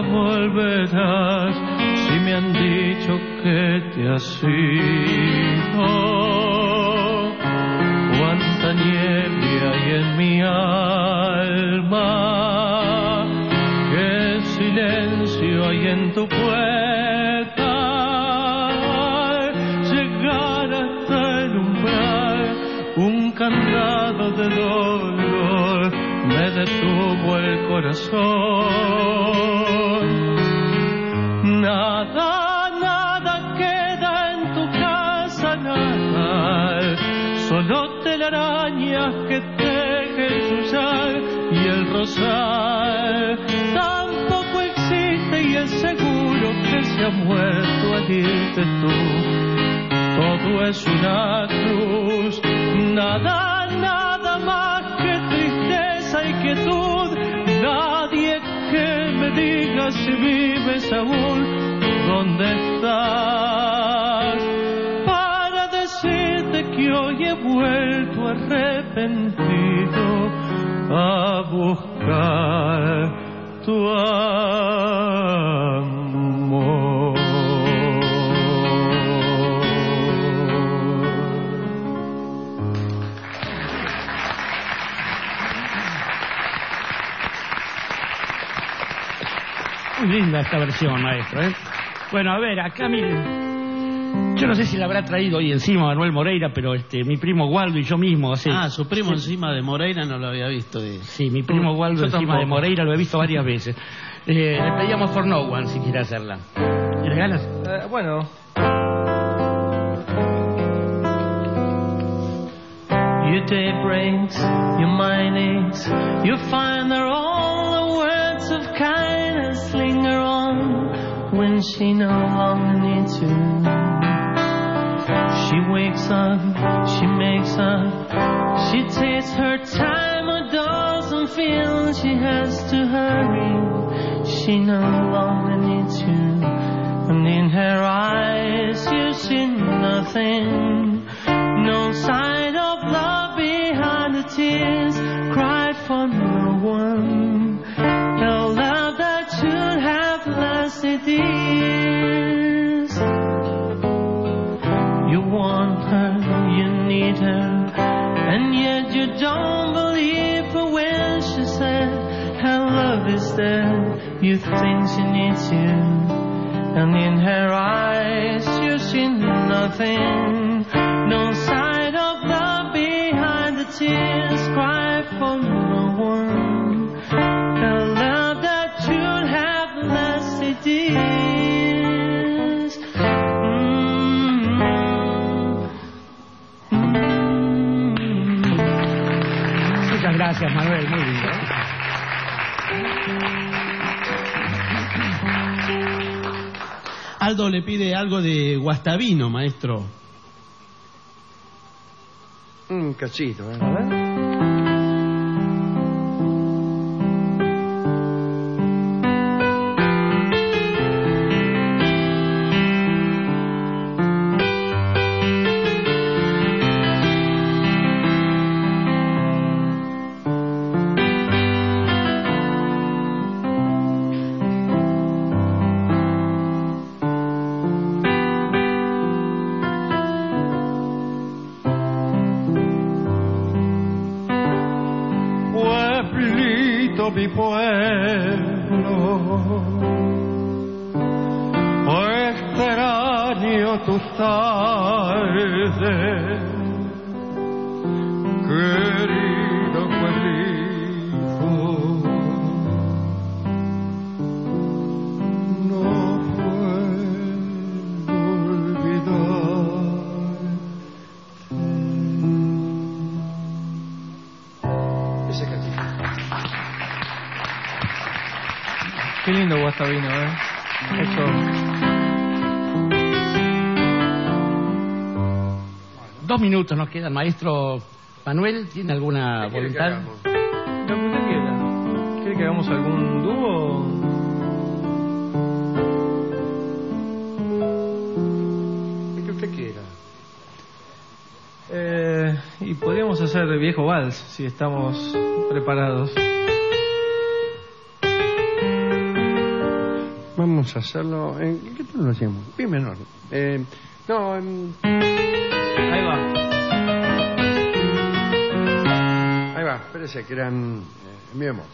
volverás si me han dicho que te has ido. Cuánta nieve hay en mi alma, qué silencio hay en tu puerta. Llegar hasta el umbral, un candado de dolor me detuvo el corazón. Nada queda en tu casa, nada, solo telarañas que teje el yuyal y el rosal. Tampoco existe y es seguro que se ha muerto al irte tú. Todo es una cruz, nada más que tristeza y quietud. Nadie que me diga si vives aún, ¿dónde estás? Para decirte que hoy he vuelto arrepentido a buscar tu amor. Muy linda esta versión, maestro, ¿eh? Bueno, a ver, acá miren. Yo no sé si la habrá traído hoy encima Manuel Moreira, pero mi primo Waldo y yo mismo. Su primo encima de Moreira no lo había visto. Sí, mi primo Waldo encima de Moreira lo he visto varias veces. Le pedíamos For No One si quiere hacerla. ¿Tienes ganas? Bueno. Your day breaks, your mind aches, you find that all the words of kindness linger on when she no longer needs you. She wakes up, she makes up, she takes her time or doesn't feel she has to hurry. She no longer needs you, and in her eyes you see nothing, no sign of love behind the tears cried for no one. The love that should have lasted years. You want her, you need her, and yet you don't believe her when she said her love is dead. You think she needs you, and in her eyes you see nothing, no sign of love behind the tears cry for no one. The love that should have lasted years. Muchas gracias, Manuel, muy lindo. Aldo le pide algo de Guastavino, maestro. Un cachito, ¿eh? A ver. Mi pueblo, extraño tus tardes, querido pueblito, no puedo olvidarte. Ese cachito. Qué lindo Guastavino, Eso. 2 minutos nos quedan, maestro. Manuel, ¿tiene alguna voluntad? Lo que usted quiera. ¿Quiere que hagamos algún dúo? Lo que usted quiera. Y podríamos hacer Viejo Vals, si estamos preparados. Vamos a hacerlo... ¿En qué tono lo hacíamos? Mi menor. No, Ahí va. Ahí va, espérese que eran... mi amor.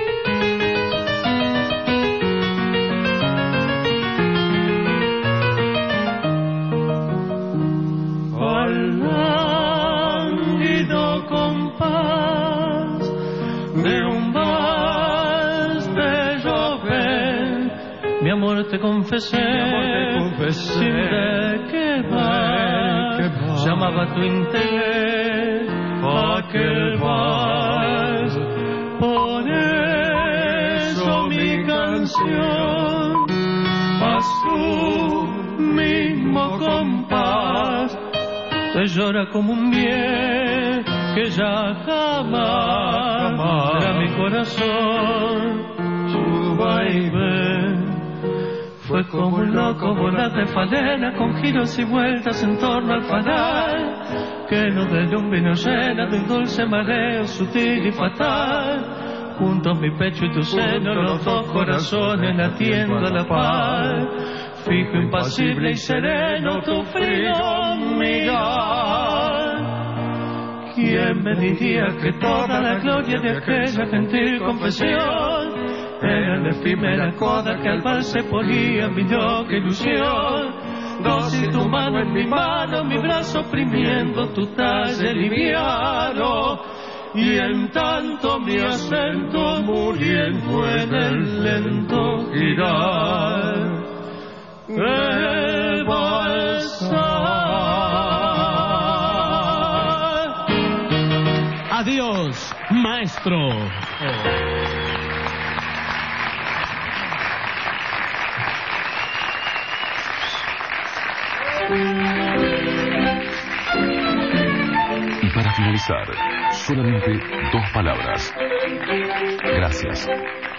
Al lánguido compás de un vals de Chopin, mi amor te confesé, sin de qué va, llamaba tu interés aquel vals. Por eso mi canción a su mismo compás te llora como un bien que ya jamás era mi corazón. Su vaivén fue como un loco volar de falena con giros y vueltas en torno al fanal que nos deslumbra y nos llena de un dulce mareo sutil y fatal. Junto a mi pecho y tu seno, los dos corazones latiendo a la paz. Fijo, impasible y sereno tu frío mirar. ¿Quién me diría que toda la gloria de aquella gentil confesión era la efímera coda que al vals se ponía mi loca ilusión? Dócil tu mano en mi mano, mi brazo oprimiendo tu talle liviano, y en tanto mi acento muriendo en el lento girar el balsar. Adiós, maestro. Y para finalizar, solamente 2 palabras. Gracias.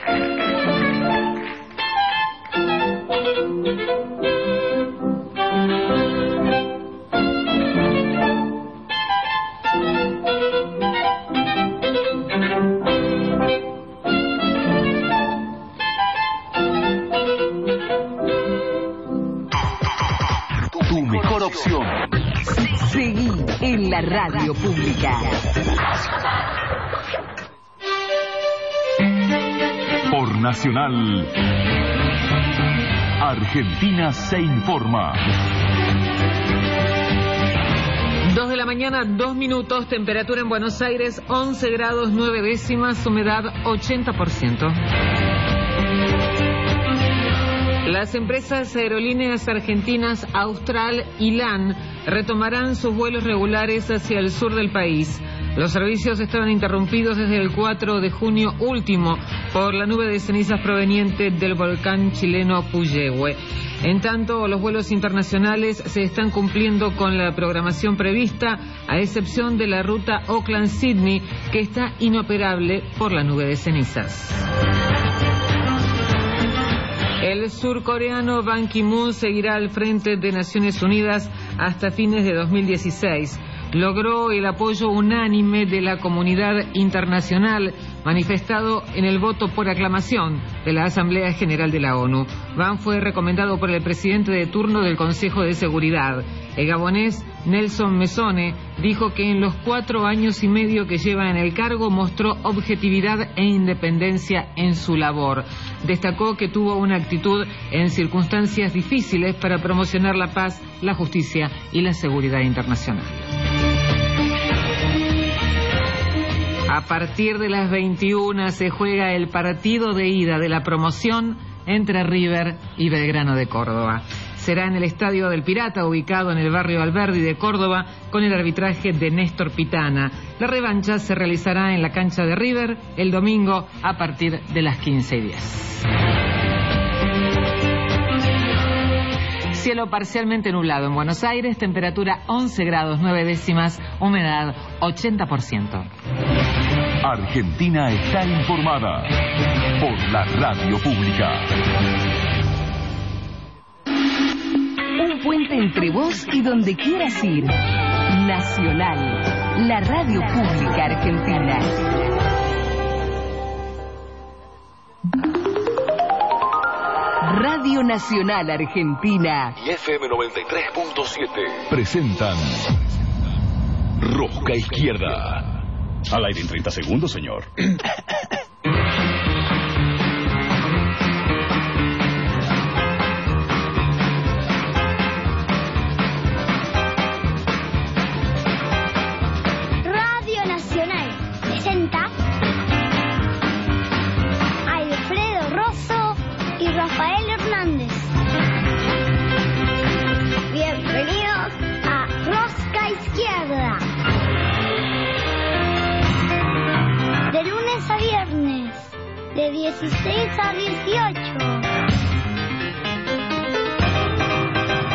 Tu mejor opción. Seguí en la radio pública. Por Nacional, Argentina se informa. 2 de la mañana, 2 minutos, temperatura en Buenos Aires, 11 grados 9 décimas, humedad 80%. Las empresas aerolíneas argentinas Austral y LAN retomarán sus vuelos regulares hacia el sur del país. Los servicios estaban interrumpidos desde el 4 de junio último por la nube de cenizas proveniente del volcán chileno Puyehue. En tanto, los vuelos internacionales se están cumpliendo con la programación prevista, a excepción de la ruta Auckland-Sydney, que está inoperable por la nube de cenizas. El surcoreano Ban Ki-moon seguirá al frente de Naciones Unidas hasta fines de 2016. Logró el apoyo unánime de la comunidad internacional, manifestado en el voto por aclamación de la Asamblea General de la ONU. Ban fue recomendado por el presidente de turno del Consejo de Seguridad. El gabonés Nelson Mesone dijo que en los 4 años y medio que lleva en el cargo mostró objetividad e independencia en su labor. Destacó que tuvo una actitud en circunstancias difíciles para promocionar la paz, la justicia y la seguridad internacional. A partir de las 21 se juega el partido de ida de la promoción entre River y Belgrano de Córdoba. Será en el Estadio del Pirata, ubicado en el barrio Alberdi de Córdoba, con el arbitraje de Néstor Pitana. La revancha se realizará en la cancha de River el domingo a partir de las 15:10. Cielo parcialmente nublado en Buenos Aires, temperatura 11 grados 9 décimas, humedad 80%. Argentina está informada por la radio pública. Un puente entre vos y donde quieras ir. Nacional, la radio pública argentina. Radio Nacional Argentina y FM 93.7 presentan Rosca Izquierda. Al aire en 30 segundos, señor. Radio Nacional presenta a Alfredo Rosso y Rafael Hernández. Bienvenidos a Rosca Izquierda. De lunes a viernes, de 16 a 18.